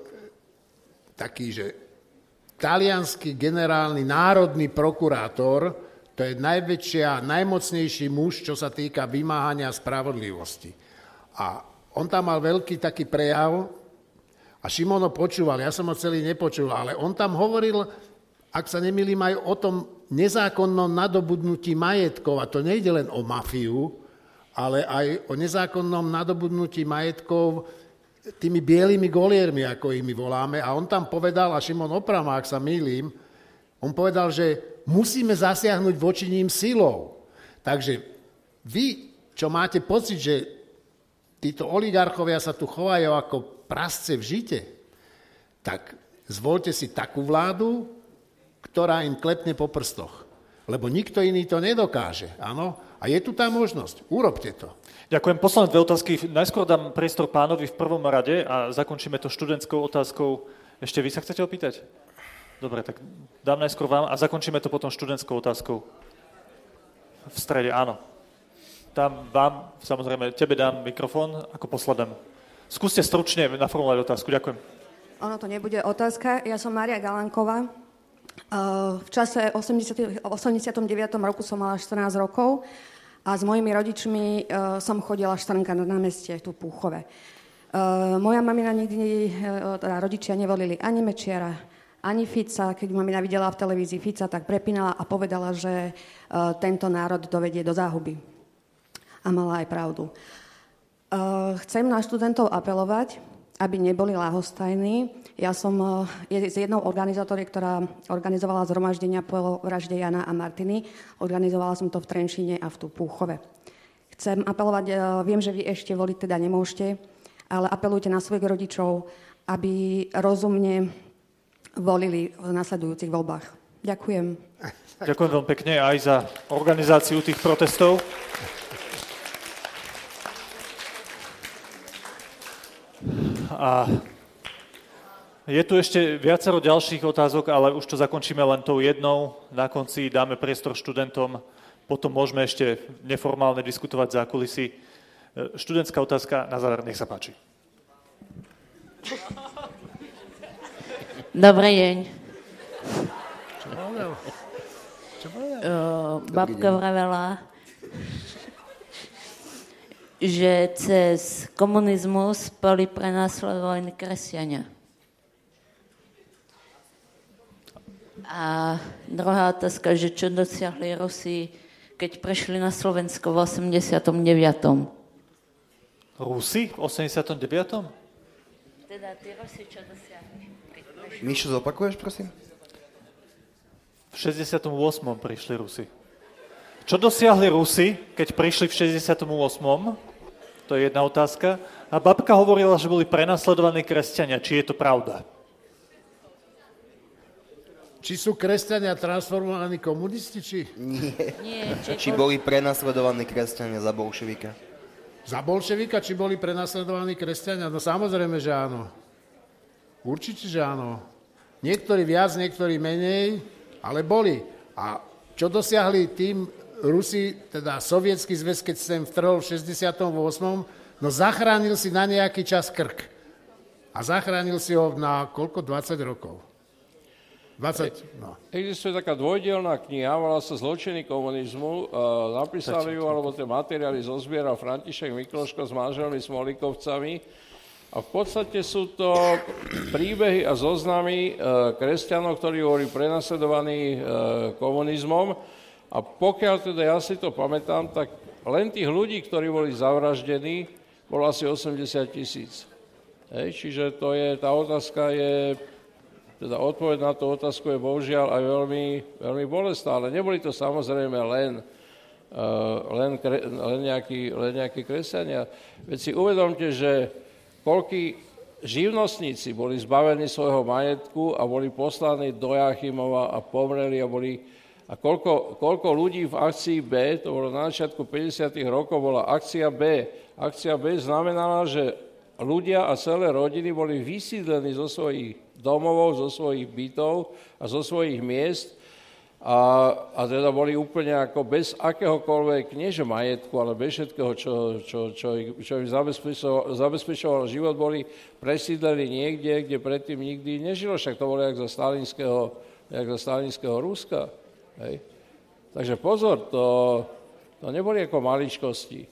taký, že taliansky generálny národný prokurátor, to je najväčšia, najmocnejší muž, čo sa týka vymáhania spravodlivosti. A on tam mal veľký taký prejav a Šimon ho počúval, ja som ho celý nepočul, ale on tam hovoril, ak sa nemýlim, aj o tom nezákonnom nadobudnutí majetkov, a to nejde len o mafiu, ale aj o nezákonnom nadobudnutí majetkov tými bielými goliermi, ako ich my voláme. A on tam povedal, a Šimon oprav, ak sa mýlim, on povedal, že musíme zasiahnuť voči ním silou. Takže vy, čo máte pocit, že títo oligarchovia sa tu chovajú ako prasce v žite, tak zvolte si takú vládu, ktorá im klepne po prstoch. lebo nikto iný to nedokáže. Áno? A je tu tá možnosť. Urobte to. Ďakujem. Posledné dve otázky. Najskôr dám priestor pánovi v prvom rade a zakončíme to študentskou otázkou. Ešte vy sa chcete opýtať? Dobre, tak dám najskôr vám a zakončíme to potom študentskou otázkou. V strede, áno. Dám vám, samozrejme, tebe dám mikrofón ako poslednému. Skúste stručne naformulovať otázku. Ďakujem. Ono to nebude otázka. Ja som Mária Galánková. V čase osemdesiatom deviatom roku som mala štrnásť rokov a s mojimi rodičmi som chodila štrnkať na námestie tu v Púchove. Moja mamina nikdy, teda rodičia nevolili ani Mečiara, ani Fica. Keď mamina videla v televízii Fica, tak prepínala a povedala, že tento národ dovedie do záhuby. A mala aj pravdu. Chcem na študentov apelovať, aby neboli ľahostajní. Ja som je z jednou organizátoriek, ktorá organizovala zhromaždenia po vražde Jana a Martiny. Organizovala som to v Trenčíne a v tu Púchove. Chcem apelovať, viem, že vy ešte voliť teda nemôžete, ale apelujte na svojich rodičov, aby rozumne volili v nasledujúcich voľbách. Ďakujem. Ďakujem veľmi pekne aj za organizáciu tých protestov. A je tu ešte viacero ďalších otázok, ale už to zakončíme len tou jednou. Na konci dáme priestor študentom, potom môžeme ešte neformálne diskutovať za kulisy. Študentská otázka, na záver, nech sa páči. Dobrý deň. Čo povedal? Čo povedal? Uh, babka vravela, že cez komunizmus boli prenasledovaní kresťania. A druhá otázka, že čo dosiahli Rusi, keď prešli na Slovensko v osemdesiatom deviatom Rusi v osemdesiatom deviatom Teda tí Rusi čo dosiahli? Mišu, zopakuješ, prosím? V šesťdesiatom ôsmom prišli Rusi. Čo dosiahli Rusi, keď prišli v šesťdesiatom ôsmom To je jedna otázka. A babka hovorila, že boli prenasledovaní kresťania. Či je to pravda? Či sú kresťania transformovaní komunisti, či? Nie. Nie či, či boli prenasledovaní kresťania za bolševika? Za bolševika, či boli prenasledovaní kresťania? No samozrejme, že áno. Určite, že áno. Niektorí viac, niektorí menej, ale boli. A čo dosiahli tým Rusi, teda Sovietský zväz, keď sem vtrhol v šesťdesiatom ôsmom No zachránil si na nejaký čas krk. A zachránil si ho na koľko? dvadsať rokov. dvadsať, no. Existuje taká dvojdielná kniha, volá sa Zločiny komunizmu. Napísali ju, alebo tie materiály zozbieral František Mikloško s manželmi Smolíkovcami. A v podstate sú to príbehy a zoznamy kresťanov, ktorí boli prenasledovaní komunizmom. A pokiaľ teda ja si to pamätám, tak len tých ľudí, ktorí boli zavraždení, bolo asi osemdesiat tisíc. Hej, čiže to je, tá otázka je, teda odpoveď na tú otázku je bohužiaľ aj veľmi, veľmi bolestná, ale neboli to samozrejme len, uh, len, kre, len, nejakí, len nejakí kresťania. Veď si uvedomte, že koľkí živnostníci boli zbavení svojho majetku a boli poslaní do Jáchymova a pomreli a boli... A koľko, koľko ľudí v akcii B, to bolo na začiatku päťdesiatych rokov, bola akcia B. Akcia B znamenala, že ľudia a celé rodiny boli vysídlení zo svojich domovov, zo svojich bytov a zo svojich miest a, a teda boli úplne ako bez akéhokoľvek, nie že majetku, ale bez všetkého, čo, čo, čo, čo im zabezpečovalo, zabezpečovalo život, boli presídlení niekde, kde predtým nikdy nežilo. Však to bolo jak za stalinského, jak za stalinského Ruska. Hej. Takže pozor, to, to neboli ako maličkosti.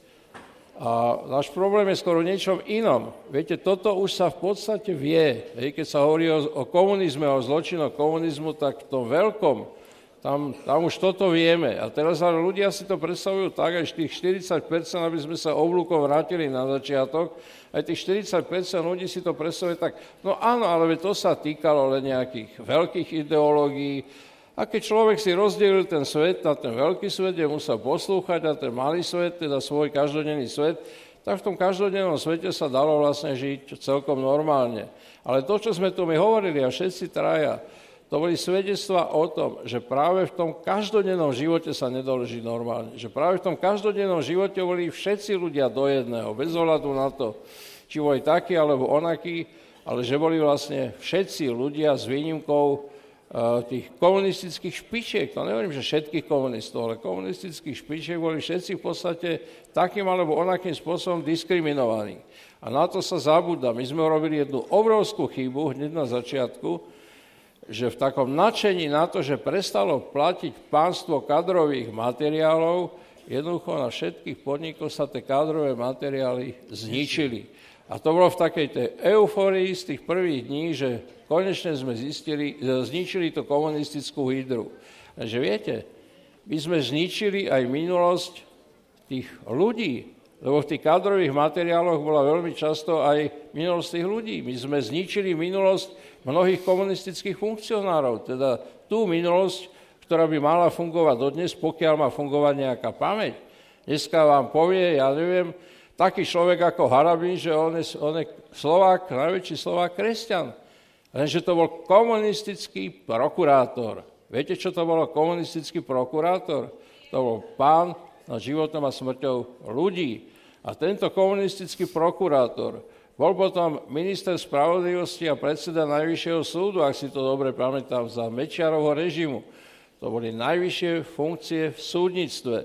A náš problém je skoro niečom inom. Viete, toto už sa v podstate vie. Hej. Keď sa hovorí o, o komunizme, o zločinoch komunizmu, tak v tom veľkom, tam, tam už toto vieme. A teraz ale ľudia si to predstavujú tak, aj tých štyridsať percent, aby sme sa oblúkom vrátili na začiatok, aj tých štyridsať percent ľudí si to predstavuje tak, no áno, ale to sa týkalo len nejakých veľkých ideológií. A keď človek si rozdielil ten svet na ten veľký svet, kde musel poslúchať, a ten malý svet, teda svoj každodenný svet, tak v tom každodennom svete sa dalo vlastne žiť celkom normálne. Ale to, čo sme tu my hovorili, a všetci traja, To boli svedectvá o tom, že práve v tom každodennom živote sa nedalo žiť normálne. Že práve v tom každodennom živote boli všetci ľudia do jedného, bez ohľadu na to, či boli takí alebo onakí, ale že boli vlastne všetci ľudia s výnimkou uh, tých komunistických špičiek. To nehovorím, že všetkých komunistov, ale komunistických špičiek boli všetci v podstate takým alebo onakým spôsobom diskriminovaní. A na to sa zabúda. My sme urobili jednu obrovskú chybu hneď na začiatku, že v takom nadšení na to, že prestalo platiť pánstvo kadrových materiálov, jednoducho na všetkých podnikoch sa tie kadrové materiály zničili. A to bolo v takej tej eufórii z tých prvých dní, že konečne sme zistili, zničili tú komunistickú hydru. Takže viete, my sme zničili aj minulosť tých ľudí, lebo v tých kadrových materiáloch bola veľmi často aj minulosť tých ľudí. My sme zničili minulosť mnohých komunistických funkcionárov, teda tú minulosť, ktorá by mala fungovať dodnes, pokiaľ má fungovať nejaká pamäť. Dneska vám povie, ja neviem, taký človek ako Harabin, že on je, on je Slovák, najväčší Slovák kresťan. Lenže to bol komunistický prokurátor. Viete, čo to bolo komunistický prokurátor? To bol pán nad životom a smrťou ľudí. A tento komunistický prokurátor bol potom minister spravodlivosti a predseda Najvyššieho súdu, ak si to dobre pamätám, za Mečiarovho režimu. To boli najvyššie funkcie v súdnictve.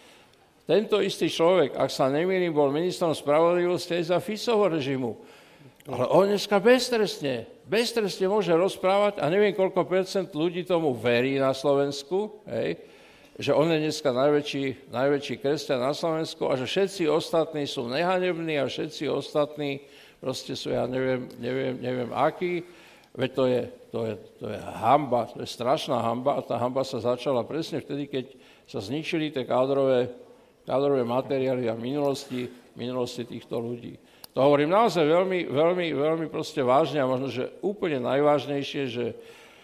Tento istý človek, ak sa nemýlim, bol ministrom spravodlivosti aj za Ficovho režimu. Ale on dneska beztrestne, beztrestne môže rozprávať a neviem, koľko percent ľudí tomu verí na Slovensku, hej, že on je dneska najväčší, najväčší kresťan na Slovensku a že všetci ostatní sú nehanební a všetci ostatní proste sú, ja neviem, neviem, neviem akí. Veď to je, to, je, to je hanba, to je strašná hanba a tá hanba sa začala presne vtedy, keď sa zničili tie kádrové, kádrové materiály a minulosti, minulosti týchto ľudí. To hovorím naozaj veľmi, veľmi, veľmi proste vážne a možno, že úplne najvážnejšie, že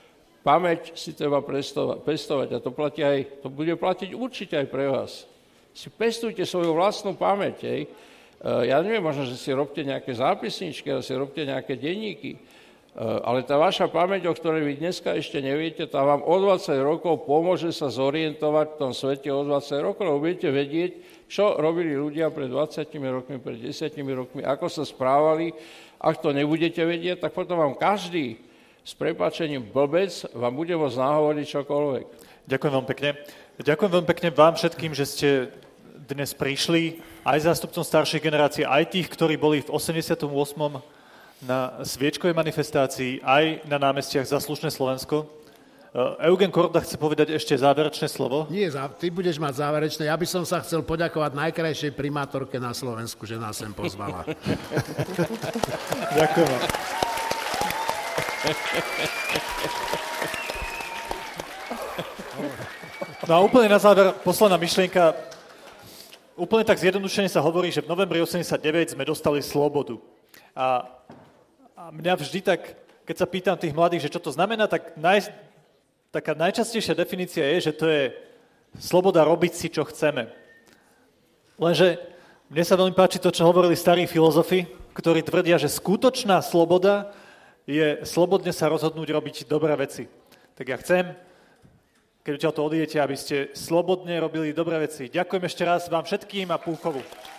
pamäť si treba pestovať a to, platí aj, to bude platiť určite aj pre vás. Si pestujte svoju vlastnú pamäť. Hej. Ja neviem, možno, že si robte nejaké zápisničky, a si robte nejaké denníky, ale tá vaša pamäť, o ktorej vy dneska ešte neviete, tá vám o dvadsať rokov pomôže sa zorientovať v tom svete o dvadsať rokov, lebo budete vedieť, čo robili ľudia pred dvadsiatimi rokmi, pred desiatimi rokmi, ako sa správali. Ak to nebudete vedieť, tak potom vám každý s prepáčením blbec vám bude môcť nahovoriť čokoľvek. Ďakujem vám pekne. Ďakujem veľmi pekne vám všetkým, že ste dnes prišli, aj zástupcom staršej generácie, aj tých, ktorí boli v osemdesiatom ôsmom na sviečkovej manifestácii, aj na námestiach Za slušné Slovensko. Eugen Korda chce povedať ešte záverečné slovo. Nie, ty budeš mať záverečné. Ja by som sa chcel poďakovať najkrajšej primátorke na Slovensku, že nás sem pozvala. Ďakujem vám. No a úplne na záver posledná myšlienka. Úplne tak zjednodušene sa hovorí, že v novembri osemdesiatdeväť sme dostali slobodu. A, a mňa vždy tak, keď sa pýtam tých mladých, že čo to znamená, tak naj, taká najčastejšia definícia je, že to je sloboda robiť si, čo chceme. Lenže mne sa veľmi páči to, čo hovorili starí filozofi, ktorí tvrdia, že skutočná sloboda je slobodne sa rozhodnúť robiť dobré veci. Tak ja chcem, keď odtiaľto odídete, aby ste slobodne robili dobré veci. Ďakujem ešte raz vám všetkým a Púchovu.